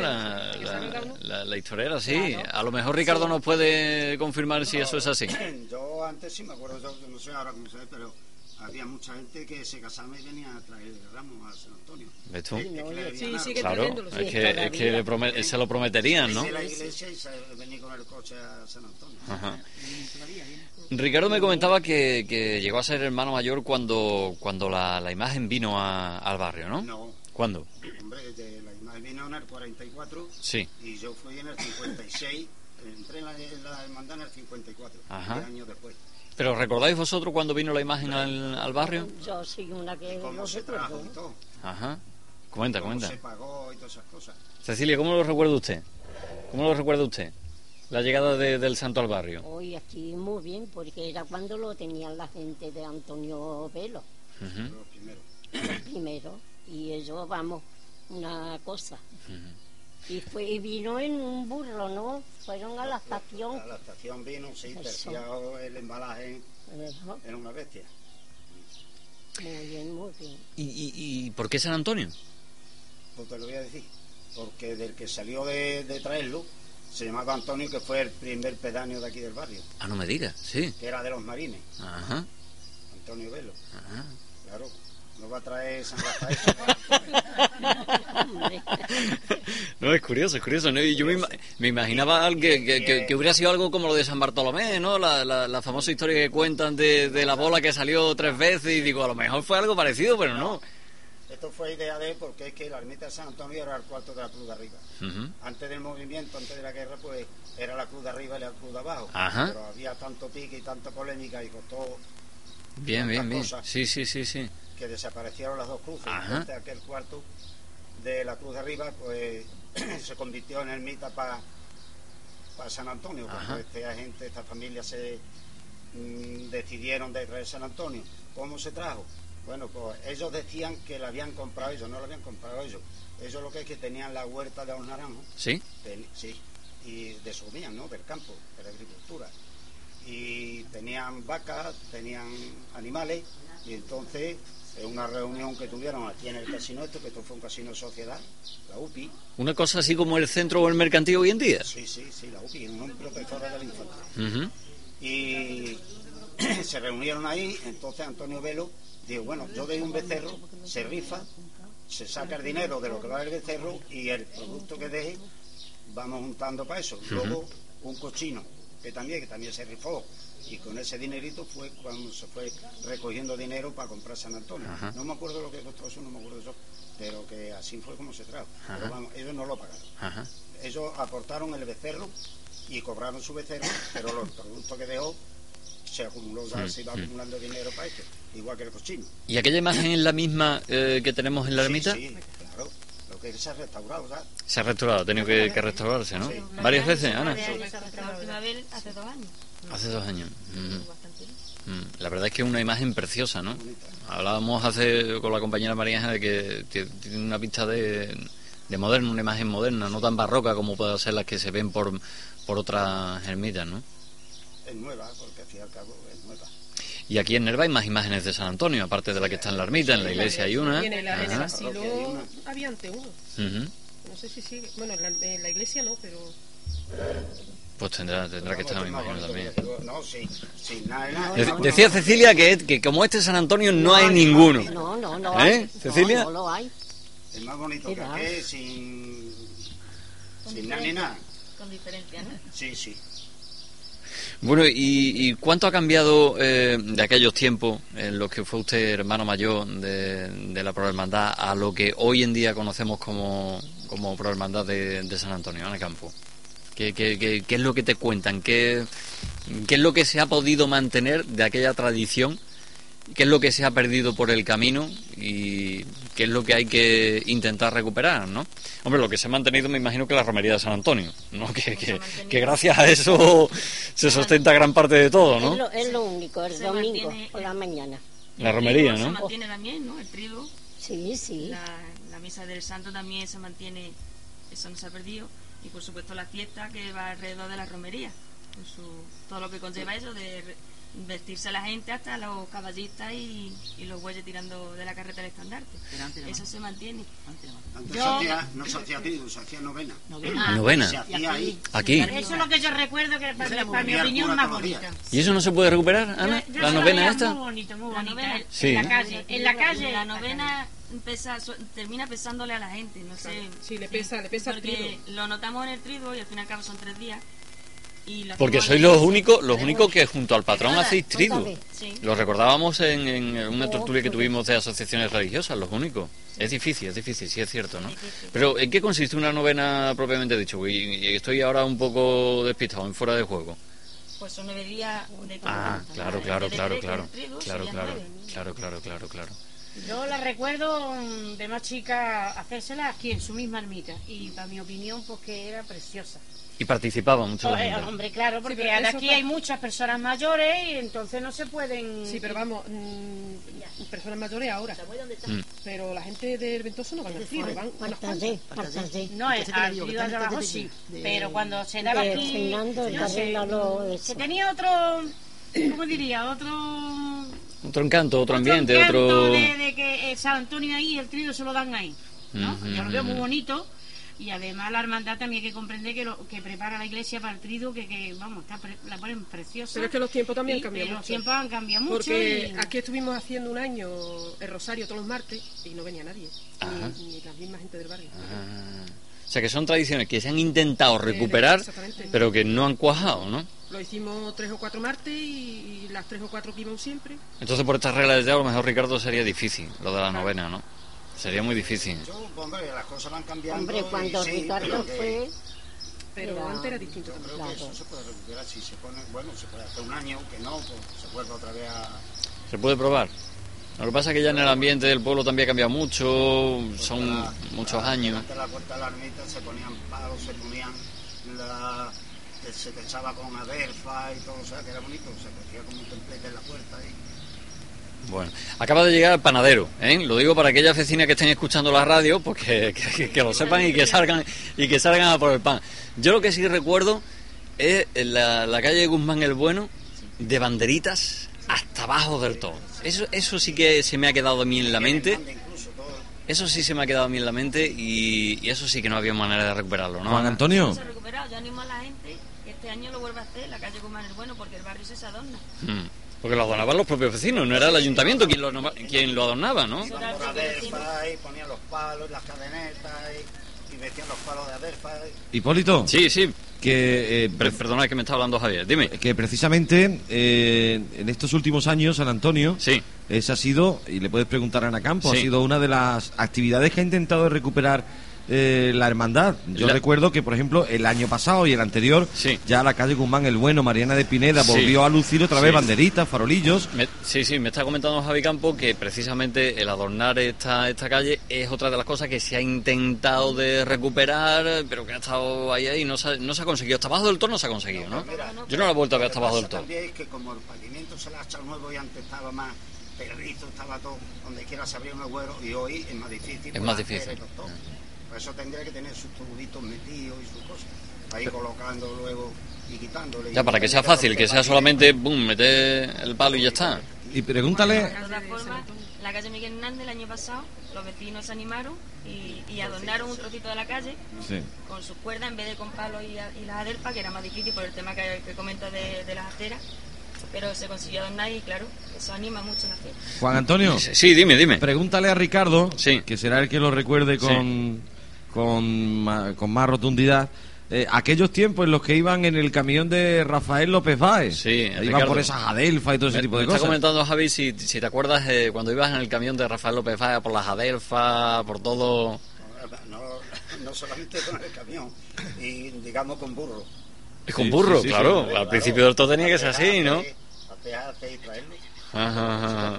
La historia era así. Claro. A lo mejor Ricardo nos puede confirmar si eso es así. Yo antes sí me acuerdo, yo no sé ahora cómo se ve, pero había mucha gente que se casaba y venía a traer ramos a San Antonio. ¿Ves tú? Sí, claro, es que se lo prometerían, ¿no? De la iglesia y venía con el coche a San Antonio. Ajá. Ricardo me comentaba que llegó a ser hermano mayor cuando la imagen vino al barrio, ¿no? No. ¿Cuándo? Hombre, la imagen vino en el 44 sí. Y yo fui en el 56, entré en la hermandad en el 54, 10 años después. ¿Pero recordáis vosotros cuando vino la imagen al barrio? Yo soy una que cómo se trajo y todo. Ajá. Comenta. Cómo se pagó y todas esas cosas. Cecilia, ¿cómo lo recuerda usted? La llegada del santo al barrio. Hoy aquí muy bien, porque era cuando lo tenían la gente de Antonio Velo. Los primeros. Y ellos, vamos, una cosa. Y vino en un burro, ¿no? Fueron a la estación. A la estación vino, sí, terciado el embalaje en una bestia. Muy bien. ¿Y por qué San Antonio? Pues te lo voy a decir. Porque del que salió de traerlo, se llamaba Antonio, que fue el primer pedáneo de aquí del barrio. Ah, no me digas, sí. Que era de los Marines. Ajá. Antonio Velo. Ajá. Claro. No va a traer San Rafael. No, es curioso. ¿No? Y yo me imaginaba que hubiera sido algo como lo de San Bartolomé, ¿no? La famosa historia que cuentan de la bola que salió 3 veces y digo, a lo mejor fue algo parecido, pero no. Esto fue idea de él porque es que la ermita de San Antonio era el cuarto de la cruz de arriba. Antes del movimiento, antes de la guerra, pues era la cruz de arriba y la cruz de abajo. Ajá. Pero había tanto pique y tanta polémica y costó... Bien. Sí. Que desaparecieron las dos cruces. Entonces aquel cuarto de la cruz de arriba pues se convirtió en ermita para San Antonio. Cuando esta familia se decidieron de traer San Antonio. ¿Cómo se trajo? Bueno, pues ellos decían que la habían comprado ellos, no la habían comprado ellos. Ellos lo que es que tenían la huerta de los naranjos. ¿Sí? Sí, y desumían, ¿no? Del campo, de la agricultura. Y tenían vacas, tenían animales, y entonces... en una reunión que tuvieron aquí en el casino que esto fue un casino de sociedad, la UPI. ¿Una cosa así como el centro o el mercantil hoy en día? Sí, la UPI, un protector de la infancia. Y se reunieron ahí, entonces Antonio Velo dijo, bueno, yo doy un becerro, se rifa, se saca el dinero de lo que va el becerro y el producto que deje vamos juntando para eso. Luego un cochino, que también se rifó. Y con ese dinerito fue cuando se fue recogiendo dinero para comprar San Antonio. No me acuerdo lo que costó eso, pero que así fue como se trajo. Pero vamos, ellos no lo pagaron. Ellos aportaron el becerro y cobraron su becerro, pero los productos que dejó se acumuló, ya se iba acumulando dinero para esto, igual que el cochino. ¿Y aquella imagen es la misma que tenemos en la ermita? Sí, claro, lo que se ha restaurado, ¿sabes? Se ha restaurado, ha tenido que restaurarse, ¿no? Sí. Varias veces, Ana. La última vez hace 2 años. Hace 2 años. La verdad es que es una imagen preciosa, ¿no? Hablábamos con la compañera María Ángel de que tiene una pista de moderno, una imagen moderna, no tan barroca como pueden ser las que se ven por otras ermitas, ¿no? Es nueva, porque al fin y al cabo es nueva. Y aquí en Nerva hay más imágenes de San Antonio, aparte de la que está en la ermita, en la iglesia hay una. Y en el asilo había antes uno. No sé si sigue. Bueno, en la iglesia no, pero... Pues tendrá que estar, me imagino, también. No, sí, nada. Decía Cecilia que como este San Antonio no hay ninguno. No. ¿Eh, Cecilia? No lo hay. Es más bonito que aquel, sin nada ni nada. Con diferencia, ¿no? Sí. Bueno, ¿y cuánto ha cambiado de aquellos tiempos en los que fue usted hermano mayor de la Prohermandad a lo que hoy en día conocemos como Prohermandad de San Antonio, Ana Campo? ¿Qué es lo que te cuentan? ¿Qué es lo que se ha podido mantener de aquella tradición? ¿Qué es lo que se ha perdido por el camino? ¿Y qué es lo que hay que intentar recuperar, no? Hombre, lo que se ha mantenido me imagino que la romería de San Antonio, ¿no? Que gracias a eso se sustenta gran parte de todo, ¿no? Es lo único, el domingo por la mañana. La romería, ¿no? Se mantiene también, ¿no? El trigo. Sí. La misa del santo también se mantiene, eso no se ha perdido. Y por supuesto la fiesta que va alrededor de la romería, todo lo que conlleva eso de vestirse la gente hasta los caballistas y los bueyes tirando de la carreta del estandarte. Eso se mantiene. Antes no se hacía trigo, se hacía novena. ¿Novena? Se hacía ahí. Aquí. Eso es lo que yo recuerdo, que para mi opinión más bonita. ¿Y eso no se puede recuperar, Ana? ¿La novena esta? Muy bonito, muy bonito. Sí. En la calle. La novena termina pesándole a la gente, no sé. Sí, le pesa el trigo. Porque lo notamos en el trigo y al fin y al cabo son 3 días. Porque sois los únicos que junto al patrón hacéis trigo. Sí. Lo recordábamos en una tertulia que tuvimos de asociaciones religiosas, los únicos. Es difícil, sí es cierto, ¿no? Pero ¿en qué consiste una novena propiamente dicho? Y estoy ahora un poco despistado, en fuera de juego. Pues son 9 días de... Claro. Yo la recuerdo de más chica hacérsela aquí en su misma ermita y para mi opinión pues que era preciosa. Y participaba mucho la gente. Hombre, claro, porque aquí hay muchas personas mayores y entonces no se pueden... Sí, pero vamos, personas mayores ahora. Pero la gente del Ventoso no van al trigo, van a las Partallé. No, al trigo allá abajo sí, pero cuando se daba aquí... Fernando, se tenía otro... ¿Cómo diría? Otro encanto, otro ambiente, otro... de que San Antonio ahí, el trigo se lo dan ahí, ¿no? Yo lo veo muy bonito. Y además la hermandad también hay que comprender que prepara la iglesia para el trido, vamos, la ponen preciosa. Pero es que los tiempos también han cambiado mucho. Los tiempos han cambiado mucho. Porque aquí estuvimos haciendo un año el rosario todos los martes y no venía nadie, ni la misma gente del barrio. O sea que son tradiciones que se han intentado recuperar, pero que no han cuajado, ¿no? Lo hicimos 3 o 4 martes y las 3 o 4 que íbamos siempre. Entonces por estas reglas ya a lo mejor, Ricardo, sería difícil lo de la novena, ¿no? Sería muy difícil. Hombre, las cosas van cambiando. Hombre, cuando Ricardo fue... Pero antes era distinto. Yo creo que eso se puede recuperar si se pone... Bueno, se puede hacer un año, que no, pues se vuelve otra vez a... Se puede probar. Lo que pasa es que ya en el ambiente del pueblo también ha cambiado mucho, son muchos años. Antes la puerta de la ermita se ponían palos, se ponían se techaba con adelfa y todo, o sea, que era bonito, se hacía como un templete en la puerta y... Bueno, acaba de llegar el panadero, ¿eh? Lo digo para aquellas vecinas que estén escuchando la radio, porque que lo sepan y que salgan a por el pan. Yo lo que sí recuerdo es la calle Guzmán el Bueno, de banderitas hasta abajo del todo. Eso sí que se me ha quedado a mí en la mente. Eso sí se me ha quedado a mí en la mente y eso sí que no había manera de recuperarlo, ¿no? Juan Antonio. Se ha recuperado, yo animo a la gente que este año lo vuelva a hacer, la calle Guzmán el Bueno, porque el barrio se adorna. Porque lo adornaban los propios vecinos, no era el ayuntamiento quien lo adornaba, ¿no? Ponían los palos, las cadenetas y metían los palos de adelfa. Hipólito. Sí. Que, perdona que me está hablando Javier, dime. Que precisamente en estos últimos años San Antonio, esa ha sido, y le puedes preguntar a Ana Campo, ha sido una de las actividades que ha intentado recuperar la hermandad. Yo recuerdo que, por ejemplo, el año pasado y el anterior, ya la calle Guzmán el Bueno, Mariana de Pineda, volvió a lucir otra vez banderitas, farolillos. Me está comentando Javi Campo que precisamente el adornar esta calle es otra de las cosas que se ha intentado de recuperar, pero que ha estado ahí y no se ha conseguido. Hasta abajo del todo no se ha conseguido, ¿no? Yo no la he vuelto a ver hasta abajo del todo. También es que como el pavimento se le ha echado nuevo y antes estaba más perrito, estaba todo, donde quiera se abría un agujero, y hoy es más difícil. Es más difícil. Por eso tendría que tener sus tubitos metidos y sus cosas, ahí colocando luego y quitándole. Ya, para que sea fácil, que sea solamente, meter el palo y ya está. Y pregúntale... De todas formas, la calle Miguel Hernández el año pasado, los vecinos se animaron y adornaron un trocito de la calle con sus cuerdas en vez de con palos y las adelpas, que era más difícil por el tema que comenta de las aceras. Pero se consiguió adornar y claro, eso anima mucho la fiesta. Juan Antonio. Sí, dime. Pregúntale a Ricardo, que será el que lo recuerde con más rotundidad. Aquellos tiempos en los que iban en el camión de Rafael López Báez. Iban Ricardo, por esas adelfas y todo ese tipo de cosas. Me está comentando Javi si te acuerdas cuando ibas en el camión de Rafael López Báez por las adelfas, por todo. No solamente con el camión, y digamos con burro. Con burro, claro. Al principio del todo tenía que ser así, ¿no? Y traerlo. Ajá.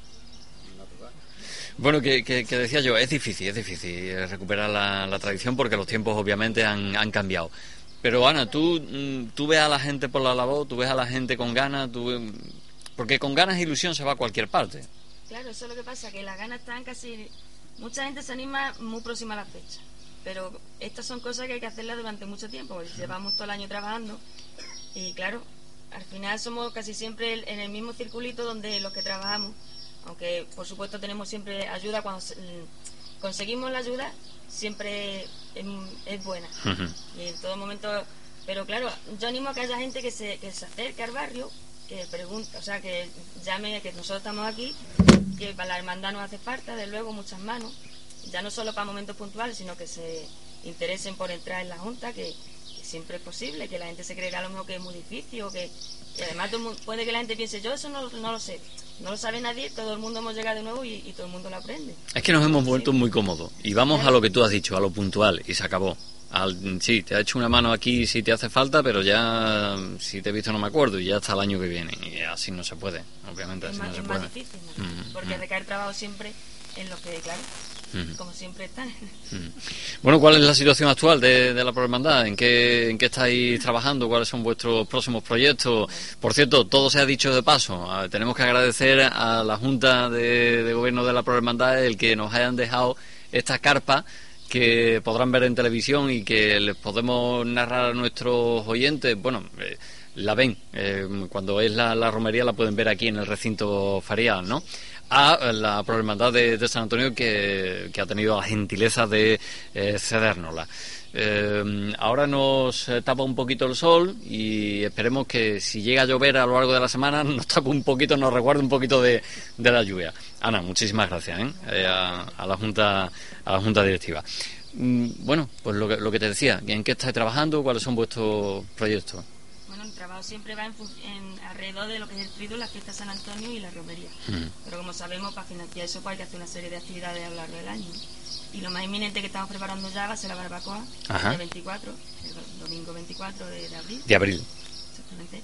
Bueno, que decía yo, es difícil recuperar la tradición porque los tiempos obviamente han cambiado. Pero Ana, tú ves a la gente por la labor, tú ves a la gente con ganas, porque con ganas e ilusión se va a cualquier parte. Claro, eso es lo que pasa, que las ganas están casi... Mucha gente se anima muy próxima a la fecha. Pero estas son cosas que hay que hacerlas durante mucho tiempo, porque llevamos todo el año trabajando y claro, al final somos casi siempre en el mismo circulito donde los que trabajamos, aunque por supuesto tenemos siempre ayuda, cuando conseguimos la ayuda siempre es buena y en todo momento, pero claro, yo animo a que haya gente que se acerque al barrio, que pregunte, o sea, que llame, que nosotros estamos aquí, que para la hermandad nos hace falta, de luego muchas manos, ya no solo para momentos puntuales, sino que se interesen por entrar en la Junta, que siempre es posible, que la gente se creerá a lo mejor que es muy difícil, y además puede que la gente piense, yo eso no lo sé, no lo sabe nadie, todo el mundo hemos llegado de nuevo y todo el mundo lo aprende. Es que nos hemos vuelto muy cómodos, y vamos a lo que tú has dicho, a lo puntual, y se acabó. Sí, te ha hecho una mano aquí si te hace falta, pero ya si te he visto no me acuerdo, y ya hasta el año que viene, y así no se puede, obviamente así no se puede. Es más difícil, ¿no? Porque recae el trabajo siempre en los que, claro, como siempre están. Bueno, ¿cuál es la situación actual de la Prohermandad? ¿En qué estáis trabajando? ¿Cuáles son vuestros próximos proyectos? Por cierto, todo se ha dicho de paso. Tenemos que agradecer a la Junta de Gobierno de la Prohermandad el que nos hayan dejado esta carpa que podrán ver en televisión y que les podemos narrar a nuestros oyentes. Bueno, la ven, cuando es la romería la pueden ver aquí en el recinto ferial, ¿no? A la Prohermandad de San Antonio que ha tenido la gentileza de cedérnosla. Ahora nos tapa un poquito el sol y esperemos que si llega a llover a lo largo de la semana nos tape un poquito, nos resguarde un poquito de la lluvia. Ana, muchísimas gracias a la Junta Directiva. Bueno, pues lo que te decía, ¿en qué estáis trabajando? ¿Cuáles son vuestros proyectos? Bueno, el trabajo siempre va alrededor de lo que es el Triduo, la fiesta de San Antonio y la romería. Pero como sabemos, para financiar eso hay que hacer una serie de actividades a lo largo del año. Y lo más inminente que estamos preparando ya va a ser la barbacoa, el 24, el domingo 24 de abril. De abril. Exactamente.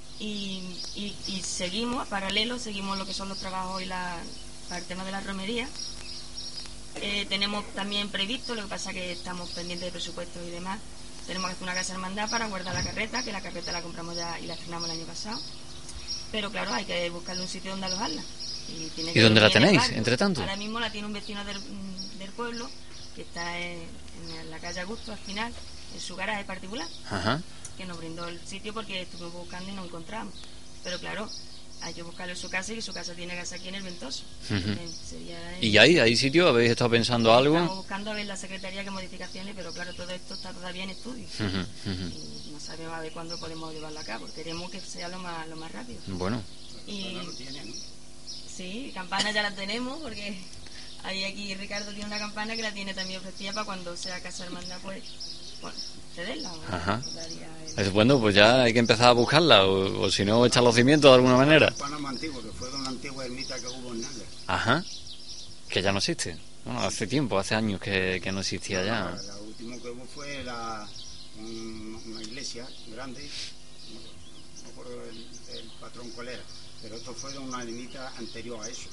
Y seguimos, paralelo, seguimos lo que son los trabajos para el tema de la romería. Tenemos también previsto, lo que pasa que estamos pendientes de presupuestos y demás. Tenemos que hacer una casa hermandad para guardar la carreta, que la carreta la compramos ya y la estrenamos el año pasado. Pero claro, hay que buscarle un sitio donde alojarla. ¿Y dónde la tenéis, entre tanto? Ahora mismo la tiene un vecino del pueblo, que está en la calle Augusto, al final, en su garaje particular, que nos brindó el sitio porque estuvimos buscando y no encontramos. Pero claro, hay que buscarle su casa y su casa tiene casa aquí en el Ventoso. ¿Y hay sitio? ¿Habéis estado pensando algo? Estamos buscando a ver la secretaría qué modificaciones, pero claro, todo esto está todavía en estudio. Y no sabemos a ver cuándo podemos llevarlo a cabo. Queremos que sea lo más rápido. Bueno. Y sí, campana ya la tenemos, porque aquí Ricardo tiene una campana que la tiene también ofrecida para cuando sea casa hermandad, pues cederla. Bueno, pues ya hay que empezar a buscarla, o si no, echar los cimientos de alguna manera. Campana más antigua, que fue de una antigua ermita que hubo en Nápoles. Que ya no existe. Bueno, hace tiempo, hace años que no existía ya. La última que hubo fue una iglesia grande, no me acuerdo el patrón cuál era, pero esto fue de una ermita anterior a eso.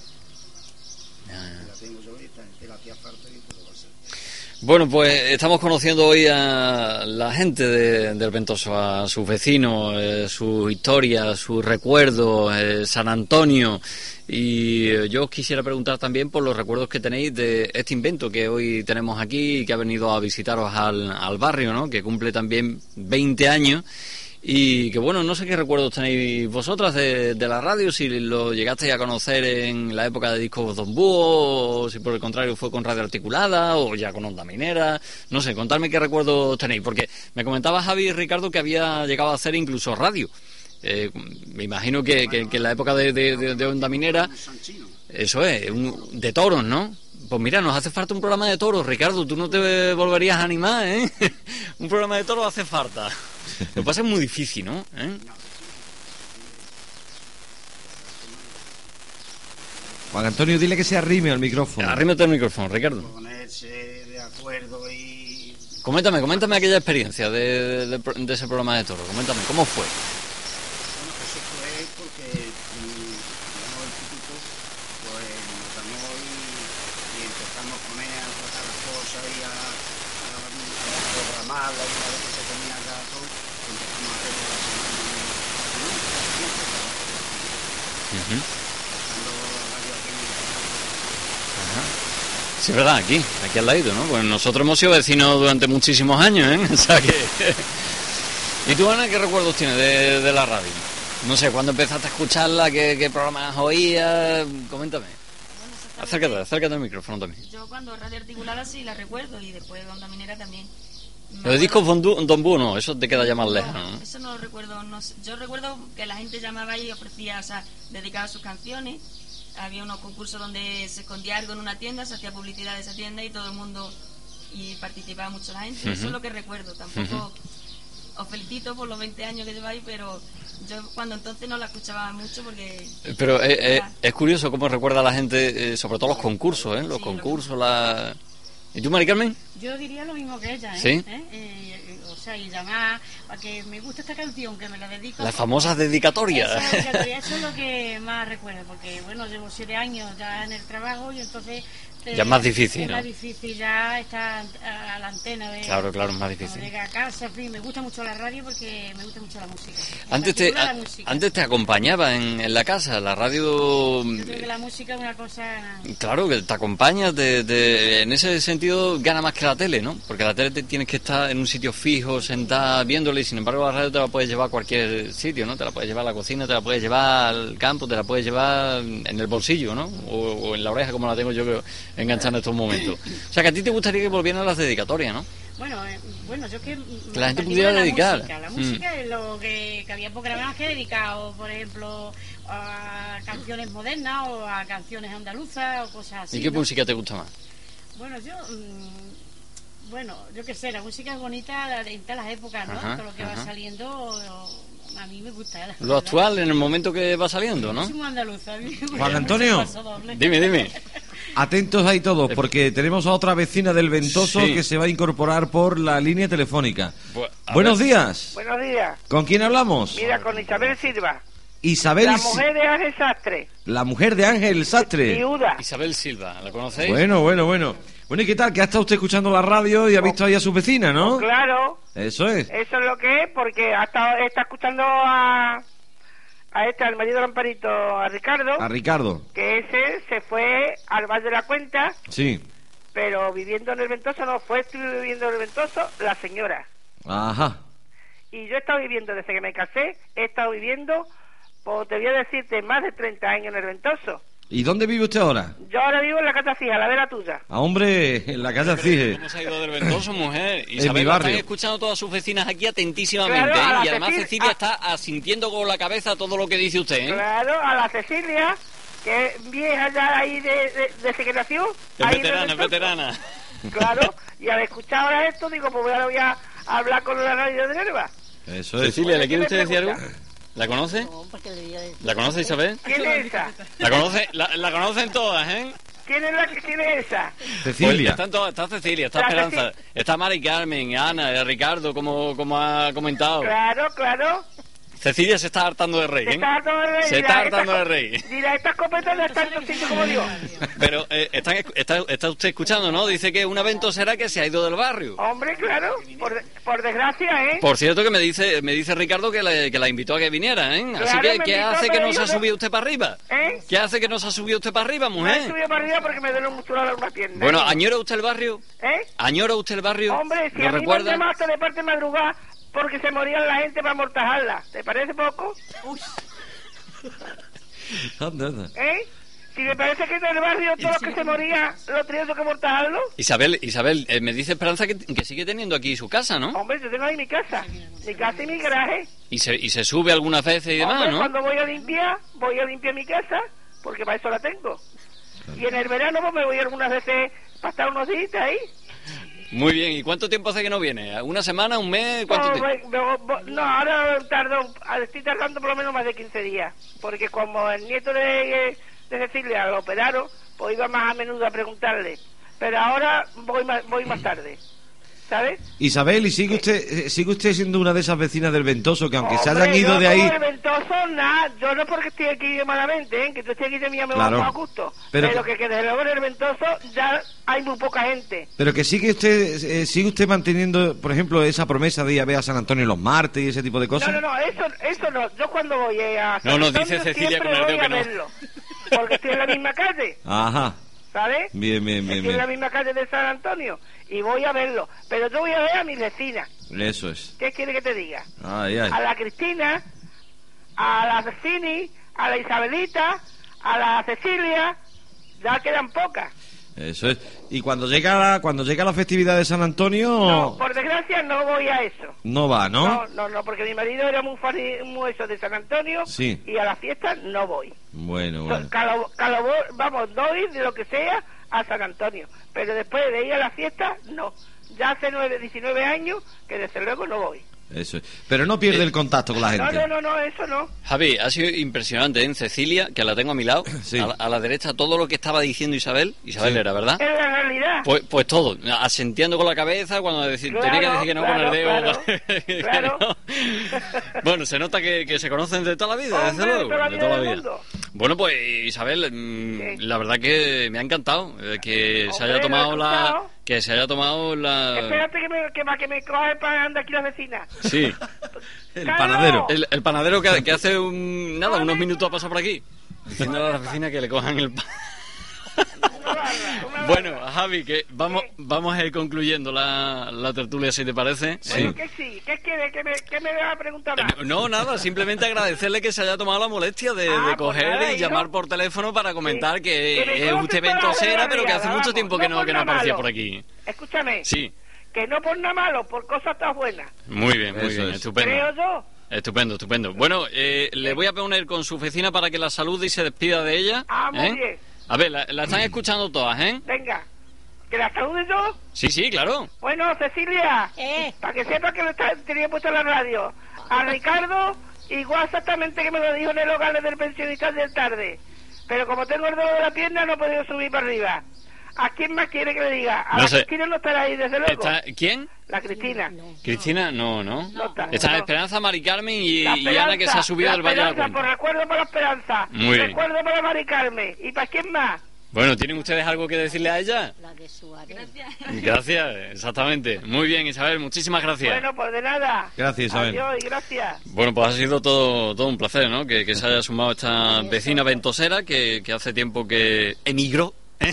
La tengo yo ahorita, que la hacía falta y todo va a ser. Bueno, pues estamos conociendo hoy a la gente del Ventoso, a sus vecinos, sus historias, sus recuerdos, San Antonio. Y yo os quisiera preguntar también por los recuerdos que tenéis de este invento que hoy tenemos aquí y que ha venido a visitaros al barrio, ¿no? Que cumple también 20 años. Y que bueno, no sé qué recuerdos tenéis vosotras de la radio, si lo llegasteis a conocer en la época de Discos Don Búho, o si por el contrario fue con radio articulada, o ya con onda minera, no sé, contadme qué recuerdos tenéis, porque me comentaba Javi y Ricardo que había llegado a hacer incluso radio. Me imagino que en la época de onda minera, eso es, de toros, ¿no? Pues mira, nos hace falta un programa de toros, Ricardo, tú no te volverías a animar, ¿eh? Un programa de toros hace falta. Lo que pasa es muy difícil, ¿no? Juan Antonio, dile que se arrime al micrófono. Arrímate al micrófono, Ricardo. Ponerse de acuerdo y... Coméntame aquella experiencia de ese programa de toros. Coméntame, ¿cómo fue? Bueno, eso fue porque llegamos el instituto, pues nos llamó y empezamos a poner a tratar las cosas y a programarlas y una vez que se tenía ya todo, empezamos a hacer la semana. Sí, es verdad, aquí al ladito, ¿no? Pues nosotros hemos sido vecinos durante muchísimos años, ¿eh? O sea que... ¿Y tú, Ana, qué recuerdos tienes de la radio? No sé, ¿cuándo empezaste a escucharla? ¿Qué programas oías? Coméntame. Bueno, acércate al micrófono también. Yo cuando radio articulada sí la recuerdo y después de onda minera también. Los discos Don Búho no, eso te queda ya más lejos, ¿no? Eso no lo recuerdo. No sé. Yo recuerdo que la gente llamaba y ofrecía, o sea, dedicaba sus canciones. Había unos concursos donde se escondía algo en una tienda, se hacía publicidad de esa tienda y todo el mundo, y participaba mucho la gente. Eso es lo que recuerdo. Tampoco os felicito por los 20 años que lleváis, pero yo cuando entonces no la escuchaba mucho porque... Pero es curioso cómo recuerda a la gente, sobre todo los concursos, ¿eh? Los concursos, la... ¿Y tú, Mari Carmen? Yo diría lo mismo que ella, ¿eh? ¿Sí? O sea, y llamar a que me gusta esta canción, que me la dedico. Las famosas dedicatorias. Eso es lo que más recuerdo, porque bueno, llevo 7 años ya en el trabajo y entonces... Ya es más difícil, es ¿no? más difícil ya estar a la antena de... Claro, es más difícil. Llegar a casa, en fin, me gusta mucho la radio porque me gusta mucho la música. Antes te acompañaba en la casa, la radio... Yo creo que la música es una cosa... Claro, que te acompaña, en ese sentido gana más que la tele, ¿no? Porque la tele tienes que estar en un sitio fijo, sentada, viéndole, y sin embargo la radio te la puedes llevar a cualquier sitio, ¿no? Te la puedes llevar a la cocina, te la puedes llevar al campo, te la puedes llevar en el bolsillo, ¿no? O en la oreja, como la tengo yo enganchada en estos momentos. O sea, que a ti te gustaría que volvieran las dedicatorias, ¿no? Bueno, yo que la gente pudiera dedicar. La música es lo que había programas que dedicados, por ejemplo, a canciones modernas o a canciones andaluzas o cosas así. ¿Y qué música te gusta más? Bueno, yo qué sé, la música es bonita en todas las épocas, ¿no? Todo lo que va saliendo, a mí me gusta. Lo actual en el momento que va saliendo, ¿no? Soy muy andaluza. Juan Antonio, dime. Atentos ahí todos, porque tenemos a otra vecina del Ventoso que se va a incorporar por la línea telefónica. Buenos días. Buenos días. ¿Con quién hablamos? Mira, con Isabel Silva. La mujer de Ángel Sastre. La mujer de Ángel Sastre. Viuda. Isabel Silva, ¿la conocéis? Bueno. Bueno, ¿y qué tal? ¿Que ha estado usted escuchando la radio y ha visto ahí a su vecina, no? Claro. Eso es. Eso es lo que es, porque está escuchando al marido del Amparito, a Ricardo. Que ese se fue al Valle de la Cuenta. Sí. Pero viviendo en el Ventoso, estuve viviendo en el Ventoso, la señora. Ajá. Y yo he estado viviendo, desde que me casé, pues te voy a decirte, más de 30 años en el Ventoso. ¿Y dónde vive usted ahora? Yo ahora vivo en la Casa Fija, la vera tuya. Hombre, en la Casa Fija. ¿Cómo se ha ido del Ventoso, mujer? En mi barrio. Están escuchando todas sus vecinas aquí atentísimamente, claro, y además Cecilia está asintiendo con la cabeza todo lo que dice usted, ¿eh? Claro, a la Cecilia, que es vieja ya ahí de secretación. Es veterana. Claro, y al escuchar ahora esto, digo, pues ahora voy a hablar con la radio de Nerva. Eso es. Cecilia, ¿le quiere usted decir algo? ¿La conoce? ¿La conoce, Isabel? ¿Quién es esa? La conocen todas, ¿eh? ¿Quién es esa? Cecilia. Pues está Cecilia, está La Esperanza, está Mari Carmen, Ana, Ricardo, como ha comentado. Claro. Cecilia se está hartando de reír, ¿eh? Se está hartando de reír. Mira, estas copetas no están en sitio como Dios. Pero está usted escuchando, ¿no? Dice que una ventosera que se ha ido del barrio. Hombre, claro, por desgracia, ¿eh? Por cierto que me dice Ricardo que la invitó a que viniera, ¿eh? Claro, así que, me ¿qué invitó, hace que pero no se yo ha no- subido usted para arriba? ¿Eh? ¿Qué hace que no se ha subido usted para arriba, Me he mujer? subido para arriba porque me duele mucho una pierna. Bueno, ¿añora usted el barrio? ¿Eh? ¿Añora usted el barrio? Hombre, si ¿Lo a mí recuerda? me han llamado hasta de parte de madrugada porque se moría la gente para amortajarla. ¿Te parece poco? Anda. ¿Eh? Si me parece que en el barrio todos los que se morían los tenían que amortajarlo. Isabel, me dice Esperanza que sigue teniendo aquí su casa, ¿no? Hombre, yo tengo ahí mi casa y mi garaje. Y se sube algunas veces y demás, Hombre, ¿no? cuando voy a limpiar mi casa, porque para eso la tengo. Y en el verano pues me voy algunas veces para estar unos días ahí. Muy bien, ¿y cuánto tiempo hace que no viene? ¿Una semana, un mes? ¿Cuánto tiempo? No, ahora estoy tardando por lo menos más de 15 días, porque como el nieto de Cecilia lo operaron, pues iba más a menudo a preguntarle, pero ahora voy más tarde, ¿sabes? Isabel, ¿y sigue usted siendo una de esas vecinas del Ventoso que aunque se hayan ido yo de ahí... como de Ventoso, nada, yo no porque estoy aquí malamente, que tú estés aquí de mí me Claro. va a gusto, Pero pero que desde luego en el Ventoso ya hay muy poca gente. Pero que sigue usted manteniendo, por ejemplo, esa promesa de ir a ver a San Antonio los martes y ese tipo de cosas. No, eso no, yo cuando voy a San No, Antonio dice Cecilia siempre con el dedo voy que a no. verlo, porque estoy en la misma calle, Ajá. ¿sabes? Bien. Estoy en la misma calle de San Antonio y voy a verlo, pero yo voy a ver a mis vecinas. Eso es. ¿Qué quiere que te diga? Ay. A la Cristina, a la Cecini, a la Isabelita, a la Cecilia, ya quedan pocas. Eso es. Y cuando llega la festividad de San Antonio... No, por desgracia no voy a eso. No va, ¿no? No, porque mi marido era muy eso de San Antonio Sí. y a la fiesta no voy. Bueno. Vamos, doy de lo que sea a San Antonio, pero después de ir a la fiesta, no. Ya hace 19 años que desde luego no voy. Eso es. Pero no pierde el contacto con la gente. No, eso no. Javi, ha sido impresionante, ¿eh? Cecilia, que la tengo a mi lado, Sí. a la derecha, todo lo que estaba diciendo Isabel Sí. era, ¿verdad? Es la realidad. Pues todo, asentiendo con la cabeza cuando tenía que decir que no con el dedo. Claro. Bueno, se nota que se conocen de toda la vida, desde Hombre, luego, de de toda toda la la vida vida. del mundo. Bueno, pues Isabel, la verdad que me ha encantado que se haya Hombre, tomado ¿lo has escuchado? que se haya tomado la... Espérate que me coja el pan de aquí la vecina. Sí. El panadero. El panadero que hace unos minutos ha pasado por aquí, diciendo a la vecina que le cojan el pan. Bueno, Javi, que vamos a ir concluyendo la tertulia, si te parece. Bueno, que sí. ¿Qué quiere? ¿Qué me va a preguntar más? No, nada, simplemente agradecerle que se haya tomado la molestia de coger nada, y llamar por teléfono para comentar que me es conoce usted toda la ventosera, pero que hace realidad, mucho vamos, tiempo que no no por nada aparecía malo. por aquí. Escúchame. Sí, Que no por nada malo, por cosas tan buenas. muy bien, Eso es. estupendo. Creo yo. Estupendo. Bueno, le voy a poner con su vecina para que la salude y se despida de ella. Muy ¿eh? bien. A ver, la están escuchando todas, ¿eh? Venga. ¿Que la salude yo? Sí, claro. Bueno, Cecilia, para que sepa que tenía puesto en la radio. A Ricardo, igual exactamente que me lo dijo en el hogar del pensionista del tarde. Pero como tengo el dolor de la pierna, no he podido subir para arriba. ¿A quién más quiere que le diga? A No la sé. Cristina no estará ahí, desde luego. ¿Quién? La Cristina. Cristina, no. No está. Está No. Esperanza, Mari Carmen y La Ana, que se ha subido la del Valle de la Esperanza, Cuenta. por recuerdo para la Esperanza. Muy bien. Recuerdo para Mari Carmen. ¿Y para quién más? Bueno, ¿tienen ustedes algo que decirle a ella? La de Suárez. Gracias, exactamente. Muy bien, Isabel, muchísimas gracias. Bueno, pues de nada. Gracias, Isabel. Adiós y gracias. Bueno, pues ha sido todo un placer, ¿no? Que se haya sumado esta vecina ventosera que hace tiempo que emigró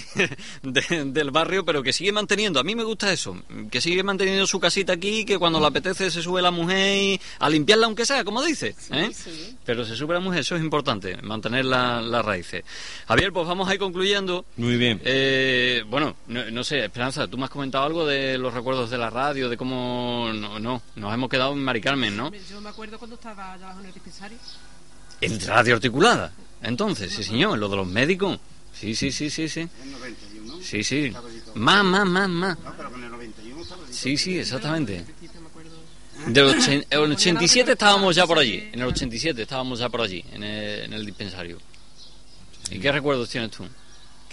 del barrio, pero que sigue manteniendo, a mí me gusta eso, que sigue manteniendo su casita aquí, que cuando le apetece se sube la mujer a limpiarla aunque sea, como dice, ¿eh? Sí. Pero se sube la mujer, eso es importante, mantener las raíces. Javier, pues vamos a ir concluyendo. Muy bien. Bueno, no sé, Esperanza, tú me has comentado algo de los recuerdos de la radio, de cómo nos hemos quedado en Mari Carmen, ¿no? Yo me acuerdo cuando estaba trabajando en el dispensario. En radio articulada, entonces, sí señor, lo de los médicos. Sí. En 91. Sí. Más. No, pero con el 91 estaba Sí, exactamente. En el 87 estábamos ya por allí. En el 87 estábamos ya por allí, en el dispensario. ¿Y qué recuerdos tienes tú?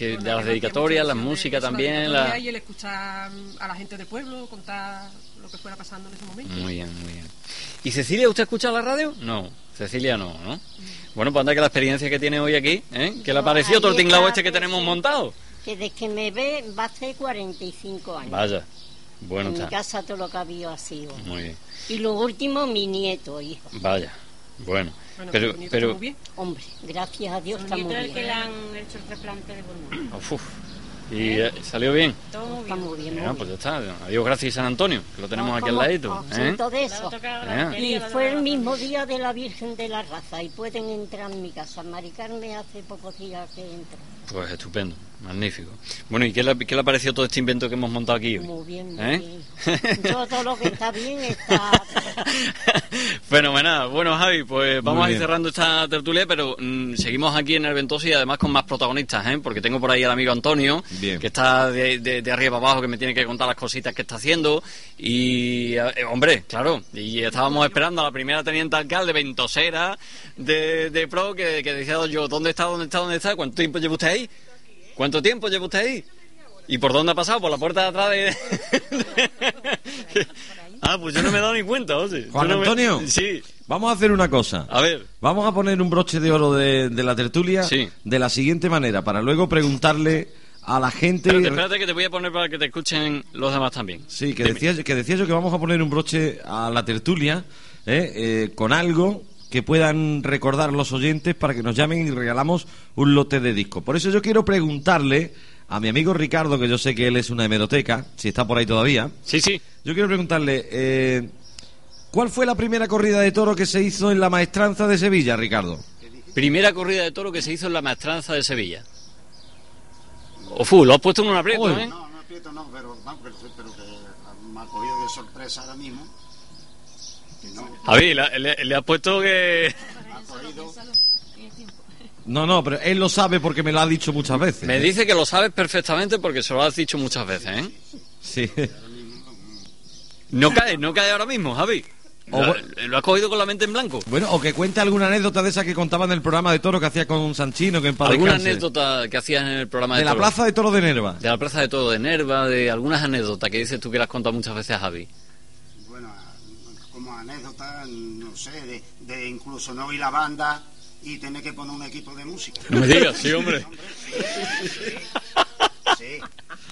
Que de las dedicatorias, la música también. Y el escuchar a la gente del pueblo, contar lo que fuera pasando en ese momento. Muy bien, muy bien. ¿Y Cecilia, usted escucha la radio? No, Cecilia no, ¿no? Bueno, pues anda que la experiencia que tiene hoy aquí, ¿qué le ha parecido todo el tinglado este que tenemos montado? Que desde que me ve va a ser 45 años. Vaya, bueno en está. mi casa todo lo que había sido. Muy bien. Y lo último, mi nieto, hijo. Vaya, bueno. Pero está muy bien. Hombre, gracias a Dios está muy bien. que le han hecho el trasplante de pulmón. ¿Y salió bien? Todo muy bien. Está muy bien. Pues ya está. Adiós, gracias San Antonio, que lo tenemos aquí al ladito. De eso. Y fue el mismo día de la Virgen de la Raza y pueden entrar en mi casa. Mari Carmen hace pocos días que entró. Pues estupendo, magnífico. Bueno, ¿y qué le ha parecido todo este invento que hemos montado aquí hoy? Muy bien, muy bien. Yo todo lo que está bien está... Fenomenal. Bueno, Javi, pues vamos a ir cerrando esta tertulia, pero seguimos aquí en el Ventoso y además con más protagonistas, porque tengo por ahí al amigo Antonio, que está de arriba abajo, que me tiene que contar las cositas que está haciendo. Y, hombre, claro, y estábamos esperando a la primera teniente alcalde ventosera de Pro, que decía yo, ¿dónde está? ¿Cuánto tiempo lleva usted ahí? ¿Cuánto tiempo lleva usted ahí? ¿Y por dónde ha pasado? Por la puerta de atrás de... pues yo no me he dado ni cuenta, oye. Juan Antonio, sí. Vamos a hacer una cosa. A ver. Vamos a poner un broche de oro de la tertulia de la siguiente manera, para luego preguntarle a la gente... Espérate que te voy a poner para que te escuchen los demás también. Sí, que decía yo que vamos a poner un broche a la tertulia con algo que puedan recordar los oyentes para que nos llamen y regalamos un lote de discos. Por eso yo quiero preguntarle a mi amigo Ricardo, que yo sé que él es una hemeroteca, si está por ahí todavía. Sí. Yo quiero preguntarle, ¿cuál fue la primera corrida de toro que se hizo en la Maestranza de Sevilla, Ricardo? Primera corrida de toro que se hizo en la Maestranza de Sevilla. Lo has puesto en un aprieto, No, aprieto no, pero que me ha cogido de sorpresa ahora mismo. Javi, le has puesto que... No, pero él lo sabe porque me lo ha dicho muchas veces. Me dice que lo sabes perfectamente porque se lo has dicho muchas veces, Sí. No cae ahora mismo, Javi. Lo has cogido con la mente en blanco. Bueno, o que cuente alguna anécdota de esa que contaba en el programa de toro que hacía con Sanchino, que en paz ¿Alguna descanse. anécdota que hacías en el programa de la toro? Plaza de Toro de Nerva. De la Plaza de Toro de Nerva, de algunas anécdotas que dices tú que le has contado muchas veces a Javi. Bueno, como anécdota, no sé, de incluso no oír la banda y tener que poner un equipo de música. No me digas, sí, hombre. Sí.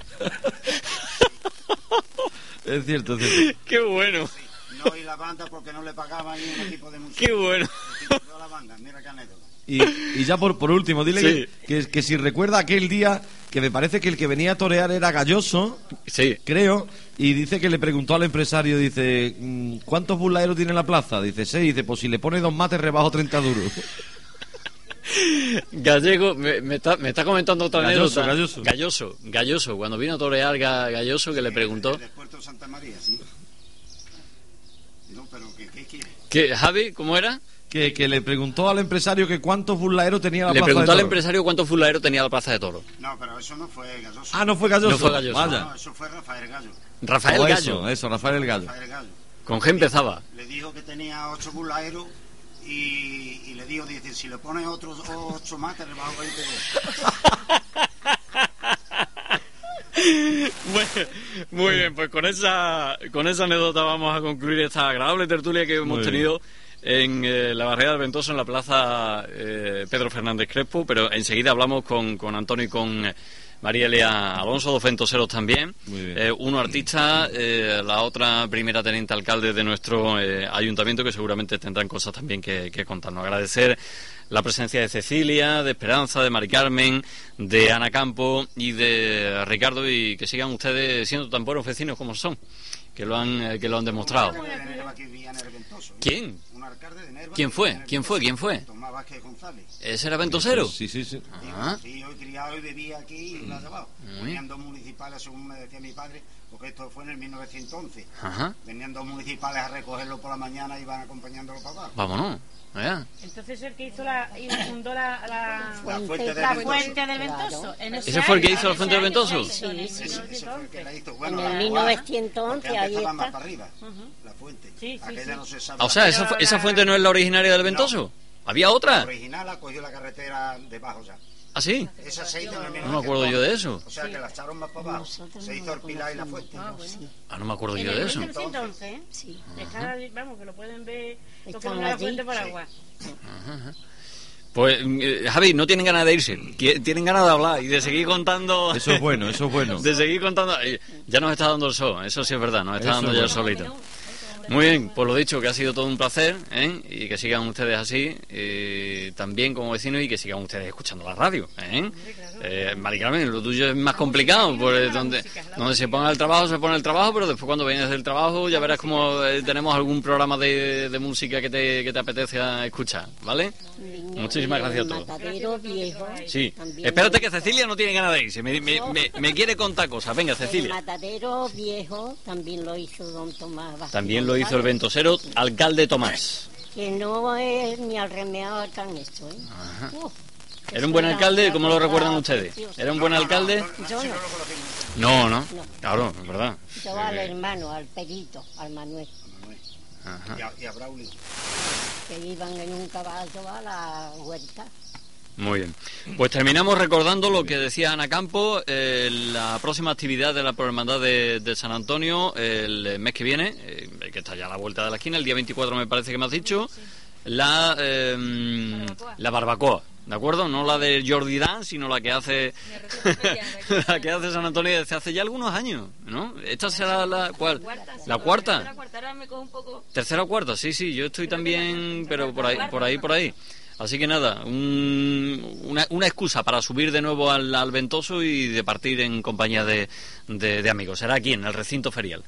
Es cierto. Qué bueno. No oír la banda porque no le pagaban ni un equipo de música. Qué bueno. La banda, mira qué anécdota. Y ya por último, dile que si recuerda aquel día que me parece que el que venía a torear era Galloso, creo, y dice que le preguntó al empresario, dice, ¿cuántos burlaeros tiene la plaza? Dice, 6, dice, pues si le pone 2 mates rebajo 30 duros. Gallego, me está comentando otra anécdota. Galloso, cuando vino a torear Galloso, que le preguntó... De Puerto Santa María, sí. No, pero ¿qué quiere? ¿Qué, Javi, cómo era? Que le preguntó al empresario que cuántos burlaeros tenía la plaza de toro. Le preguntó al empresario cuántos burlaeros tenía la plaza de toro. No, pero eso no fue Galloso. Ah, no fue Galloso. No fue Galloso. Vaya. No, eso fue Rafael Gallo. Rafael Gallo. Eso, Rafael el Gallo. ¿Con qué empezaba? Le dijo que tenía 8 burlaeros y le dijo, dice, si le pones otros 8 más, te rebajo 20 euros. Muy bien, pues con esa anécdota vamos a concluir esta agradable tertulia que hemos tenido en la barriada del Ventoso, en la plaza Pedro Fernández Crespo, pero enseguida hablamos con Antonio y con María Elia Alonso, 2 ventoseros también, uno artista, la otra primera teniente alcalde de nuestro ayuntamiento, que seguramente tendrán cosas también que contarnos. Agradecer la presencia de Cecilia, de Esperanza, de Mari Carmen, de Ana Campo y de Ricardo, y que sigan ustedes siendo tan buenos vecinos como son, que lo han demostrado. ¿Quién? ¿Quién fue? Tomás Vázquez González. ¿Ese era ventosero? Sí. Sí, yo he criado y vivía aquí y lo ha llevado. Venían 2 municipales, según me decía mi padre, porque esto fue en el 1911. Venían 2 municipales a recogerlo por la mañana y iban acompañándolo para abajo. Vámonos. Entonces el que hizo fundó la fuente del Ventoso. ¿Ese fue el que hizo la fuente del Ventoso? Sí. Ese fue el que la hizo. Bueno, en el 1911 ahí está. Más para arriba, la fuente. Aquella no se sabe. O sea, esa fuente no es la originaria del Ventoso. ¿Había otra? La original la cogió la carretera debajo ya. ¿Ah, sí? Ese aceite no me acuerdo yo de eso. O sea, que la echaron más para abajo. Se hizo el Pilar y la Fuente. No me acuerdo yo de eso. En el 1911, sí. Vamos, que lo pueden ver. Lo que Están la allí, Fuente para agua. Pues, Javi, no tienen ganas de irse, tienen ganas de hablar y de seguir contando. Eso es bueno, eso es bueno. De seguir contando. Ya nos está dando el sol, eso sí es verdad, nos está Eso dando es ya el bueno. solito. Muy bien, pues lo dicho, que ha sido todo un placer, ¿eh? Y que sigan ustedes así, también como vecinos, y que sigan ustedes escuchando la radio, ¿eh? Mari Carmen, lo tuyo es más complicado, pues donde se ponga el trabajo, pero después cuando vienes del trabajo ya verás como tenemos algún programa de música que te apetece escuchar, ¿vale? Muchísimas gracias a todos. Matadero Viejo. Sí, espérate que Cecilia no tiene ganas de irse, me quiere contar cosas, venga El Cecilia. Matadero Viejo también lo hizo don Tomás Vázquez. También lo hizo el ventosero alcalde Tomás. Que no es ni al remeado al can esto, ¿eh? Ajá. Uf, ¿Era un buen alcalde? ¿Cómo lo recuerdan ustedes? ¿Era un buen alcalde? yo no. No, claro, es verdad. Yo al hermano, al Perito, al Manuel, Ajá. Y a Braulio. que iban en un caballo a la huerta. Muy bien. Pues terminamos recordando lo que decía Ana Campo, la próxima actividad de la Hermandad de San Antonio el mes que viene, que está ya a la vuelta de la esquina, el día 24 me parece que me has dicho, la barbacoa. ¿De acuerdo? No la de Jordi Dan, sino la que hace la que hace San Antonio desde hace ya algunos años, ¿no? Esta será la ¿cuál? ¿La cuarta? Tercera o cuarta, sí, yo estoy también, pero por ahí. Así que nada, una excusa para subir de nuevo al Ventoso y de partir en compañía de amigos. Será aquí, en el recinto ferial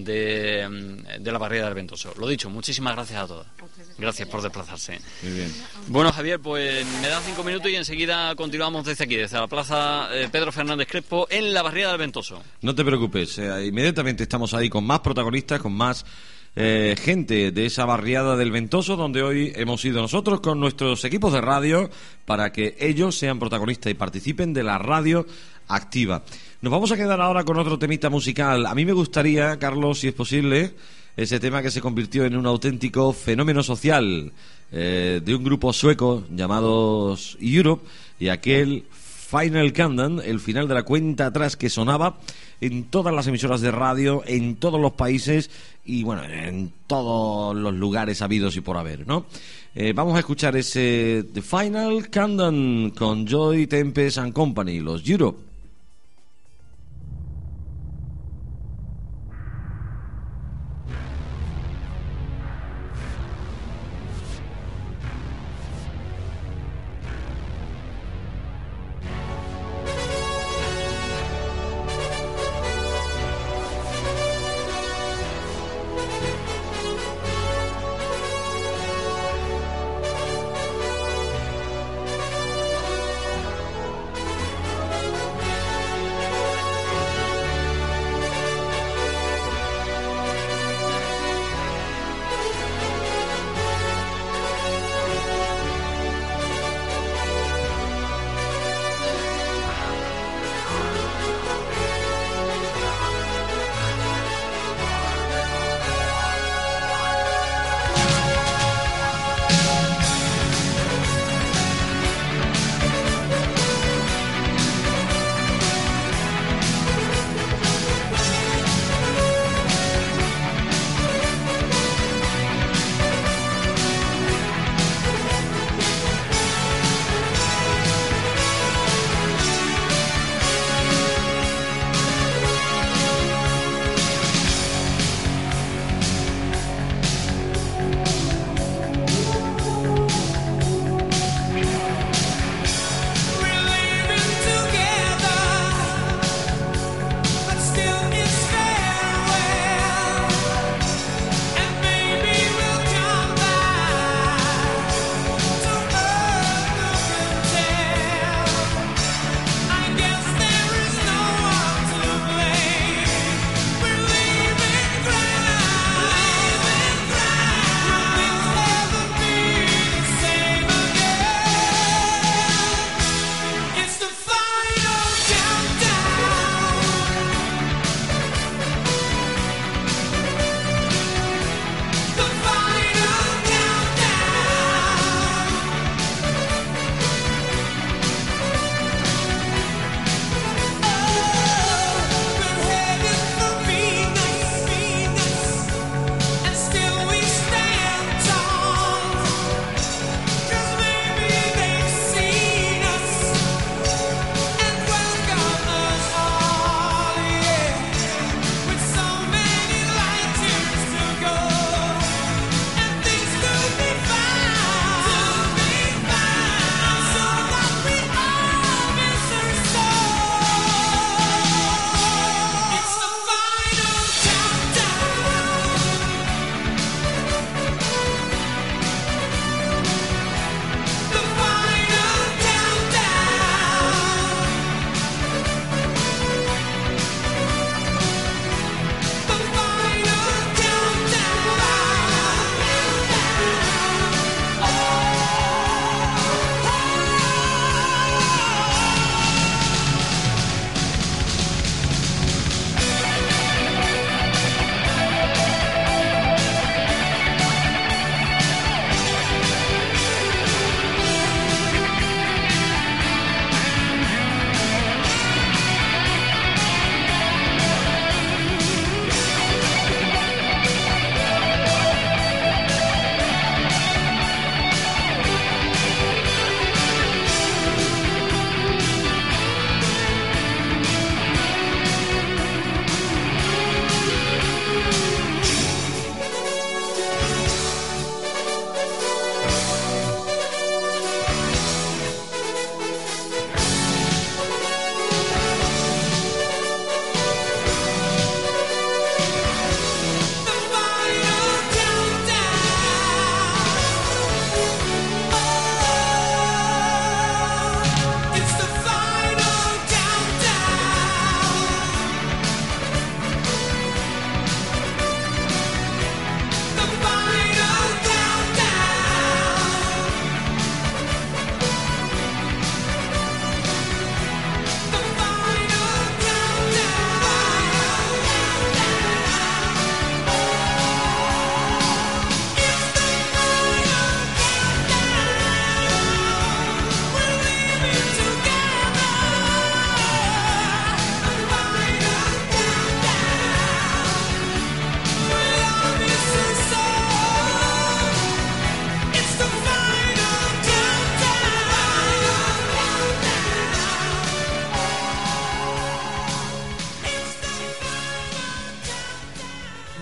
de la barriada del Ventoso. Lo dicho, muchísimas gracias a todas. Gracias por desplazarse. Muy bien. Bueno, Javier, pues me dan 5 minutos y enseguida continuamos desde aquí, desde la plaza Pedro Fernández Crespo, en la barriada del Ventoso. No te preocupes, inmediatamente estamos ahí con más protagonistas, con más gente de esa barriada del Ventoso, donde hoy hemos ido nosotros con nuestros equipos de radio para que ellos sean protagonistas y participen de la radio activa. Nos vamos a quedar ahora con otro temita musical. A mí me gustaría, Carlos, si es posible, ese tema que se convirtió en un auténtico fenómeno social de un grupo sueco llamados Europe, y aquel Final Countdown, el final de la cuenta atrás, que sonaba en todas las emisoras de radio, en todos los países y bueno, en todos los lugares habidos y por haber, ¿no? Vamos a escuchar ese The Final Countdown con Joy Tempest and Company, los Europe.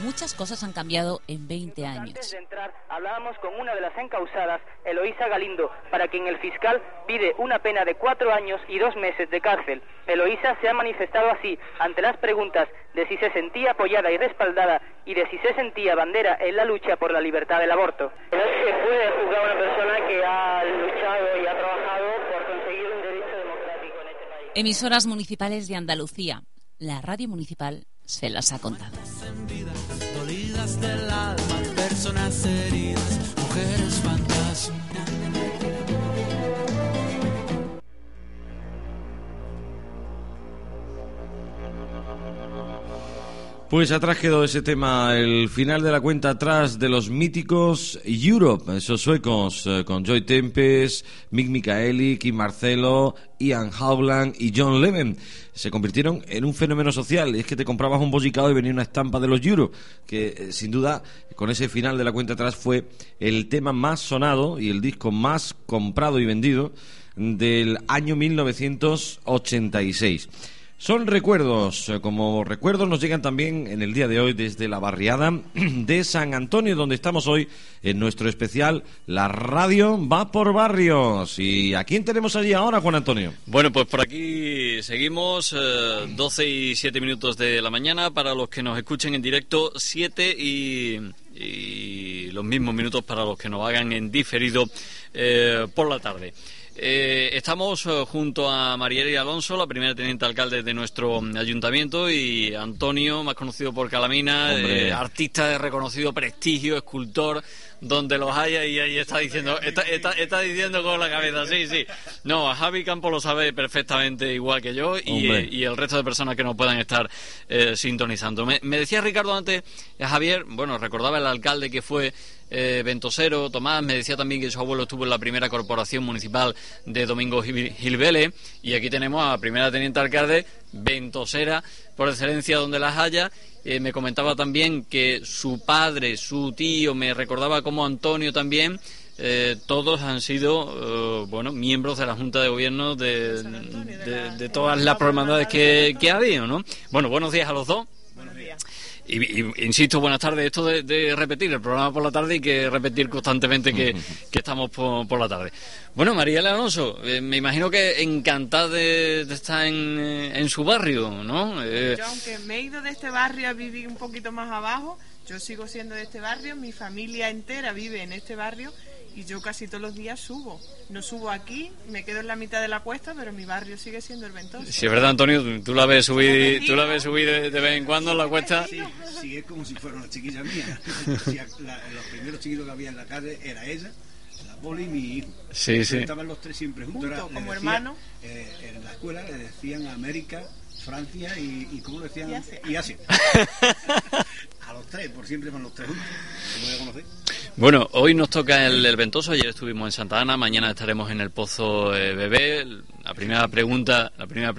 muchas cosas han cambiado en 20 años. Antes de entrar, hablábamos con una de las encausadas, Eloísa Galindo, para quien el fiscal pide una pena de 4 años y 2 meses de cárcel. Eloísa se ha manifestado así ante las preguntas de si se sentía apoyada y respaldada y de si se sentía bandera en la lucha por la libertad del aborto. No se puede juzgar a una persona que ha luchado y ha trabajado por conseguir un derecho democrático en este país. Emisoras municipales de Andalucía. La radio municipal se las ha contado. Dolidas del alma, personas heridas, mujeres fantasmas. Pues atrás quedó ese tema, el final de la cuenta atrás de los míticos Europe, esos suecos, con Joy Tempest, Mick Michaeli, Kim Marcello, Ian Howland y John Leven. Se convirtieron en un fenómeno social. Es que te comprabas un bollicao y venía una estampa de los Europe, que sin duda con ese final de la cuenta atrás fue el tema más sonado y el disco más comprado y vendido del año 1986. Son recuerdos, como recuerdos nos llegan también en el día de hoy desde la barriada de San Antonio, donde estamos hoy en nuestro especial La Radio va por barrios. ¿Y a quién tenemos allí ahora, Juan Antonio? Bueno, pues por aquí seguimos, 12 y 7 minutos de la mañana, para los que nos escuchen en directo, 7 y los mismos minutos para los que nos hagan en diferido por la tarde. Estamos junto a Marieli Alonso, la primera teniente alcalde de nuestro ayuntamiento, y Antonio, más conocido por Calamina, artista de reconocido prestigio, escultor, donde los haya, y ahí está diciendo con la cabeza, sí. No, Javi Campo lo sabe perfectamente igual que yo, y el resto de personas que nos puedan estar sintonizando. Me decía Ricardo antes, Javier, bueno, recordaba el alcalde que fue Ventosero. Tomás me decía también que su abuelo estuvo en la primera corporación municipal de Domingo Gil Vélez, y aquí tenemos a la primera teniente alcalde ventosera por excelencia donde las haya. Me comentaba también que su padre, su tío, me recordaba como Antonio también, todos han sido miembros de la Junta de Gobierno de todas las hermandades que ha habido, ¿no? Bueno, buenos días a los dos. Y insisto, buenas tardes. Esto de repetir el programa por la tarde, y que repetir constantemente que estamos por la tarde. Bueno, Marieli Alonso, me imagino que encantada de estar en su barrio, ¿no? Yo, aunque me he ido de este barrio a vivir un poquito más abajo, yo sigo siendo de este barrio, mi familia entera vive en este barrio, y yo casi todos los días subo. No subo aquí, me quedo en la mitad de la cuesta, pero mi barrio sigue siendo el Ventoso. Sí, es verdad, Antonio, tú la ves subir de vez en cuando en la cuesta. Sí, es como si fuera una chiquilla mía. Los primeros chiquitos que había en la calle era ella, la Poli y mi hijo. Sí. Estaban los tres siempre juntos, como hermanos. En la escuela le decían América, Francia y ¿cómo decían? Y Asia. A los tres, por siempre van los tres juntos. ¿Cómo voy a conocer? Bueno, hoy nos toca el Ventoso. Ayer estuvimos en Santa Ana, mañana estaremos en el Pozo Bebé. La primera pregunta,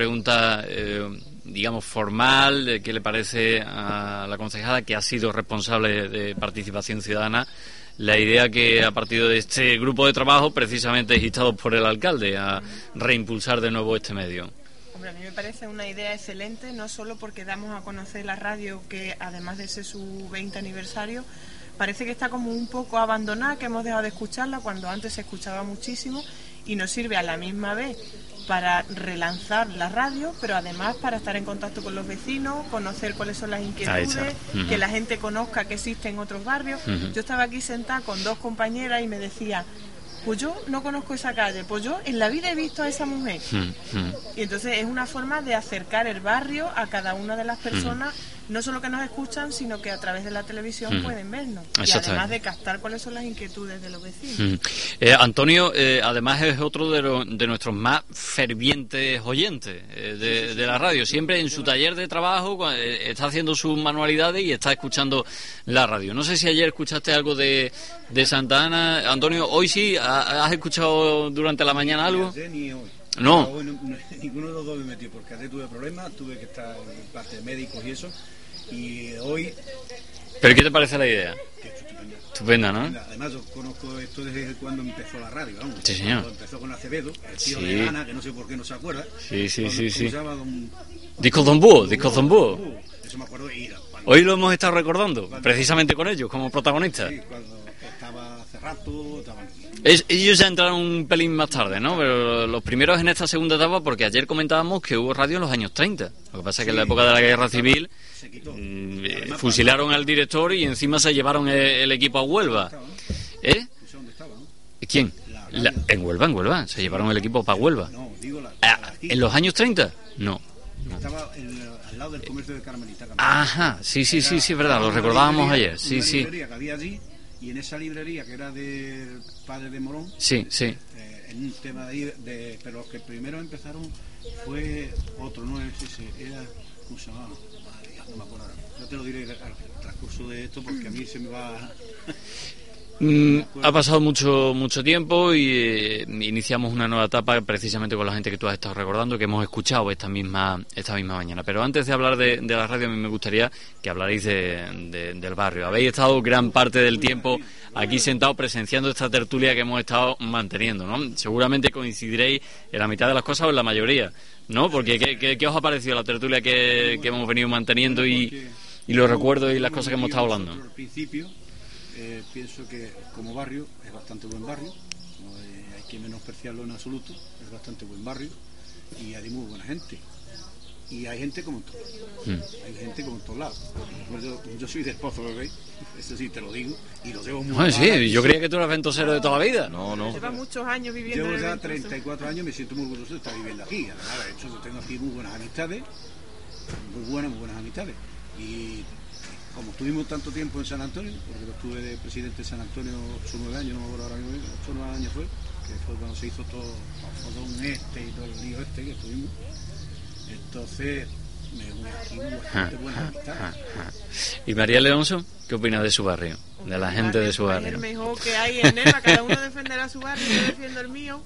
digamos, formal, de qué le parece a la concejala, que ha sido responsable de Participación Ciudadana, la idea que ha partido de este grupo de trabajo, precisamente instados por el alcalde, a reimpulsar de nuevo este medio. Hombre, a mí me parece una idea excelente, no solo porque damos a conocer la radio, que además de ser su 20 aniversario, parece que está como un poco abandonada, que hemos dejado de escucharla cuando antes se escuchaba muchísimo, y nos sirve a la misma vez para relanzar la radio, pero además para estar en contacto con los vecinos, conocer cuáles son las inquietudes, que la gente conozca que existen otros barrios. Yo estaba aquí sentada con dos compañeras y me decía, pues yo no conozco esa calle, pues yo en la vida he visto a esa mujer. Y entonces es una forma de acercar el barrio a cada una de las personas, no solo que nos escuchan, sino que a través de la televisión pueden vernos, y además de captar cuáles son las inquietudes de los vecinos. Antonio, además es otro de nuestros más fervientes oyentes de la radio. Siempre en su taller de trabajo está haciendo sus manualidades y está escuchando la radio. No sé si ayer escuchaste algo de Santa Ana, Antonio. Hoy sí, ¿has escuchado durante la mañana algo? Ni hoy. No. Hoy ninguno de los dos me metió, porque ayer tuve problemas, tuve que estar en parte de médicos y eso, y hoy... ¿Pero qué te parece la idea? Estupenda, ¿no? Además, yo conozco esto desde cuando empezó la radio, vamos. Sí, señor. Cuando empezó con Acevedo, el tío de Ana, que no sé por qué no se acuerda. Sí. ¿Cómo se llama? Disco Don Búho. Eso me acuerdo. Hoy lo hemos estado recordando, precisamente con ellos, como protagonistas. Sí, cuando estaba Cerrato, estaban... Ellos ya entraron un pelín más tarde, ¿no? Pero los primeros en esta segunda etapa, porque ayer comentábamos que hubo radio en los años 30. Lo que pasa es que en la época de la Guerra Civil fusilaron al director y encima se llevaron el equipo a Huelva. ¿Dónde estaba? ¿Quién? En Huelva. Se llevaron el equipo para Huelva. No, digo ¿En los años 30? No. Estaba al lado del comercio de Carmelita. Ajá, sí, es verdad, lo recordábamos ayer. Sí. Librería que había allí, y en esa librería que era del padre de Morón. Sí. En un tema de ahí, pero los que primero empezaron fue otro, no es ese, era, ¿cómo se llamaba? No me acuerdo ahora. No te lo diré al transcurso de esto porque a mí se me va... Ha pasado mucho tiempo y iniciamos una nueva etapa precisamente con la gente que tú has estado recordando, que hemos escuchado esta misma mañana. Pero antes de hablar de la radio, a mí me gustaría que hablarais del barrio. Habéis estado gran parte del tiempo aquí sentados presenciando esta tertulia que hemos estado manteniendo, ¿no? Seguramente coincidiréis en la mitad de las cosas o en la mayoría, ¿no? Porque ¿qué os ha parecido la tertulia que hemos venido manteniendo y los recuerdos y las cosas que hemos estado hablando? Al principio pienso que como barrio es bastante buen barrio, no hay que menospreciarlo en absoluto, es bastante buen barrio y hay muy buena gente. Y hay gente como en todos. Hay gente como en todos lados. Yo soy del Pozo, ¿veis? Eso sí te lo digo. Y lo llevo muy sí, yo creía que tú eras ventosero de toda la vida. No. Lleva muchos años viviendo en el ya Ventoso. 34 años, me siento muy orgulloso de estar viviendo aquí. Además, de hecho, yo tengo aquí muy buenas amistades. Muy buenas amistades. Y como estuvimos tanto tiempo en San Antonio, porque yo estuve de presidente de San Antonio 9 años, no me acuerdo ahora mismo, 8 o 9 años fue, que fue cuando se hizo todo un y todo el lío que estuvimos. Entonces me uní aquí bastante buena amistad. ¿Y María Leonso qué opina de su barrio? De la gente de su barrio. Es el mejor que hay en Nerva, cada uno defenderá su barrio, yo defiendo el mío.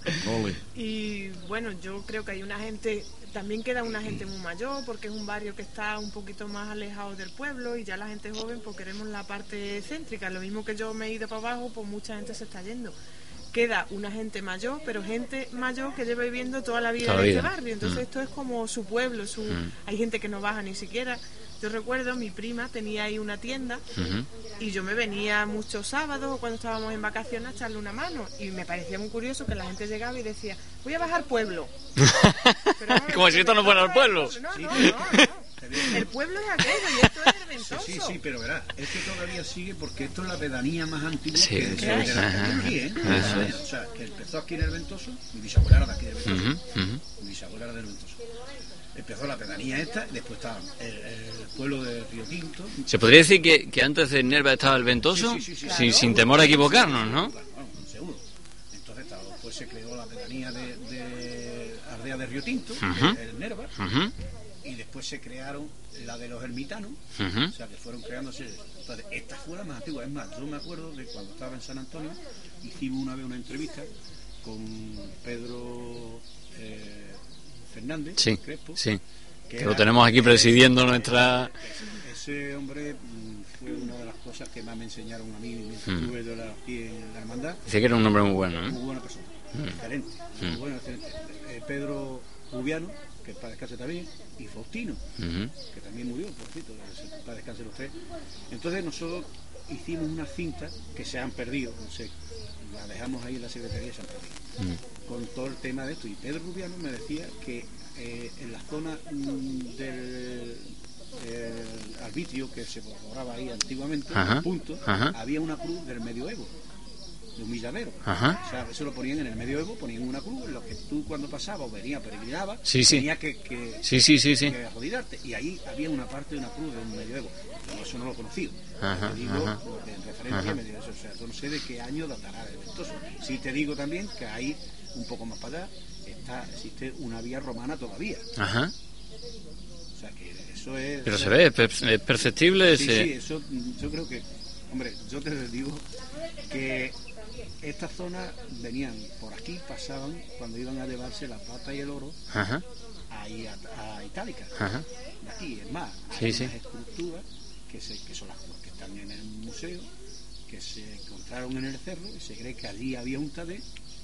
Y bueno, yo creo que hay una gente, también queda una gente muy mayor, porque es un barrio que está un poquito más alejado del pueblo, y ya la gente joven pues queremos la parte céntrica. Lo mismo que yo me he ido para abajo, pues mucha gente se está yendo. Queda una gente mayor, pero gente mayor que lleva viviendo toda la vida en este barrio. Entonces esto es como su pueblo, hay gente que no baja ni siquiera. Yo recuerdo, mi prima tenía ahí una tienda y yo me venía muchos sábados cuando estábamos en vacaciones a echarle una mano, y me parecía muy curioso que la gente llegaba y decía, voy a bajar pueblo. Pero, como si esto no fuera el pueblo. No. El pueblo es aquello y esto es el Ventoso. Sí, pero verás, es que todavía sigue porque esto es la pedanía más antigua que aquí, ¿eh? O sea, que empezó aquí en el Ventoso, mi bisabuela era de aquí del Ventoso. Mi bisabuela era del Ventoso. Empezó la pedanía esta, después estaba el pueblo de Río Tinto. ¿Se podría decir que antes de Nerva estaba el Ventoso? Sí, sin temor a equivocarnos, ¿no? Claro, seguro. Entonces después se creó la pedanía de Ardea de Río Tinto, el Nerva. Y después se crearon la de los ermitanos, o sea que fueron creándose. Entonces, esta fue la más antigua. Es más, yo me acuerdo de cuando estaba en San Antonio, hicimos una vez una entrevista con Pedro Fernández Crespo, que lo tenemos aquí presidiendo nuestra... Ese hombre fue una de las cosas que más me enseñaron a mí mientras estuve yo aquí en la hermandad. Dice que era un hombre muy bueno, ¿eh? Muy buena persona, excelente, muy bueno, excelente. Pedro Rubiano, que para descanse también, y Faustino, que también murió, por cierto, para descanse los tres. Entonces nosotros hicimos unas cintas que se han perdido, no sé, las dejamos ahí en la secretaría y se han perdido, con todo el tema de esto. Y Pedro Rubiano me decía que en la zona del arbitrio que se cobraba ahí antiguamente, había una cruz del medioevo, de un milladero. O sea, eso lo ponían en el medioevo, ponían una cruz en lo que tú cuando pasabas o venías, peregrinabas, tenías que arrodillarte, y ahí había una parte de una cruz de un medioevo. Yo eso no lo conocía. Te digo, en referencia medioevo, o sea, yo no sé de qué año datará el Ventoso. Sí te digo también que ahí, un poco más para allá, existe una vía romana todavía. O sea, que eso es... Pero se ve, es perceptible. Sí, eso yo creo que... Hombre, yo te digo que esta zona venían por aquí, pasaban cuando iban a llevarse la plata y el oro ahí a Itálica. De aquí, es más, hay unas esculturas que son las que están en el museo, que se encontraron en el cerro, y se cree que allí había un taller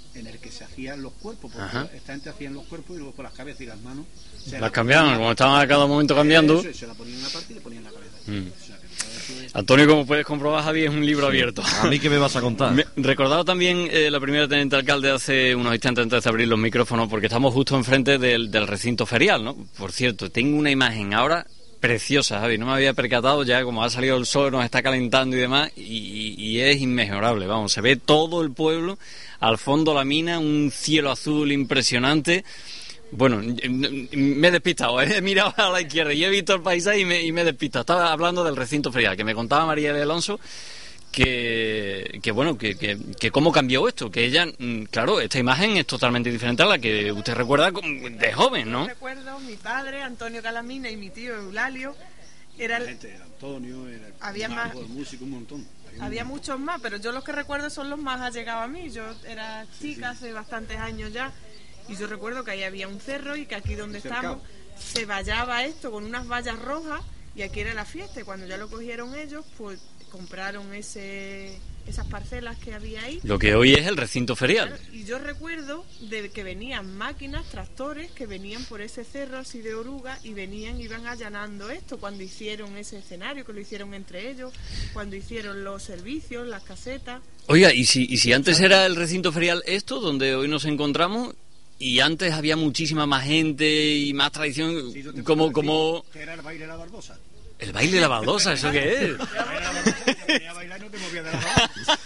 en el que se hacían los cuerpos, porque esta gente hacían los cuerpos y luego con las cabezas y las manos las cambiaban, como estaban a cada momento cambiando. Se la ponían en una parte y le ponían la cabeza. O sea, Antonio, como puedes comprobar, Javi, es un libro abierto. ¿A mí qué me vas a contar? Recordaba también la primera teniente alcalde hace unos instantes antes de abrir los micrófonos, porque estamos justo enfrente del recinto ferial, ¿no? Por cierto, tengo una imagen ahora preciosa, Javi, no me había percatado, ya como ha salido el sol, nos está calentando y demás, y es inmejorable, vamos, se ve todo el pueblo, al fondo la mina, un cielo azul impresionante. Bueno, me he despistado, he mirado a la izquierda y he visto el paisaje y me he despistado. Estaba hablando del recinto ferial, que me contaba María de Alonso que cómo cambió esto, que ella, claro, esta imagen es totalmente diferente a la que usted recuerda de joven, ¿no? Yo recuerdo mi padre, Antonio Calamina, y mi tío Eulalio. Era Antonio, había más músico, un montón. Había muchos más, pero yo los que recuerdo son los más allegados a mí. Yo era chica hace bastantes años ya. Y yo recuerdo que ahí había un cerro y que aquí donde estamos se vallaba esto con unas vallas rojas y aquí era la fiesta. Y cuando ya lo cogieron ellos, pues compraron esas parcelas que había ahí. Lo que hoy es el recinto ferial. Y yo recuerdo de que venían máquinas, tractores, que venían por ese cerro así de oruga y iban allanando esto cuando hicieron ese escenario, que lo hicieron entre ellos, cuando hicieron los servicios, las casetas. Oiga, y si antes era el recinto ferial esto, donde hoy nos encontramos... Y antes había muchísima más gente y más tradición, como... ¿Qué era el baile de la baldosa? ¿El baile de la baldosa? ¿Eso qué es? Venía a bailar y no te movías de la baldosa.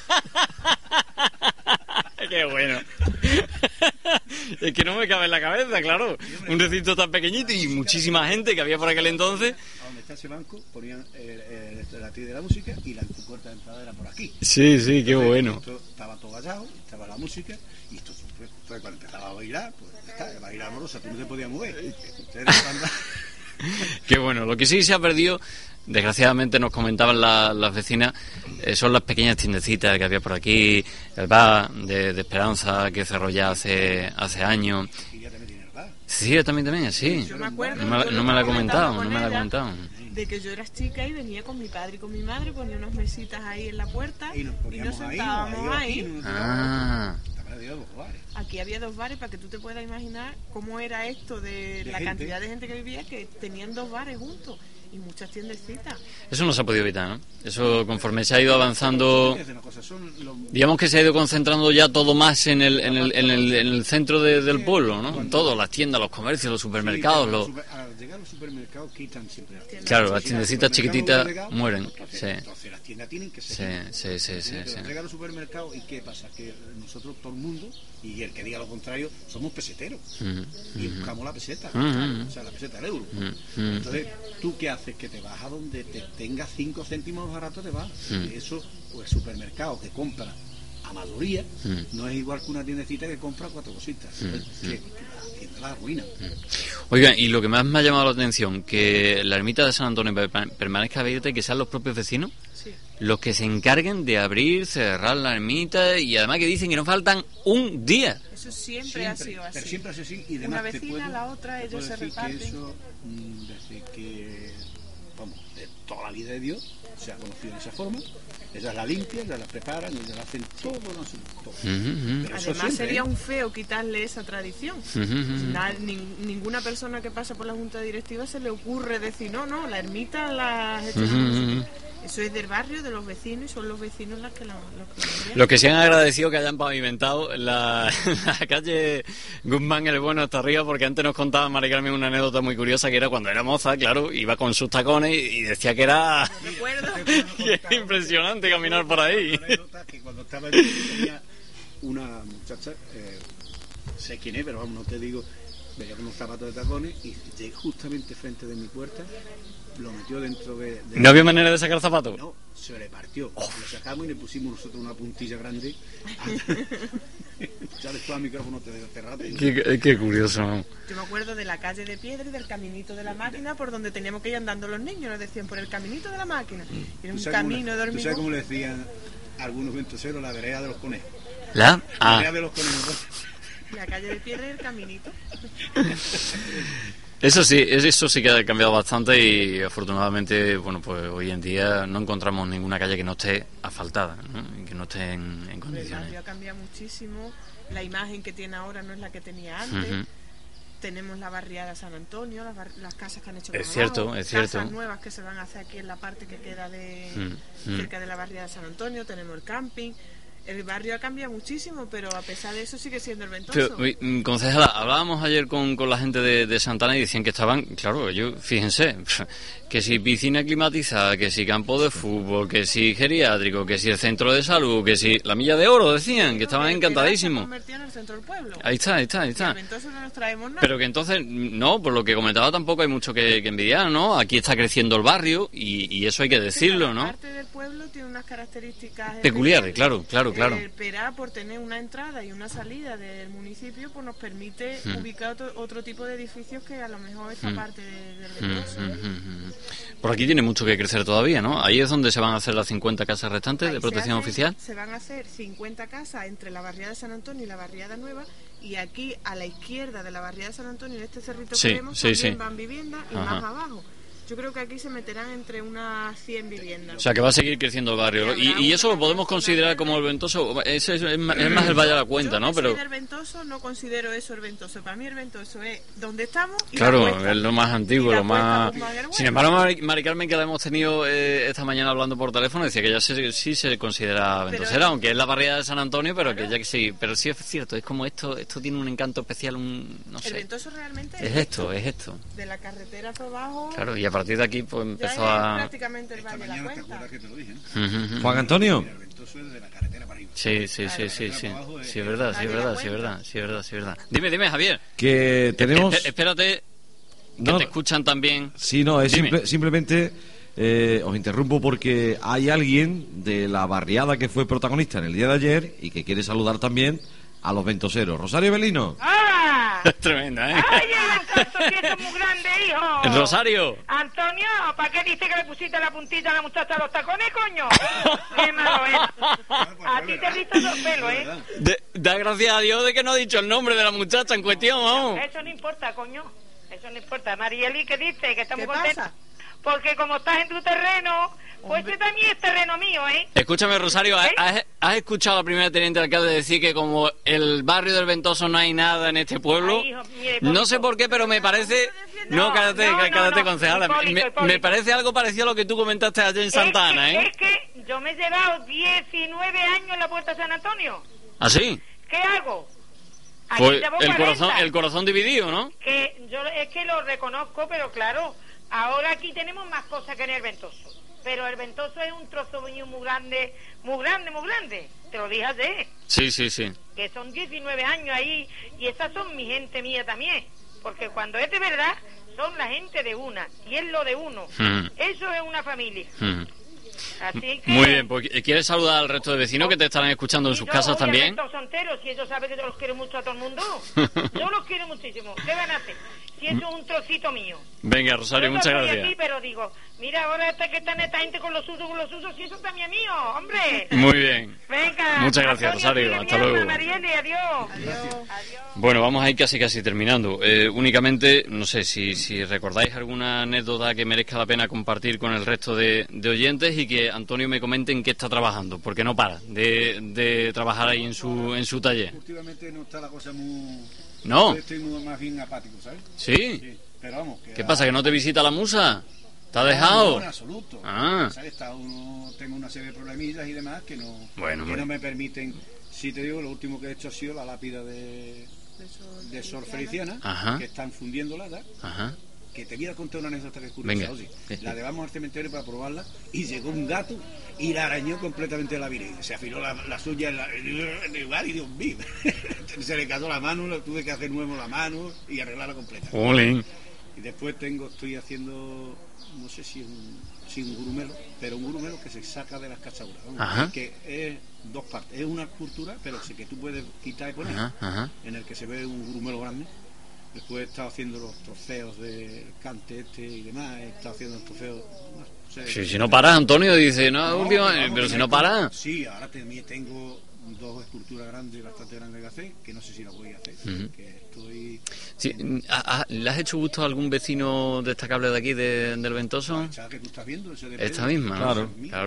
¡Qué bueno! Es que no me cabe en la cabeza, claro. Un recinto tan pequeñito y muchísima gente que había por aquel entonces. A donde está ese banco ponían la tía de la música y la puerta de entrada era por aquí. Sí, sí, qué bueno. Esto estaba todo vallado, estaba la música y esto fue cuando empezaba a bailar, pues está, bailar amorosa, tú no te podías mover. Qué bueno, lo que sí se ha perdido, desgraciadamente nos comentaban las vecinas, son las pequeñas tiendecitas que había por aquí, el bar de Esperanza que cerró ya hace años. Sí, también, sí. Yo me acuerdo, no me la ha comentado, de que yo era chica y venía con mi padre y con mi madre, ponía unas mesitas ahí en la puerta y nos sentábamos ahí. Aquí había 2 bares, para que tú te puedas imaginar cómo era esto de la cantidad de gente que vivía, que tenían 2 bares juntos y muchas tiendecitas. Eso no se ha podido evitar, ¿no? Eso conforme se ha ido avanzando, digamos que se ha ido concentrando ya todo más en el centro del pueblo, ¿no? Todo, las tiendas, los comercios, los supermercados. Al llegar a los supermercados quitan siempre las tiendas. Claro, las tiendecitas chiquititas mueren. Sí. Entonces las tiendas tienen que ser. Sí. Llega a los supermercados y ¿qué pasa? Que nosotros, todo el mundo, y el que diga lo contrario, somos peseteros. Y buscamos la peseta. O sea, la peseta del euro. Entonces, ¿tú qué haces? Que te vas a donde te tengas 5 céntimos barato, te vas. Eso, pues el supermercado que compra a mayoría, no es igual que una tiendecita que compra 4 cositas. Que la ruina. Oigan, y lo que más me ha llamado la atención, que la ermita de San Antonio permanezca abierta y que sean los propios vecinos los que se encarguen de abrir, cerrar la ermita, y además que dicen que no faltan un día. Eso siempre ha sido así. Pero siempre ha sido así, y una vecina, la otra, ellos se reparten. Que eso, desde que, vamos, de toda la vida de Dios, se ha conocido de esa forma. Ellas la limpian, ellas la preparan, ellas la hacen todo. Además sería un feo quitarle esa tradición. Ninguna persona que pasa por la junta directiva se le ocurre decir, no, la ermita la gestiona. Eso es del barrio, de los vecinos, y son los vecinos los que Los que se han agradecido que hayan pavimentado la calle Guzmán el Bueno hasta arriba, porque antes nos contaba Mari Carmen una anécdota muy curiosa, que era cuando era moza, claro, iba con sus tacones y decía que era impresionante caminar por ahí. Que cuando estaba allí tenía una muchacha, sé quién es, pero vamos, no te digo, veía con unos zapatos de tacones y llegué justamente frente de mi puerta, lo metió dentro de... ¿No había manera de sacar zapatos? No, se le partió. Lo sacamos y le pusimos nosotros una puntilla grande. Ya después al micrófono te cerraste. Qué curioso. Yo me acuerdo de la calle de piedra y del caminito de la máquina por donde teníamos que ir andando los niños. Nos decían, por el caminito de la máquina. Era un camino de hormigón. ¿Tú sabes cómo le decían a algunos ventoseros? La vereda de los conejos. La vereda de los conejos. La calle de piedra y el caminito. Eso sí que ha cambiado bastante y afortunadamente, bueno, pues hoy en día no encontramos ninguna calle que no esté asfaltada, ¿no? Que no esté en condiciones. El barrio ha cambiado muchísimo, la imagen que tiene ahora no es la que tenía antes. Tenemos la barriada San Antonio, las casas que han hecho casas nuevas que se van a hacer aquí en la parte que queda cerca de la barriada San Antonio, tenemos el camping. El barrio ha cambiado muchísimo, pero a pesar de eso sigue siendo el Ventoso. Pero, concejala, hablábamos ayer con la gente de Santana y decían que estaban, claro, ellos, fíjense, que si piscina climatizada, que si campo de fútbol, que si geriátrico, que si el centro de salud, que si la Milla de Oro, decían, que estaban encantadísimos. Se en el centro del pueblo. Ahí está. El Ventoso no nos traemos nada. Pero que entonces, no, por lo que comentaba tampoco hay mucho que envidiar, ¿no? Aquí está creciendo el barrio y eso hay que decirlo, ¿no? La parte del pueblo tiene unas características peculiares, claro. El Perá, por tener una entrada y una salida del municipio, pues nos permite ubicar otro tipo de edificios que a lo mejor esta parte del Ventoso. Por aquí tiene mucho que crecer todavía, ¿no? Ahí es donde se van a hacer las 50 casas restantes de protección oficial. Se van a hacer 50 casas entre la barriada de San Antonio y la barriada nueva, y aquí a la izquierda de la barriada de San Antonio, en este cerrito que vemos, también van viviendas y más abajo. Yo creo que aquí se meterán entre unas 100 viviendas. O sea, que va a seguir creciendo el barrio. Y eso lo podemos considerar como el Ventoso. Es más el Valle a la Cuenta, ¿no? Pero soy del Ventoso, no considero eso el Ventoso. Para mí el Ventoso es donde estamos y claro, es lo más antiguo, lo más... Sin embargo, Mari Carmen, que la hemos tenido esta mañana hablando por teléfono, decía que ya sí se considera ventosera, aunque es la barriada de San Antonio, pero que ya que sí. Pero sí es cierto, es como esto tiene un encanto especial, no sé. El Ventoso realmente es esto. De la carretera hacia abajo... Claro, y a partir de aquí pues empezó a... prácticamente el Valle de la Cuenta. Juan Antonio. Sí, es verdad. Dime, Javier. Que tenemos... Espérate, que te escuchan también. Sí, no, es simplemente... os interrumpo porque hay alguien de la barriada que fue protagonista en el día de ayer y que quiere saludar también a los ventoseros. Rosario Belino. ¡Hola! Es tremenda, ¿eh? ¡Ay, el ventoso, que es muy grande, hijo! ¿El Rosario? Antonio, ¿para qué dices que le pusiste la puntita a la muchacha a los tacones, coño? ¡Qué malo es! A ti te he visto los pelos, ¿eh? Da gracias a Dios de que no ha dicho el nombre de la muchacha en cuestión, vamos. Eso no importa, coño. Eso no importa. Marieli, ¿qué dice? Que está muy contenta. Porque como estás en tu terreno, pues este también es terreno mío, ¿eh? Escúchame, Rosario, ¿has escuchado a la primera teniente alcalde decir que como el barrio del Ventoso no hay nada en este pueblo? Ay, hijo, mire, no sé por qué, pero me parece... No, cállate, concejala. Me parece algo parecido a lo que tú comentaste ayer en Santa Ana, ¿eh? Es que yo me he llevado 19 años en la Puerta de San Antonio. ¿Ah, sí? ¿Qué hago? Pues el corazón dividido, ¿no? Que yo es que lo reconozco, pero claro... Ahora aquí tenemos más cosas que en el Ventoso. Pero el Ventoso es un trozo muy grande. Te lo dije ayer. Sí. Que son 19 años ahí. Y esas son mi gente mía también. Porque cuando es de verdad, son la gente de una. Y es lo de uno. Eso es una familia. Así que... Muy bien, pues ¿quieres saludar al resto de vecinos que te estarán escuchando en sus casas también? Son enteros, si ellos saben que yo los quiero mucho a todo el mundo. Yo los quiero muchísimo. ¿Qué van a hacer? Si eso es un trocito mío. Venga, Rosario, yo muchas gracias. Aquí, pero digo, mira, ahora que están esta gente con los usos, si eso también es mío, hombre. Muy bien. Venga. Muchas gracias, Rosario. Hasta luego. Marielle, adiós. Bueno, vamos a ir casi terminando. Únicamente, no sé, si recordáis alguna anécdota que merezca la pena compartir con el resto de oyentes y que Antonio me comente en qué está trabajando, porque no para de trabajar ahí en su taller. Últimamente no está la cosa muy... ¿No? Estoy más bien apático, ¿sabes? ¿Sí? Pero vamos... ¿Qué pasa, que no te visita la musa? ¿Te ha dejado? No, en absoluto. ¿Sabes? Tengo una serie de problemillas y demás que no me permiten... Sí, te digo, lo último que he hecho ha sido la lápida de Sor Feliciana, que están fundiéndola, ¿verdad? Que te voy a contar una anécdota que es curiosa. La llevamos al cementerio para probarla y llegó un gato y la arañó completamente la virilidad. Se afiló la suya en el lugar y Dios mío, se le cayó la mano, tuve que hacer nuevo la mano y arreglarla completa. Olé. Y después estoy haciendo, no sé si un gurumelo, pero un gurumelo que se saca de las cachaduras, que es dos partes. Es una escultura, pero sí que tú puedes quitar y poner, en el que se ve un gurumelo grande. Después he estado haciendo los trofeos del cante y demás, he estado haciendo los trofeos... No sé, si no paras, Antonio, dice, pero si no paras... Sí, ahora también tengo dos esculturas grandes, bastante grandes que hacer, que no sé si las voy a hacer, que estoy... Sí, ¿le has hecho gusto a algún vecino destacable de aquí, del Ventoso? La que tú estás viendo, ese de Esta Pedro, misma, claro.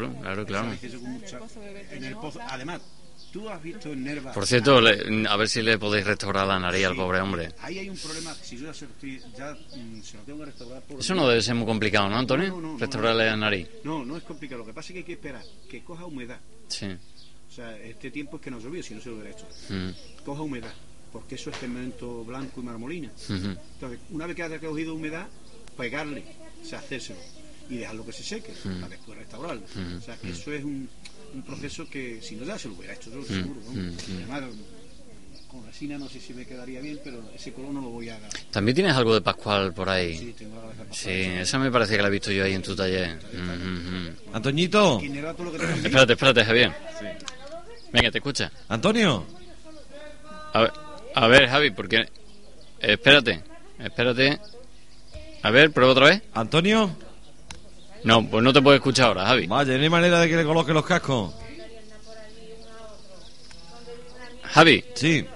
En el pozo, además, tú has visto en Nerva... Por cierto, a ver si le podéis restaurar la nariz al pobre hombre. Ahí hay un problema, si yo se lo tengo que restaurar... Eso no debe ser muy complicado, ¿no, Antonio? No, restaurarle la nariz. No es complicado, lo que pasa es que hay que esperar que coja humedad. Sí. O sea, este tiempo es que no llovió, si no se lo hubiera hecho. Coja humedad, porque eso es cemento blanco y marmolina. Entonces, una vez que haya cogido humedad, pegarle, o sea, hacérselo y dejarlo que se seque para después restaurarlo. O sea, que eso es un proceso que si no ya se lo hubiera hecho yo, seguro. Además, con resina no sé si me quedaría bien, pero ese color no lo voy a agarrar. ¿También tienes algo de Pascual por ahí? Sí, tengo algo de Pascual. Sí, esa me parece que la he visto yo ahí en tu taller. Antoñito. Espérate, Javier. Sí. Venga, te escucha. Antonio. A ver, Javi, porque... Espérate. A ver, prueba otra vez. ¿Antonio? No, pues no te puedo escuchar ahora, Javi. Vaya, no hay manera de que le coloque los cascos. Javi. Sí.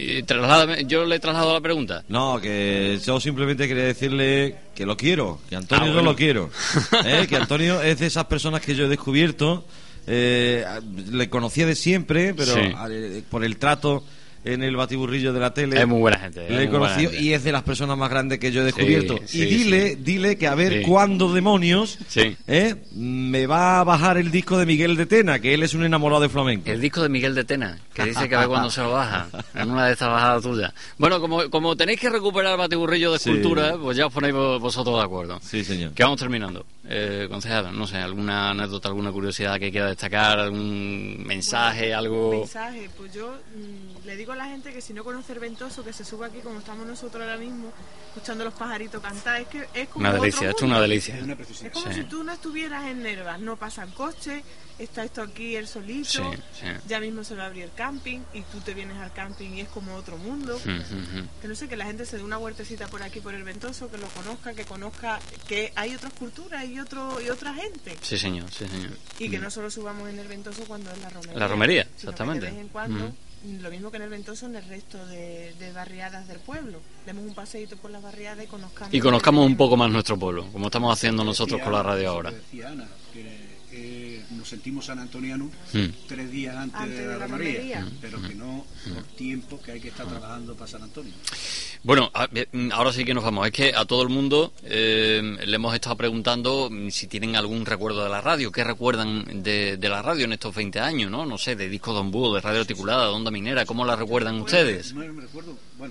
Yo le he trasladado la pregunta. No, que yo simplemente quería decirle que lo quiero, que Antonio yo lo quiero. Que Antonio es de esas personas que yo he descubierto. Le conocía de siempre, pero por el trato en el batiburrillo de la tele. Es muy buena gente. Le he conocido y es de las personas más grandes que yo he descubierto. Dile que a ver cuándo demonios me va a bajar el disco de Miguel de Tena, que él es un enamorado de flamenco. El disco de Miguel de Tena, que dice que a ver cuándo se lo baja, en una de estas bajadas tuyas. Bueno, como tenéis que recuperar el batiburrillo de escultura, pues ya os ponéis vosotros de acuerdo. Sí, señor. Que vamos terminando. Concejal, no sé, alguna anécdota, alguna curiosidad que quiera destacar, algún mensaje, algo... Mensaje, pues yo le digo a la gente que si no conoce el Ventoso, que se suba aquí como estamos nosotros ahora mismo, escuchando los pajaritos cantar, es que es como una delicia, esto es una delicia. Es como si tú no estuvieras en Nerva, no pasan coches, está esto aquí el solito, ya mismo se va a abrir el camping y tú te vienes al camping y es como otro mundo. Que no sé, que la gente se dé una vueltecita por aquí por el Ventoso, que lo conozca, que hay otras culturas y otra gente. Sí, señor. Y que no solo subamos en el Ventoso cuando es la romería. La romería, exactamente. De vez en cuando, lo mismo que en el Ventoso, en el resto de barriadas del pueblo. Demos un paseíto por las barriadas y conozcamos un poco más nuestro pueblo, como estamos haciendo nosotros con la radio ahora. Decía Ana, que nos sentimos sanantonianos 3 días antes de la romería, pero que no por tiempo que hay que estar trabajando para San Antonio. Bueno, ahora sí que nos vamos. Es que a todo el mundo le hemos estado preguntando si tienen algún recuerdo de la radio. ¿Qué recuerdan de la radio en estos 20 años? No sé, de Disco Don Búho, de Radio Articulada, de Onda Minera. ¿Cómo la recuerdan ustedes? No me recuerdo, bueno,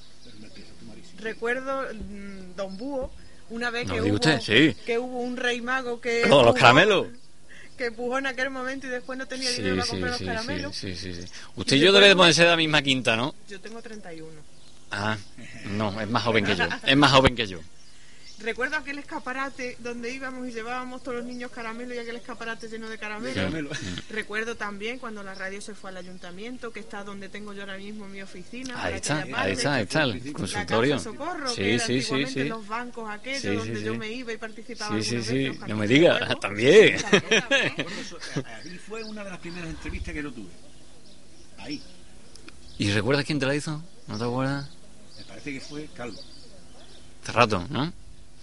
recuerdo Don Búho, una vez que hubo un rey mago que... los caramelos. Que empujó en aquel momento y después no tenía dinero para comprar los caramelos. Sí. Usted y yo debemos de ser de la misma quinta, ¿no? Yo tengo 31. Ah, no, es más joven que yo. Recuerdo aquel escaparate donde íbamos y llevábamos todos los niños caramelos y aquel escaparate lleno de caramelos. Recuerdo también cuando la radio se fue al ayuntamiento, que está donde tengo yo ahora mismo mi oficina. Ahí está, el consultorio. La Casa Socorro, que era antiguamente los bancos aquellos donde yo me iba y participaba. Sí, no me digas, también. Ahí fue una de las primeras entrevistas que yo tuve. Ahí. ¿Y recuerdas quién te la hizo? ¿No te acuerdas? Me parece que fue Calvo. Hace rato, ¿no?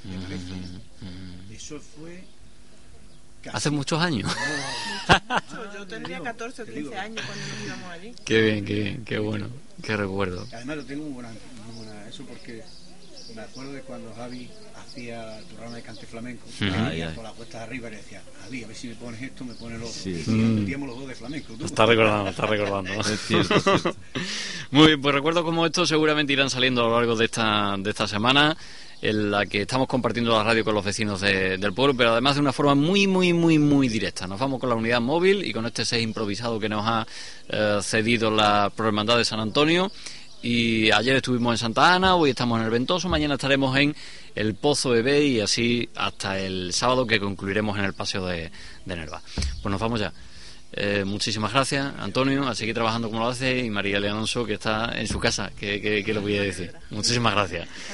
Eso fue hace muchos años. Yo tendría 14 o 15 años cuando nos íbamos allí. Qué bien, qué bueno, qué recuerdo. Además lo tengo muy buena eso, porque me acuerdo de cuando Javi hacía el programa de cante flamenco, por la cuesta de arriba y le decía, Javi, a ver si me pones esto, me pones lo otro. Y metíamos los dos de flamenco. ¿Tú? Está recordando. Es cierto. Muy bien, pues recuerdo como esto seguramente irán saliendo a lo largo de esta semana, en la que estamos compartiendo la radio con los vecinos del pueblo, pero además de una forma muy directa. Nos vamos con la unidad móvil y con este 6 improvisado que nos ha cedido la Prohermandad de San Antonio. Y ayer estuvimos en Santa Ana, hoy estamos en el Ventoso, mañana estaremos en el Pozo Bebé y así hasta el sábado, que concluiremos en el Paseo de Nerva. Pues nos vamos ya. Muchísimas gracias, Antonio, a seguir trabajando como lo hace, y María Alonso, que está en su casa, que lo voy a decir. Muchísimas gracias.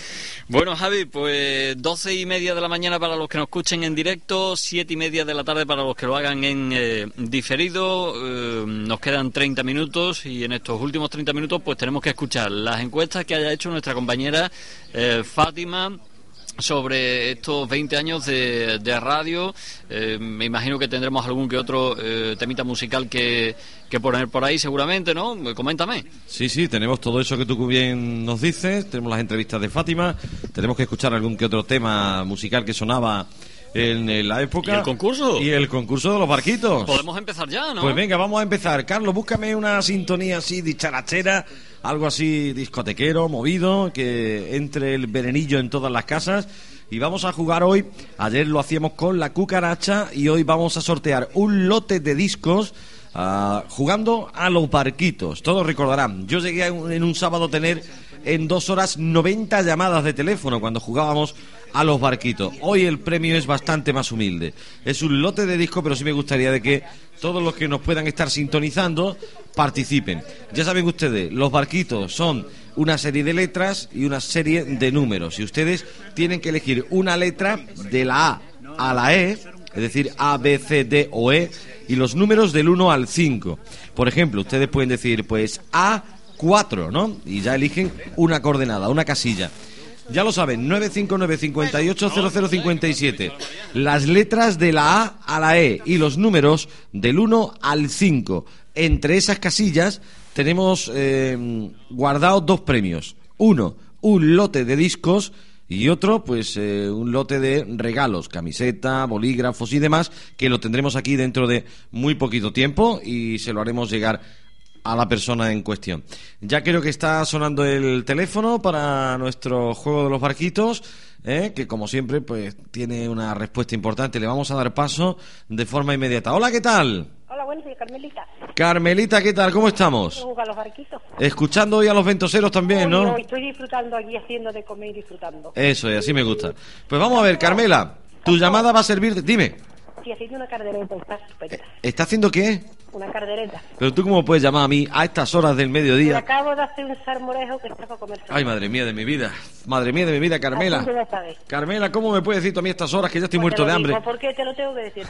Bueno, Javi, pues 12:30 de la mañana para los que nos escuchen en directo, 7:30 de la tarde para los que lo hagan en diferido. Nos quedan 30 minutos y en estos últimos 30 minutos pues tenemos que escuchar las encuestas que haya hecho nuestra compañera Fátima sobre estos 20 años de radio. Me imagino que tendremos algún que otro temita musical que poner por ahí seguramente, ¿no? Coméntame. Sí, tenemos todo eso que tú bien nos dices, tenemos las entrevistas de Fátima, tenemos que escuchar algún que otro tema musical que sonaba en la época. ¿Y el concurso? Y el concurso de los barquitos. Podemos empezar ya, ¿no? Pues venga, vamos a empezar. Carlos, búscame una sintonía así dicharachera, algo así discotequero, movido, que entre el veranillo en todas las casas. Y vamos a jugar hoy, ayer lo hacíamos con la cucaracha y hoy vamos a sortear un lote de discos jugando a los barquitos. Todos recordarán, yo llegué en un sábado a tener en 2 horas 90 llamadas de teléfono cuando jugábamos a los barquitos. Hoy el premio es bastante más humilde. Es un lote de discos, pero sí me gustaría de que todos los que nos puedan estar sintonizando participen. Ya saben ustedes, los barquitos son una serie de letras y una serie de números. Y ustedes tienen que elegir una letra de la A a la E, es decir, A, B, C, D o E, y los números del 1 al 5. Por ejemplo, ustedes pueden decir, pues, A4, ¿no? Y ya eligen una coordenada, una casilla. Ya lo saben, 959-580057. Las letras de la A a la E y los números del 1 al 5. Entre esas casillas tenemos guardados 2 premios. Uno, un lote de discos, y otro, pues un lote de regalos, camiseta, bolígrafos y demás, que lo tendremos aquí dentro de muy poquito tiempo y se lo haremos llegar a la persona en cuestión. Ya creo que está sonando el teléfono para nuestro juego de los barquitos, que como siempre pues tiene una respuesta importante. Le vamos a dar paso de forma inmediata. Hola, ¿qué tal? Hola, bueno, soy Carmelita. Carmelita, ¿qué tal? ¿Cómo estamos? Jugar a los barquitos. Escuchando hoy a los ventoseros también, ¿no? Hoy estoy disfrutando aquí, haciendo de comer y disfrutando. Eso es, así me gusta. Pues vamos a ver, Carmela, tu llamada va a servir... Dime. Sí, haciendo una cardereta, está súper. ¿Está haciendo qué? Una cardereta. Pero tú, ¿cómo puedes llamar a mí a estas horas del mediodía? Me acabo de hacer un salmorejo que está para comer. Ay, madre mía de mi vida. Madre mía de mi vida, Carmela. Carmela, ¿cómo me puedes decir tú a mí a estas horas que ya estoy muerto de hambre? ¿Por qué te lo tengo que decir?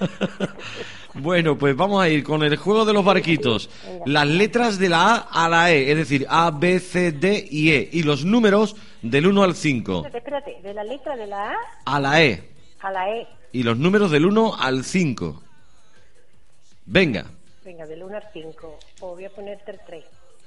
Bueno, pues vamos a ir con el juego de los barquitos. Las letras de la A a la E, es decir, A, B, C, D y E. Y los números del 1 al 5. Espérate, de la letra de la A a la E. A la E. Y los números del 1 al 5. Venga. Venga, del 1 al 5. O voy a ponerte el 3.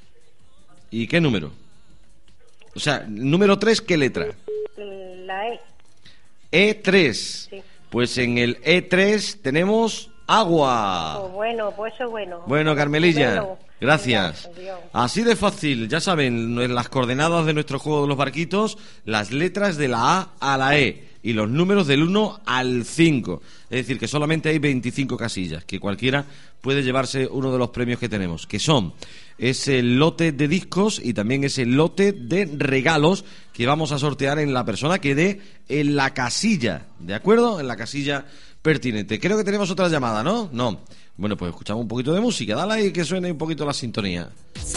¿Y qué número? O sea, número 3, ¿qué letra? La E. E3. Sí. Pues en el E3 tenemos agua. Oh, bueno, pues eso es bueno. Bueno, Carmelilla, bueno. gracias. Adiós. Así de fácil, ya saben, en las coordenadas de nuestro juego de los barquitos, las letras de la A a la E y los números del 1 al 5. Es decir, que solamente hay 25 casillas, que cualquiera puede llevarse uno de los premios que tenemos, que son ese lote de discos y también ese lote de regalos que vamos a sortear en la persona que dé en la casilla, ¿de acuerdo? En la casilla pertinente. Creo que tenemos otra llamada, ¿no? No. Bueno, pues escuchamos un poquito de música. Dale ahí que suene un poquito la sintonía.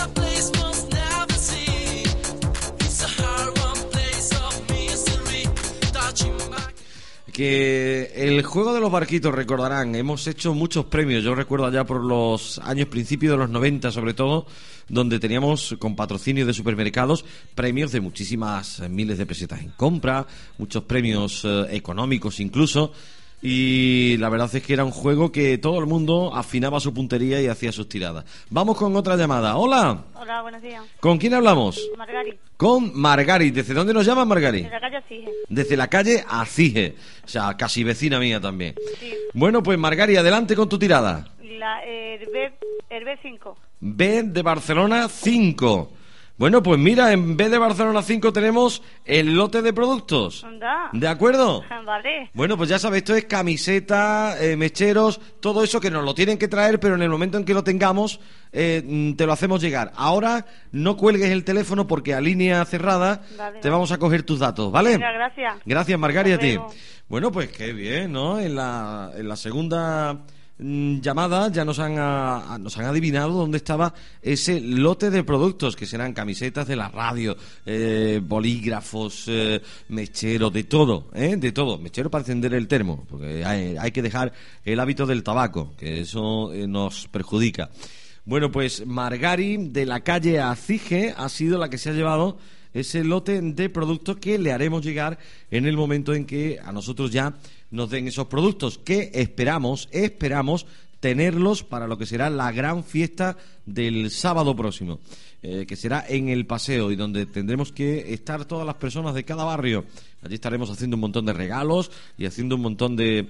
Que el juego de los barquitos, recordarán, hemos hecho muchos premios. Yo recuerdo allá por los años principios de los 90, sobre todo, donde teníamos con patrocinio de supermercados premios de muchísimas miles de pesetas en compra, muchos premios económicos incluso. Y la verdad es que era un juego que todo el mundo afinaba su puntería y hacía sus tiradas. Vamos con otra llamada. Hola. Hola, buenos días. ¿Con quién hablamos? Margari. Con Margari. ¿Desde dónde nos llaman, Margari? Desde la calle Acije. Desde la calle Acije. O sea, casi vecina mía también. Sí. Bueno, pues Margari, adelante con tu tirada. El B5. B de Barcelona 5. Bueno, pues mira, en vez de Barcelona 5 tenemos el lote de productos. ¿Anda? ¿De acuerdo? Vale. Bueno, pues ya sabes, esto es camiseta, mecheros, todo eso que nos lo tienen que traer, pero en el momento en que lo tengamos, te lo hacemos llegar. Ahora no cuelgues el teléfono porque a línea cerrada te vamos a coger tus datos, ¿vale? Venga, gracias. Gracias, Margari, a ti. Bueno, pues qué bien, ¿no? En la segunda llamadas ya nos han adivinado dónde estaba ese lote de productos, que serán camisetas de la radio, bolígrafos, mecheros, de todo, mechero para encender el termo, porque hay que dejar el hábito del tabaco, que eso nos perjudica. Bueno, pues Margari, de la calle Acije, ha sido la que se ha llevado ese lote de productos que le haremos llegar en el momento en que a nosotros ya nos den esos productos, que esperamos tenerlos para lo que será la gran fiesta del sábado próximo, que será en el Paseo, y donde tendremos que estar todas las personas de cada barrio. Allí estaremos haciendo un montón de regalos y haciendo un montón de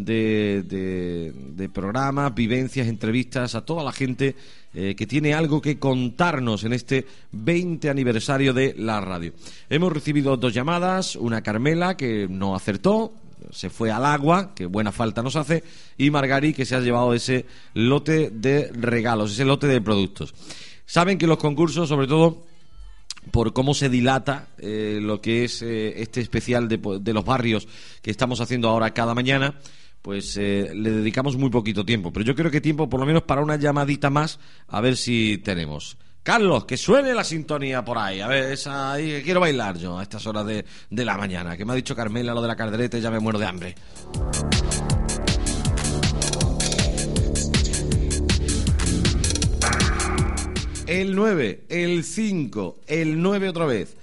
programas, vivencias, entrevistas a toda la gente que tiene algo que contarnos en este 20 aniversario de la radio. Hemos recibido 2 llamadas, una Carmela que no acertó, se fue al agua, que buena falta nos hace, y Margari, que se ha llevado ese lote de regalos, ese lote de productos. Saben que los concursos, sobre todo por cómo se dilata lo que es este especial de los barrios que estamos haciendo ahora cada mañana, pues le dedicamos muy poquito tiempo, pero yo creo que tiempo por lo menos para una llamadita más, a ver si tenemos. Carlos, que suene la sintonía por ahí, a ver, esa ahí, que quiero bailar yo a estas horas de la mañana, que me ha dicho Carmela lo de la caldereta y ya me muero de hambre. El 9, el 5, el 9 otra vez,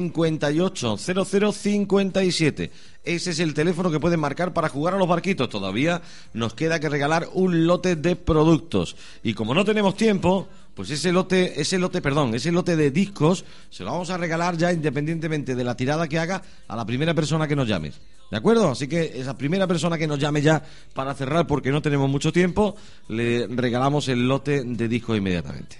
580057. Ese es el teléfono que pueden marcar para jugar a los barquitos. Todavía nos queda que regalar un lote de productos. Y como no tenemos tiempo, pues ese lote de discos se lo vamos a regalar ya, independientemente de la tirada que haga, a la primera persona que nos llame. ¿De acuerdo? Así que esa primera persona que nos llame ya para cerrar, porque no tenemos mucho tiempo, le regalamos el lote de discos inmediatamente.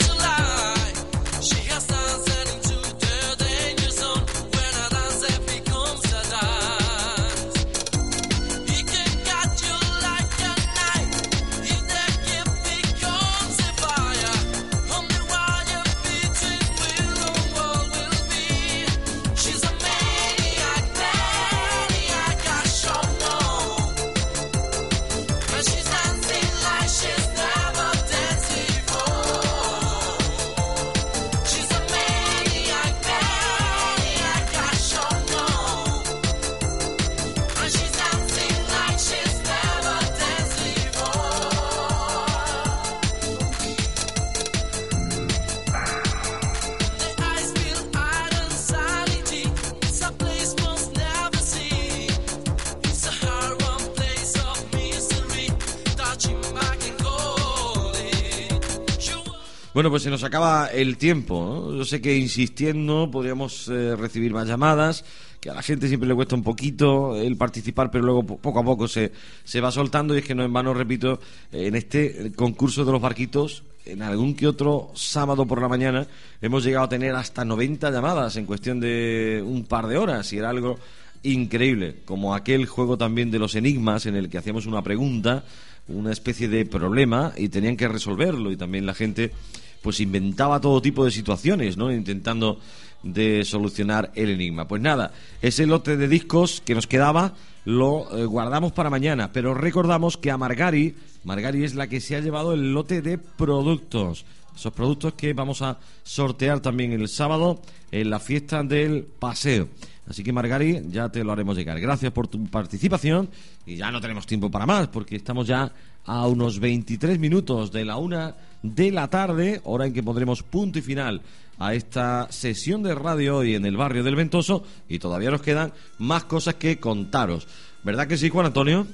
Bueno, pues se nos acaba el tiempo, ¿no? Yo sé que insistiendo podríamos recibir más llamadas, que a la gente siempre le cuesta un poquito el participar, pero luego poco a poco se va soltando, y es que no en vano, repito, en este concurso de los barquitos, en algún que otro sábado por la mañana, hemos llegado a tener hasta 90 llamadas en cuestión de un par de horas, y era algo increíble, como aquel juego también de los enigmas en el que hacíamos una pregunta, una especie de problema, y tenían que resolverlo, y también la gente pues inventaba todo tipo de situaciones, ¿no?, intentando de solucionar el enigma. Pues nada, ese lote de discos que nos quedaba lo guardamos para mañana, pero recordamos que a Margari es la que se ha llevado el lote de productos, esos productos que vamos a sortear también el sábado en la fiesta del Paseo. Así que Margari, ya te lo haremos llegar. Gracias por tu participación, y ya no tenemos tiempo para más, porque estamos ya a unos 23 minutos de la 1 de la tarde, hora en que pondremos punto y final a esta sesión de radio hoy en el barrio del Ventoso, y todavía nos quedan más cosas que contaros. ¿Verdad que sí, Juan Antonio?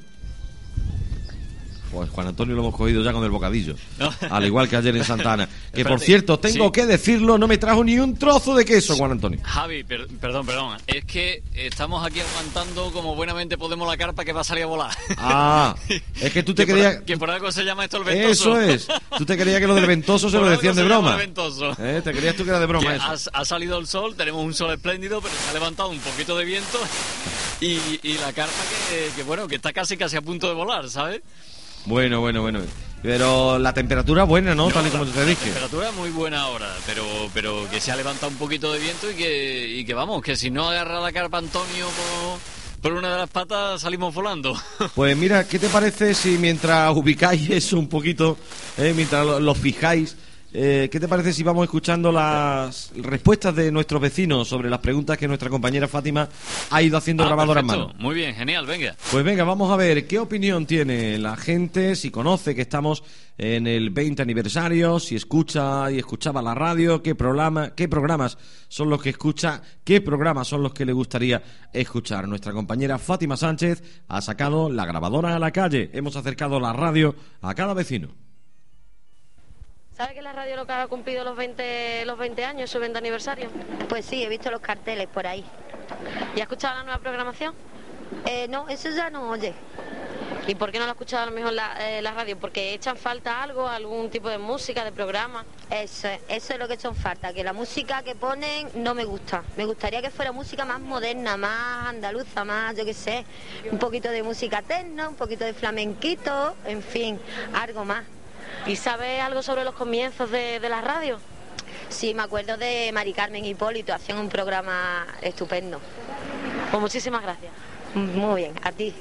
Pues Juan Antonio lo hemos cogido ya con el bocadillo, al igual que ayer en Santa Ana. Que por cierto, tengo que decirlo, no me trajo ni un trozo de queso, Juan Antonio. Javi, perdón, es que estamos aquí aguantando como buenamente podemos la carpa que va a salir a volar. Ah, es que tú te creías... Que por algo se llama esto el Ventoso. Eso es, tú te creías que lo del Ventoso se lo decían de broma. Te creías tú que era de broma eso. Ha salido el sol, tenemos un sol espléndido, pero se ha levantado un poquito de viento, y la carpa que está casi a punto de volar, ¿sabes? Bueno. Pero la temperatura buena, ¿no? Tal y como te dije. La temperatura muy buena ahora, pero que se ha levantado un poquito de viento, y que vamos, que si no agarra la carpa Antonio por una de las patas salimos volando. Pues mira, ¿qué te parece si mientras ubicáis eso un poquito, mientras lo fijáis, ¿qué te parece si vamos escuchando las respuestas de nuestros vecinos sobre las preguntas que nuestra compañera Fátima ha ido haciendo grabadora en mano? Muy bien, genial, venga. Pues venga, vamos a ver qué opinión tiene la gente, si conoce que estamos en el 20 aniversario, si escucha y escuchaba la radio, qué programas son los que escucha, qué programas son los que le gustaría escuchar. Nuestra compañera Fátima Sánchez ha sacado la grabadora a la calle, hemos acercado la radio a cada vecino. ¿Sabe que la radio local ha cumplido los 20 años, su 20 aniversario? Pues sí, he visto los carteles por ahí. ¿Y ha escuchado la nueva programación? No, eso ya no oye. ¿Y por qué no lo ha escuchado a lo mejor la radio? ¿Porque echan falta algo, algún tipo de música, de programa? Eso es lo que echan falta, que la música que ponen no me gusta. Me gustaría que fuera música más moderna, más andaluza, más, yo qué sé, un poquito de música techno, un poquito de flamenquito, en fin, algo más. ¿Y sabe algo sobre los comienzos de la radio? Sí, me acuerdo de Mari Carmen y Hipólito, hacían un programa estupendo. Pues muchísimas gracias. Muy bien, a ti.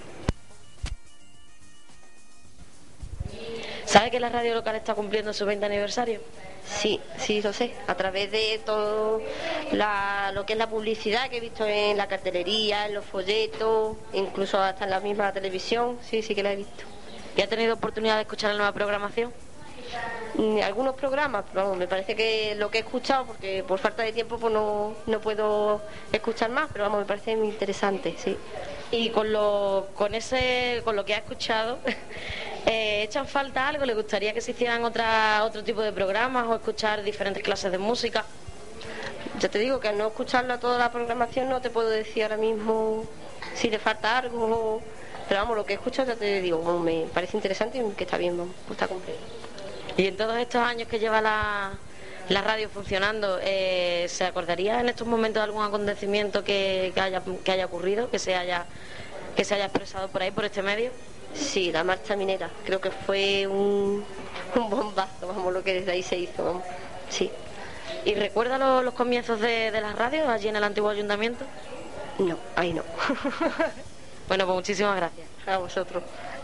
¿Sabe que la radio local está cumpliendo su 20 aniversario? Sí, lo sé, a través de todo lo que es la publicidad que he visto en la cartelería, en los folletos, incluso hasta en la misma televisión, sí que la he visto. ¿Y ha tenido oportunidad de escuchar la nueva programación? Algunos programas, pero vamos, me parece que lo que he escuchado, porque por falta de tiempo pues no puedo escuchar más, pero vamos, me parece muy interesante, sí. Y con lo que ha escuchado, ¿echan falta algo? ¿Le gustaría que se hicieran otro tipo de programas o escuchar diferentes clases de música? Ya te digo que al no escucharla toda la programación no te puedo decir ahora mismo si le falta algo. Pero vamos, lo que he escuchado ya te digo, bueno, me parece interesante y que está bien, vamos, pues está completo. Y en todos estos años que lleva la radio funcionando, ¿se acordaría en estos momentos de algún acontecimiento que haya ocurrido, que se haya expresado por ahí, por este medio? Sí, la marcha minera, creo que fue un bombazo, vamos, lo que desde ahí se hizo, vamos, sí. ¿Y recuerda los comienzos de las radios allí en el antiguo ayuntamiento? No, ahí no. Bueno, pues muchísimas gracias. A vosotros.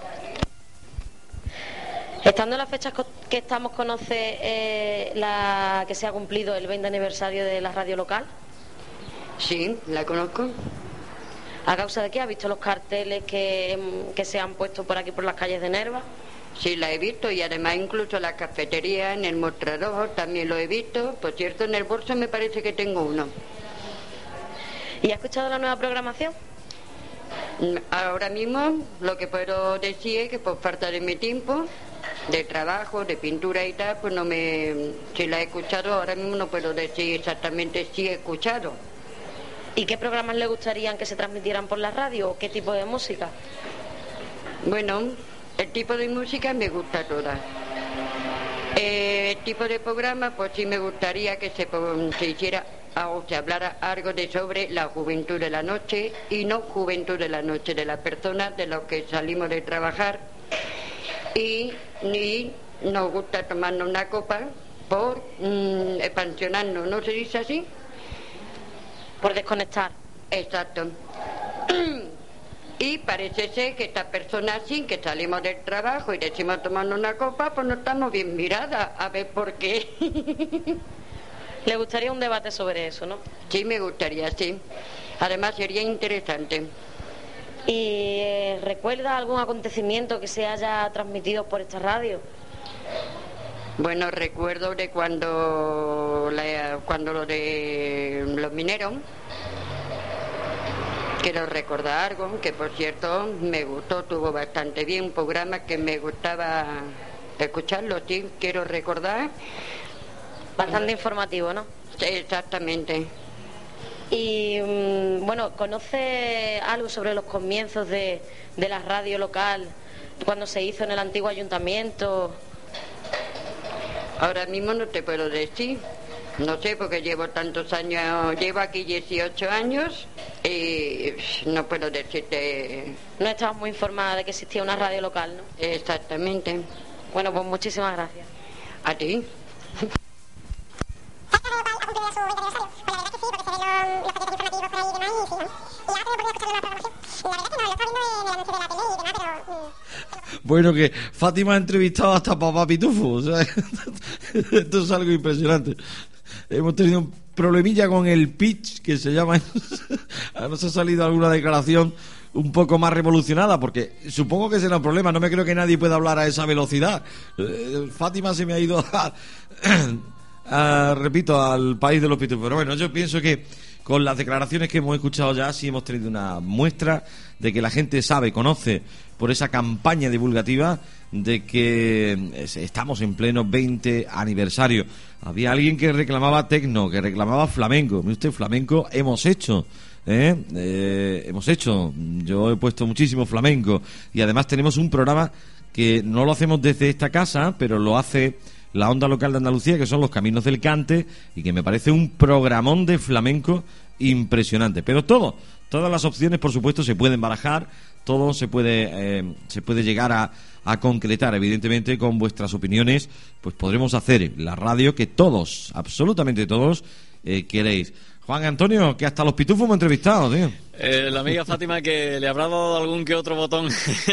Estando en las fechas que estamos, ¿conoce que se ha cumplido el 20 aniversario de la radio local? Sí, la conozco. ¿A causa de qué? ¿Ha visto los carteles que se han puesto por aquí, por las calles de Nerva? Sí, la he visto, y además incluso la cafetería, en el mostrador, también lo he visto. Por cierto, en el bolso me parece que tengo uno. ¿Y ha escuchado la nueva programación? Ahora mismo lo que puedo decir es que por falta de mi tiempo, de trabajo, de pintura y tal, pues si la he escuchado, ahora mismo no puedo decir exactamente si he escuchado. ¿Y qué programas le gustarían que se transmitieran por la radio o qué tipo de música? Bueno, el tipo de música me gusta toda. El tipo de programa, pues sí me gustaría que se hiciera o se hablara algo sobre la juventud de la noche, y no juventud de la noche de las personas de los que salimos de trabajar y ni nos gusta tomarnos una copa por expansionarnos, ¿no se dice así? Por desconectar. Exacto. Y parece ser que estas personas, sí, que salimos del trabajo y decimos tomarnos una copa, pues no estamos bien miradas, a ver por qué. ¿Le gustaría un debate sobre eso, no? Sí, me gustaría, sí. Además sería interesante. ¿Y recuerda algún acontecimiento que se haya transmitido por esta radio? Bueno, recuerdo de cuando lo de los mineros. Quiero recordar algo, que por cierto me gustó, tuvo bastante bien, un programa que me gustaba escucharlo, sí, quiero recordar. Bastante informativo, ¿no? Exactamente. Y bueno, ¿conoce algo sobre los comienzos de la radio local, cuando se hizo en el antiguo ayuntamiento? Ahora mismo no te puedo decir, no sé, porque llevo tantos años, llevo aquí 18 años y no puedo decirte. No estabas muy informada de que existía una radio local, ¿no? Exactamente. Bueno, pues muchísimas gracias. A ti. La verdad que sí, porque se ven los folletos informativos por ahí de maíz y Bueno, que Fátima ha entrevistado hasta a Papá Pitufo, o sea, esto es algo impresionante. Hemos tenido un problemilla con el pitch, que se llama. Nos ha salido alguna declaración un poco más revolucionada, porque supongo que será un problema. No me creo que nadie pueda hablar a esa velocidad. Fátima se me ha ido repito, al país de los pitufos. Pero bueno, yo pienso que con las declaraciones que hemos escuchado ya, sí hemos tenido una muestra de que la gente sabe, conoce por esa campaña divulgativa de que estamos en pleno 20 aniversario. Había alguien que reclamaba tecno, que reclamaba flamenco. Mire usted, flamenco hemos hecho. Hemos hecho. Yo he puesto muchísimo flamenco. Y además tenemos un programa que no lo hacemos desde esta casa, pero lo hace la onda local de Andalucía, que son los Caminos del Cante, y que me parece un programón de flamenco impresionante. Pero todas las opciones, por supuesto, se pueden barajar, todo se puede llegar a concretar, evidentemente, con vuestras opiniones, pues podremos hacer la radio que todos, absolutamente todos, queréis. Juan Antonio, que hasta los pitufos hemos entrevistado, tío. La amiga Fátima, que le habrá dado algún que otro botón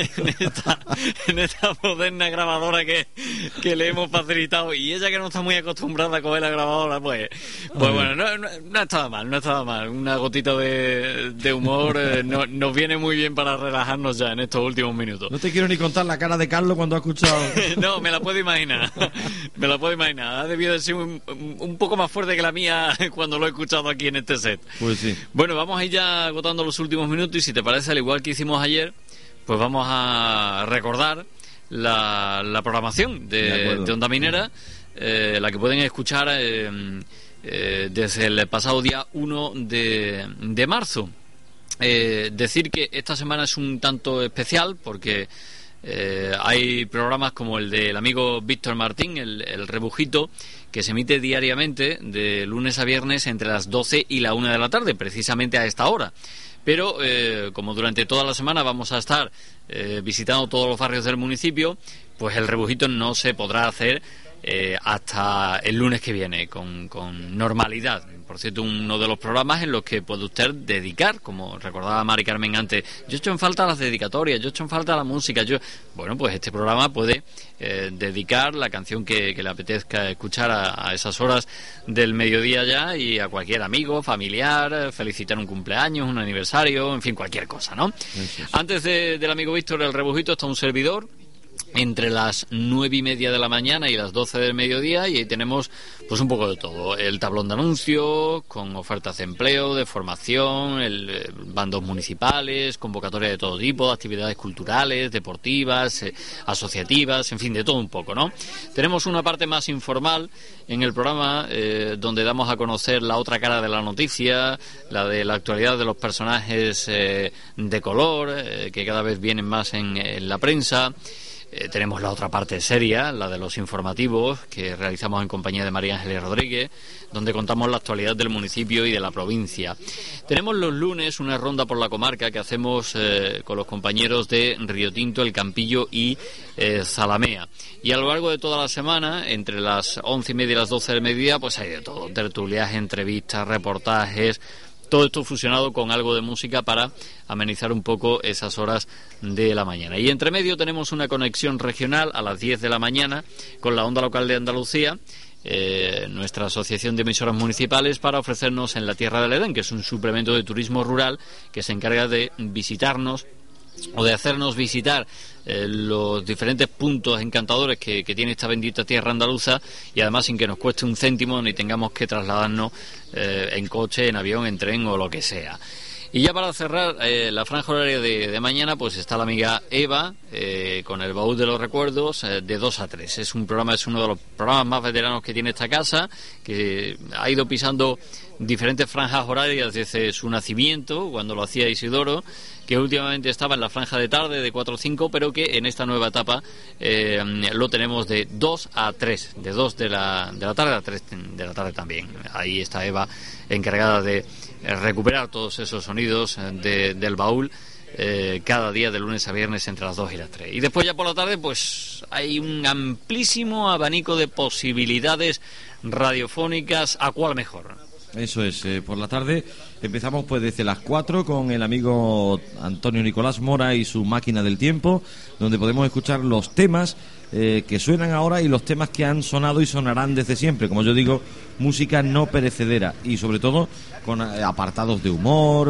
en esta moderna grabadora que le hemos facilitado, y ella, que no está muy acostumbrada a coger la grabadora, pues bueno, no estaba mal. Una gotita de humor nos viene muy bien para relajarnos ya en estos últimos minutos. No te quiero ni contar la cara de Carlos cuando ha escuchado. No, me la puedo imaginar. Ha debido de ser un poco más fuerte que la mía cuando lo he escuchado aquí en este set. Pues sí. Bueno, vamos a ir ya agotando los últimos minutos, y si te parece, al igual que hicimos ayer, pues vamos a recordar la programación de Onda Minera, la que pueden escuchar desde el pasado día 1 de marzo. Decir que esta semana es un tanto especial porque hay programas como el del amigo Víctor Martín, el Rebujito, que se emite diariamente de lunes a viernes entre las 12 y la 1 de la tarde, precisamente a esta hora. Pero como durante toda la semana vamos a estar visitando todos los barrios del municipio, pues el Rebujito no se podrá hacer hasta el lunes que viene con normalidad. Por cierto, uno de los programas en los que puede usted dedicar, como recordaba Mari Carmen antes, yo echo en falta las dedicatorias, yo echo en falta la música. Bueno, pues este programa puede dedicar la canción que le apetezca escuchar a esas horas del mediodía ya, y a cualquier amigo, familiar, felicitar un cumpleaños, un aniversario, en fin, cualquier cosa, ¿no? Sí. Antes del amigo Víctor, el Rebujito, está un servidor entre las 9:30 de la mañana y las 12 del mediodía, y ahí tenemos pues un poco de todo: el tablón de anuncios con ofertas de empleo, de formación, bandos municipales, convocatoria de todo tipo, de actividades culturales, deportivas, asociativas, en fin, de todo un poco, ¿no? Tenemos una parte más informal en el programa, donde damos a conocer la otra cara de la noticia, la de la actualidad de los personajes de color, que cada vez vienen más en la prensa. Tenemos la otra parte seria, la de los informativos, que realizamos en compañía de María Ángeles Rodríguez, donde contamos la actualidad del municipio y de la provincia. Tenemos los lunes una ronda por la comarca que hacemos con los compañeros de Río Tinto, El Campillo y Zalamea. Y a lo largo de toda la semana, entre las 11:30 y las 12 del mediodía, pues hay de todo: tertulias, entrevistas, reportajes. Todo esto fusionado con algo de música para amenizar un poco esas horas de la mañana. Y entre medio tenemos una conexión regional a las 10 de la mañana con la onda local de Andalucía, nuestra asociación de emisoras municipales, para ofrecernos En la Tierra del Edén, que es un suplemento de turismo rural que se encarga de visitarnos o de hacernos visitar los diferentes puntos encantadores que tiene esta bendita tierra andaluza, y además sin que nos cueste un céntimo ni tengamos que trasladarnos en coche, en avión, en tren o lo que sea. Y ya para cerrar la franja horaria de mañana, pues está la amiga Eva con el baúl de los recuerdos de 2 a 3. Es uno de los programas más veteranos que tiene esta casa, que ha ido pisando diferentes franjas horarias desde su nacimiento, cuando lo hacía Isidoro, que últimamente estaba en la franja de tarde de 4 a 5, pero que en esta nueva etapa lo tenemos de 2 a 3, de 2 de la tarde a 3 de la tarde también. Ahí está Eva, encargada de recuperar todos esos sonidos del baúl cada día de lunes a viernes entre las 2 y las 3. Y después ya por la tarde pues hay un amplísimo abanico de posibilidades radiofónicas. ¿A cuál mejor? Eso es, por la tarde empezamos pues desde las 4 con el amigo Antonio Nicolás Mora y su máquina del tiempo, donde podemos escuchar los temas que suenan ahora y los temas que han sonado y sonarán desde siempre. Como yo digo, música no perecedera y sobre todo con apartados de humor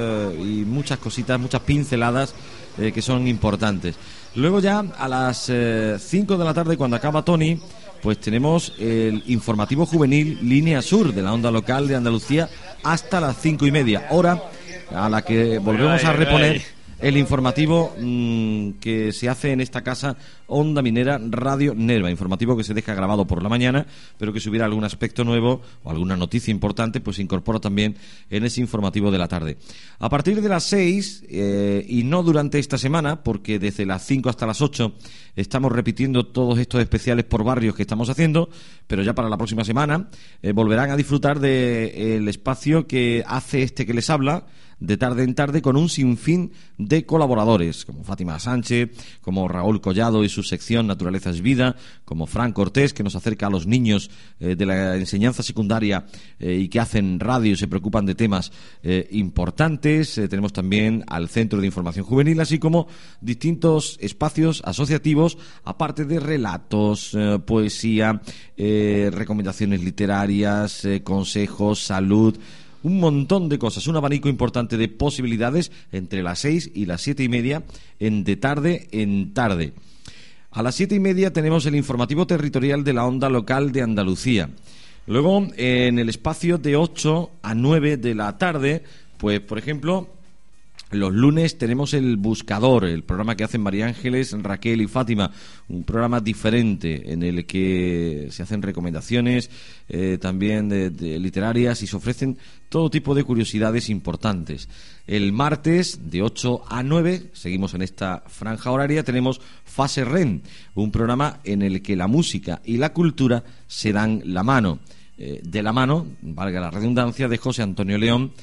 y muchas cositas, muchas pinceladas que son importantes. Luego ya a las 5 de la tarde, cuando acaba Tony, pues tenemos el informativo juvenil Línea Sur de la onda local de Andalucía hasta las 5:30, hora a la que volvemos a reponer el informativo que se hace en esta casa Onda Minera Radio Nerva, informativo que se deja grabado por la mañana, pero que si hubiera algún aspecto nuevo o alguna noticia importante, pues se incorpora también en ese informativo de la tarde. A partir de las 6, y no durante esta semana, porque desde las 5 hasta las 8 estamos repitiendo todos estos especiales por barrios que estamos haciendo, pero ya para la próxima semana volverán a disfrutar del espacio que hace este que les habla, de tarde en tarde, con un sinfín de colaboradores, como Fátima Sánchez, como Raúl Collado y su sección Naturaleza es Vida, como Fran Cortés, que nos acerca a los niños de la enseñanza secundaria y que hacen radio y se preocupan de temas importantes. Tenemos también al Centro de Información Juvenil, así como distintos espacios asociativos, aparte de relatos, poesía, recomendaciones literarias, consejos, salud, un montón de cosas, un abanico importante de posibilidades entre las 6 y las 7:30 en de tarde en tarde. A las 7:30 tenemos el informativo territorial de la onda local de Andalucía. Luego, en el espacio de 8 a 9 de la tarde, pues por ejemplo, los lunes tenemos el Buscador, el programa que hacen María Ángeles, Raquel y Fátima, un programa diferente en el que se hacen recomendaciones también de literarias y se ofrecen todo tipo de curiosidades importantes. El martes de 8 a 9, seguimos en esta franja horaria, tenemos Fase REN, un programa en el que la música y la cultura se dan la mano, de la mano, valga la redundancia, de José Antonio León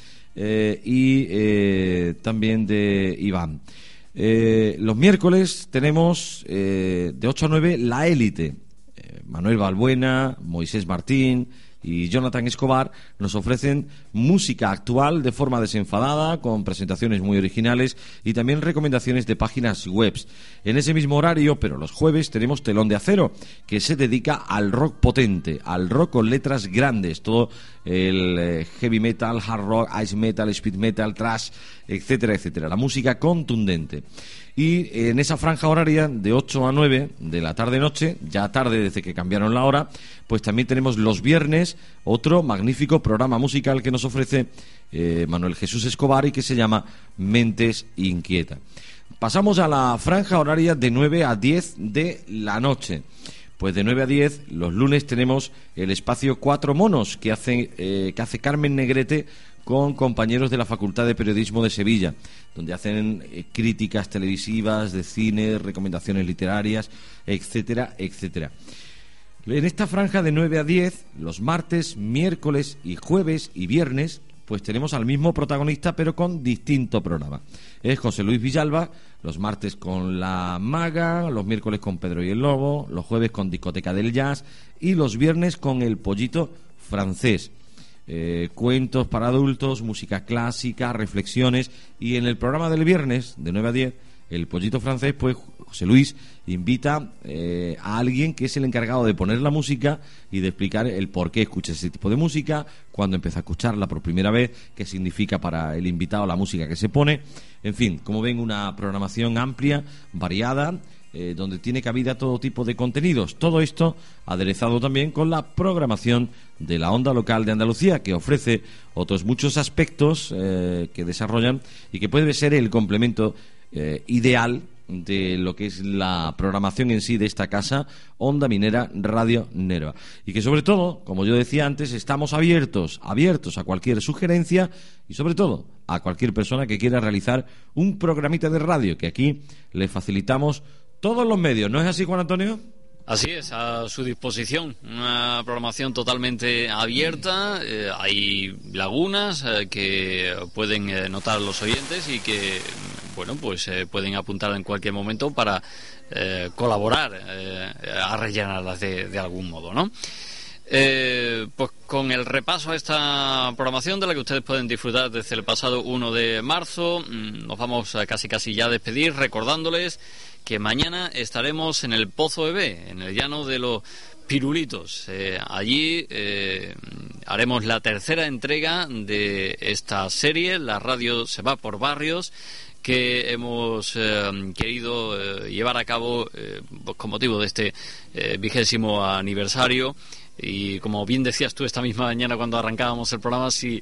y también de Iván. Los miércoles tenemos de 8 a 9 La Élite. Manuel Balbuena, Moisés Martín y Jonathan Escobar nos ofrecen música actual de forma desenfadada, con presentaciones muy originales y también recomendaciones de páginas web. En ese mismo horario, pero los jueves, tenemos Telón de Acero, que se dedica al rock potente, al rock con letras grandes, todo el heavy metal, hard rock, ice metal, speed metal, thrash, etcétera, etcétera, la música contundente. Y en esa franja horaria de 8 a 9 de la tarde-noche, ya tarde desde que cambiaron la hora, pues también tenemos los viernes otro magnífico programa musical que nos ofrece Manuel Jesús Escobar y que se llama Mentes Inquietas. Pasamos a la franja horaria de 9 a 10 de la noche. Pues de 9 a 10, los lunes tenemos el espacio Cuatro Monos que hace Carmen Negrete con compañeros de la Facultad de Periodismo de Sevilla, donde hacen críticas televisivas, de cine, recomendaciones literarias, etcétera, etcétera. En esta franja de 9 a 10, los martes, miércoles y jueves y viernes, pues tenemos al mismo protagonista pero con distinto programa. Es José Luis Villalba, los martes con La Maga, los miércoles con Pedro y el Lobo, los jueves con Discoteca del Jazz y los viernes con El Pollito Francés. Cuentos para adultos, música clásica, reflexiones, y en el programa del viernes de 9 a 10, El Pollito Francés, pues José Luis invita a alguien que es el encargado de poner la música y de explicar el por qué escucha ese tipo de música, cuándo empieza a escucharla por primera vez, qué significa para el invitado la música que se pone. En fin, como ven, una programación amplia, variada, donde tiene cabida todo tipo de contenidos. Todo esto aderezado también con la programación de la onda local de Andalucía, que ofrece otros muchos aspectos que desarrollan y que puede ser el complemento ideal de lo que es la programación en sí de esta casa, Onda Minera Radio Nerva. Y que sobre todo, como yo decía antes, estamos abiertos a cualquier sugerencia y sobre todo a cualquier persona que quiera realizar un programita de radio, que aquí le facilitamos todos los medios. ¿No es así, Juan Antonio? Así es, a su disposición, una programación totalmente abierta. Hay lagunas que pueden notar los oyentes y que, bueno, pues pueden apuntar en cualquier momento para colaborar a rellenarlas de algún modo, ¿no? Pues con el repaso a esta programación de la que ustedes pueden disfrutar desde el pasado 1 de marzo. Nos vamos a casi ya a despedir, recordándoles que mañana estaremos en el Pozo Bebé, en el llano de los Pirulitos. Allí haremos la tercera entrega de esta serie, La Radio se va por barrios, que hemos querido llevar a cabo con motivo de este 20º aniversario. Y como bien decías tú esta misma mañana cuando arrancábamos el programa, si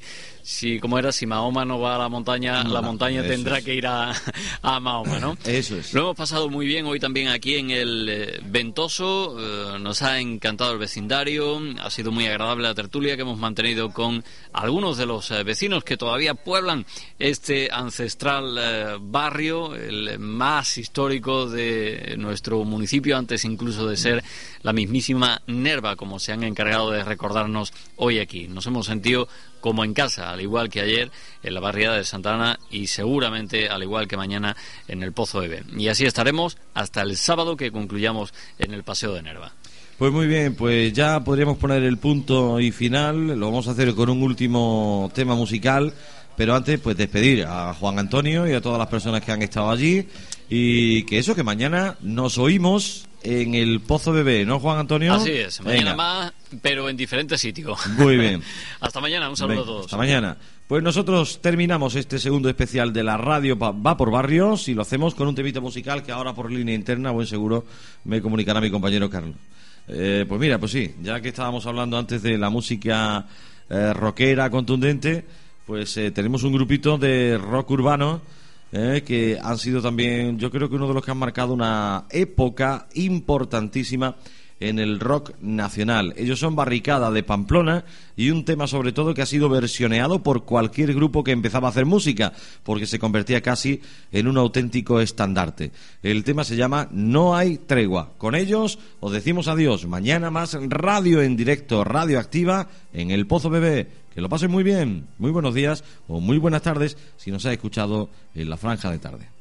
Mahoma no va a la montaña, la montaña tendrá que ir a Mahoma, ¿no? Eso es. Lo hemos pasado muy bien hoy también aquí en el Ventoso. Nos ha encantado el vecindario, ha sido muy agradable la tertulia que hemos mantenido con algunos de los vecinos que todavía pueblan este ancestral barrio, el más histórico de nuestro municipio, antes incluso de ser la mismísima Nerva, como se han encargado de recordarnos hoy aquí. Nos hemos sentido como en casa, al igual que ayer en la barriada de Santa Ana y seguramente al igual que mañana en el Pozo Bebé. Y así estaremos hasta el sábado que concluyamos en el Paseo de Nerva. Pues muy bien, pues ya podríamos poner el punto y final. Lo vamos a hacer con un último tema musical, pero antes pues despedir a Juan Antonio y a todas las personas que han estado allí, y que mañana nos oímos en el Pozo Bebé, ¿no, Juan Antonio? Así es, mañana más, pero en diferentes sitios. Muy bien. Hasta mañana, un saludo a todos. Hasta mañana. Pues nosotros terminamos este segundo especial de la radio Va por Barrios, y lo hacemos con un temita musical que ahora por línea interna, buen seguro, me comunicará mi compañero Carlos. Pues mira, pues sí, ya que estábamos hablando antes de la música rockera contundente, pues tenemos un grupito de rock urbano que han sido también, yo creo que uno de los que han marcado una época importantísima en el rock nacional. Ellos son Barricada de Pamplona, y un tema sobre todo que ha sido versioneado por cualquier grupo que empezaba a hacer música, porque se convertía casi en un auténtico estandarte. El tema se llama No hay tregua. Con ellos os decimos adiós. Mañana más radio en directo, radioactiva en el Pozo Bebé. Que lo pasen muy bien, muy buenos días o muy buenas tardes si nos ha escuchado en la franja de tarde.